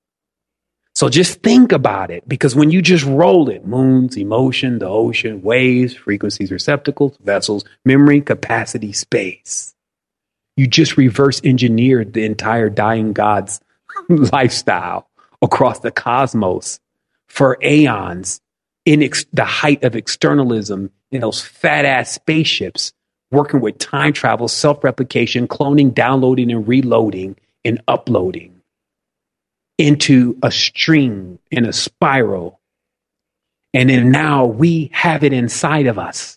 So just think about it, because when you just roll it, moons, emotion, the ocean, waves, frequencies, receptacles, vessels, memory, capacity, space. You just reverse engineered the entire dying God's lifestyle across the cosmos for aeons in ex- the height of externalism in those fat ass spaceships, working with time travel, self-replication, cloning, downloading and reloading and uploading into a stream, in a spiral. And then now we have it inside of us,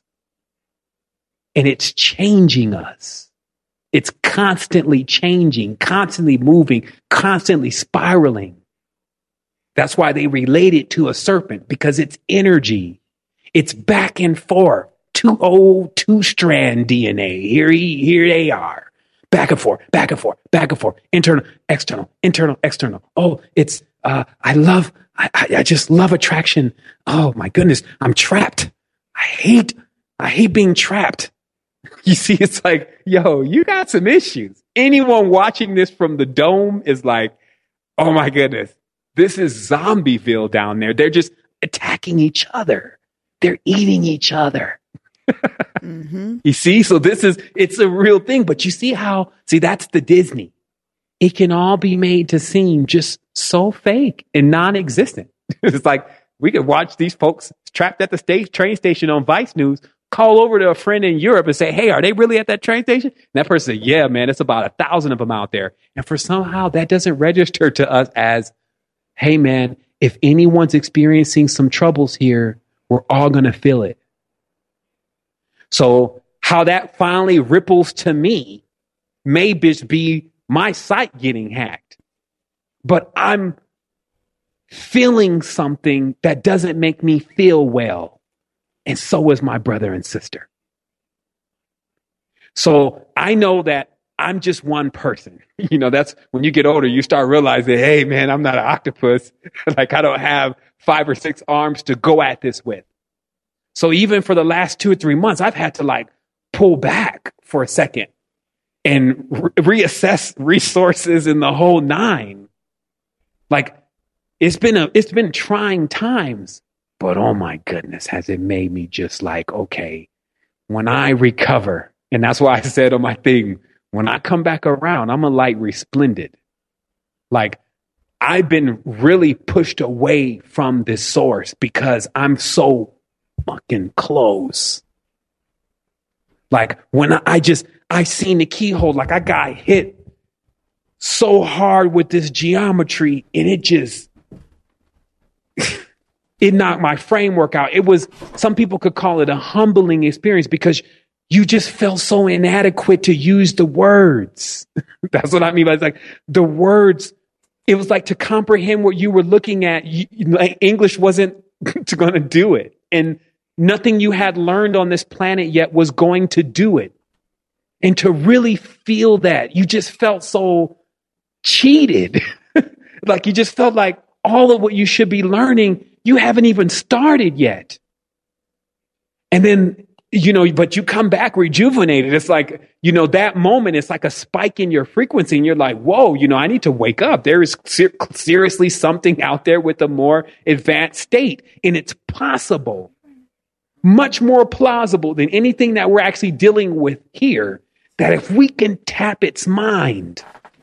and it's changing us. It's constantly changing, constantly moving, constantly spiraling. That's why they relate it to a serpent, because it's energy. It's back and forth. Two old two-strand D N A. Here, here they are. Back and forth, back and forth, back and forth. Internal, external, internal, external. Oh, it's, uh, I love, I, I just love attraction. Oh my goodness, I'm trapped. I hate, I hate being trapped. You see, it's like, yo, you got some issues. Anyone watching this from the dome is like, oh my goodness, this is Zombieville down there. They're just attacking each other. They're eating each other. Mm-hmm. You see, so this is, it's a real thing. But you see how, see, that's the Disney. It can all be made to seem just so fake and non-existent. It's like, we could watch these folks trapped at the state, train station on Vice News, call over to a friend in Europe and say, hey, are they really at that train station? And that person said, yeah, man, it's about a thousand of them out there. And for somehow that doesn't register to us as, hey, man, if anyone's experiencing some troubles here, we're all going to feel it. So how that finally ripples to me may just be my site getting hacked, but I'm feeling something that doesn't make me feel well. And so is my brother and sister. So I know that I'm just one person. You know, that's when you get older, you start realizing, hey, man, I'm not an octopus. Like, I don't have five or six arms to go at this with. So even for the last two or three months, I've had to like pull back for a second and re- reassess resources in the whole nine. Like, it's been a, it's been trying times, but oh my goodness, has it made me just like, okay, when I recover, and that's why I said on my thing, when I come back around, I'm a light resplendent. Like, I've been really pushed away from this source because I'm so fucking close. Like, when I, I just, I seen the keyhole, like I got hit so hard with this geometry and it just, it knocked my framework out. It was, some people could call it a humbling experience because you just felt so inadequate to use the words. That's what I mean by it's like the words. It was like to comprehend what you were looking at. You, like English wasn't going to do it. And nothing you had learned on this planet yet was going to do it. And to really feel that, you just felt so cheated. Like you just felt like all of what you should be learning, you haven't even started yet. And then, you know, but you come back rejuvenated. It's like, you know, that moment, it's like a spike in your frequency. And you're like, whoa, you know, I need to wake up. There is ser- seriously something out there with a more advanced state. And it's possible, much more plausible than anything that we're actually dealing with here, that if we can tap its mind,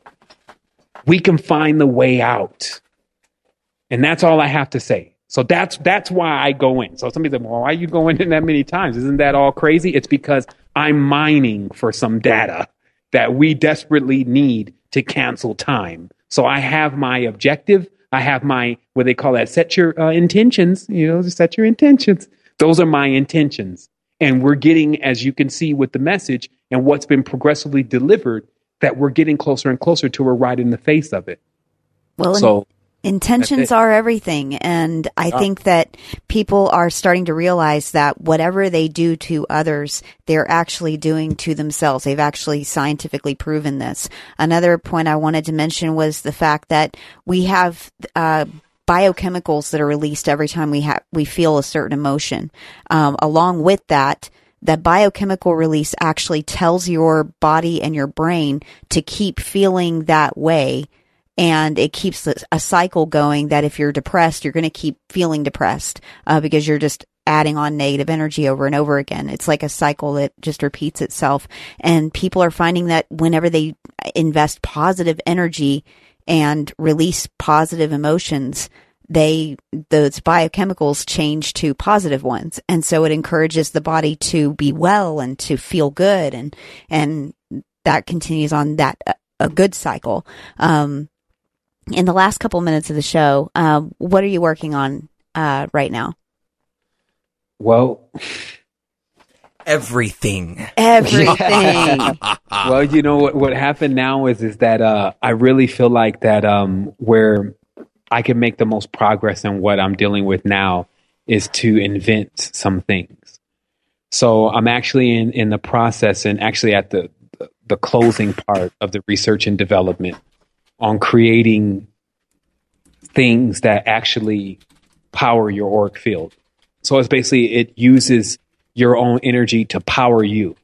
we can find the way out. And that's all I have to say. So that's that's why I go in. So somebody said, well, why are you going in that many times? Isn't that all crazy? It's because I'm mining for some data that we desperately need to cancel time. So I have my objective. I have my, what they call that, set your uh, intentions, you know, set your intentions. Those are my intentions. And we're getting, as you can see with the message and what's been progressively delivered, that we're getting closer and closer to we're right in the face of it. Well, so intentions are everything. And I oh. think that people are starting to realize that whatever they do to others, they're actually doing to themselves. They've actually scientifically proven this. Another point I wanted to mention was the fact that we have uh, biochemicals that are released every time we have we feel a certain emotion. Um, along with that, that biochemical release actually tells your body and your brain to keep feeling that way. And it keeps a cycle going that if you're depressed, you're going to keep feeling depressed uh, because you're just adding on negative energy over and over again. It's like a cycle that just repeats itself. And people are finding that whenever they invest positive energy and release positive emotions, they those biochemicals change to positive ones. And so it encourages the body to be well and to feel good. And and that continues on that a, a good cycle. Um In the last couple minutes of the show, uh, what are you working on uh, right now? Well, everything. Everything. Well, you know what? What happened now is is that uh, I really feel like that um, where I can make the most progress in what I'm dealing with now is to invent some things. So I'm actually in, in the process and actually at the the closing part of the research and development on creating things that actually power your auric field. So it's basically, it uses your own energy to power you.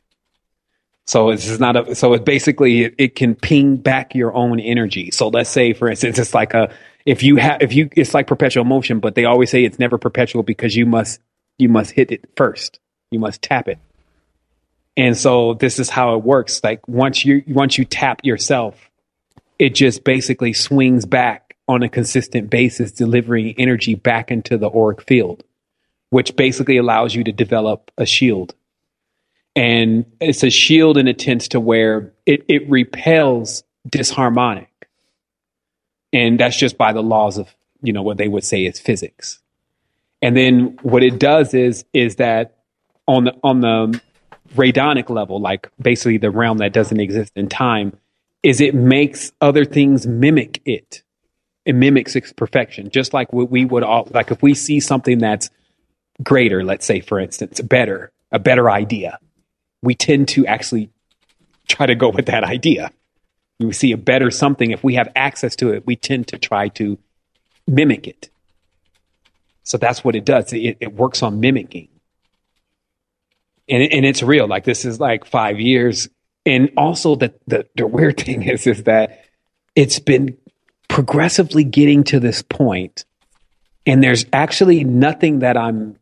So it's not a, so it basically, it, it can ping back your own energy. So let's say, for instance, it's like a, if you have, if you, it's like perpetual motion, but they always say it's never perpetual because you must, you must hit it first. You must tap it. And so this is how it works. Like once you, once you tap yourself, it just basically swings back on a consistent basis, delivering energy back into the auric field, which basically allows you to develop a shield. And it's a shield in a sense to where it, it repels disharmonic. And that's just by the laws of, you know, what they would say is physics. And then what it does is, is that on the, on the radonic level, like basically the realm that doesn't exist in time, is it makes other things mimic it. It mimics its perfection. Just like what we would all, like if we see something that's greater, let's say, for instance, better, a better idea, we tend to actually try to go with that idea. We see a better something. If we have access to it, we tend to try to mimic it. So that's what it does. It, it works on mimicking. And, it, and it's real. Like, this is like five years. And also the, the, the weird thing is, is that it's been progressively getting to this point, and there's actually nothing that I'm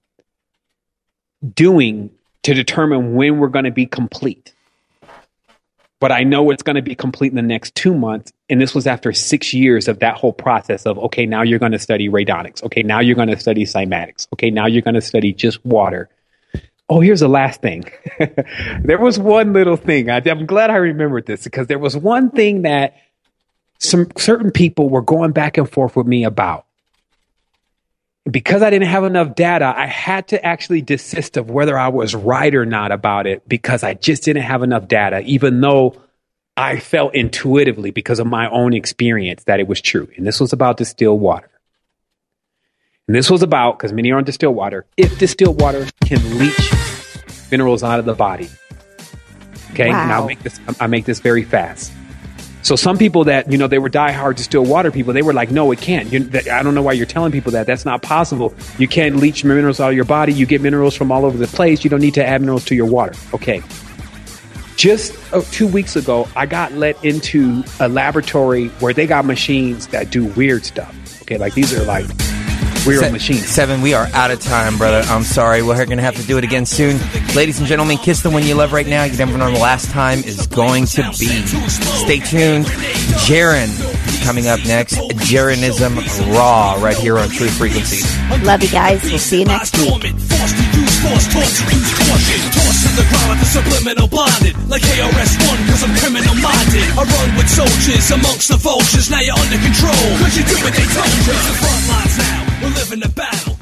doing to determine when we're going to be complete. But I know it's going to be complete in the next two months. And this was after six years of that whole process of, okay, now you're going to study radionics. Okay, now you're going to study cymatics. Okay, now you're going to study just water. Oh, here's the last thing. There was one little thing. I, I'm glad I remembered this, because there was one thing that some certain people were going back and forth with me about. Because I didn't have enough data, I had to actually desist of whether I was right or not about it, because I just didn't have enough data, even though I felt intuitively, because of my own experience, that it was true. And this was about distilled water. And this was about, because many are on distilled water, if distilled water can leach minerals out of the body. Okay, wow. Now I'll make this, I make this very fast. So some people that, you know, they were diehard distilled water people, they were like, no, it can't. You, I don't know why you're telling people that. That's not possible. You can't leach minerals out of your body. You get minerals from all over the place. You don't need to add minerals to your water. Okay. Just uh, two weeks ago, I got let into a laboratory where they got machines that do weird stuff. Okay, like these are like weird Se- machines. Seven, we are out of time, brother. I'm sorry. We're going to have to do it again soon. Ladies and gentlemen, kiss the one you love right now. You never know when the last time is going to be. Stay tuned. Jaren coming up next. Jarenism Raw right here on True Frequency. Love you guys. We'll see you next week. Tossed to the ground like a subliminal blinded, like K R S One, cause I'm criminal minded. I run with soldiers amongst the vultures, now you're under control, cause you do what they told you. The front lines now, we're living the battle.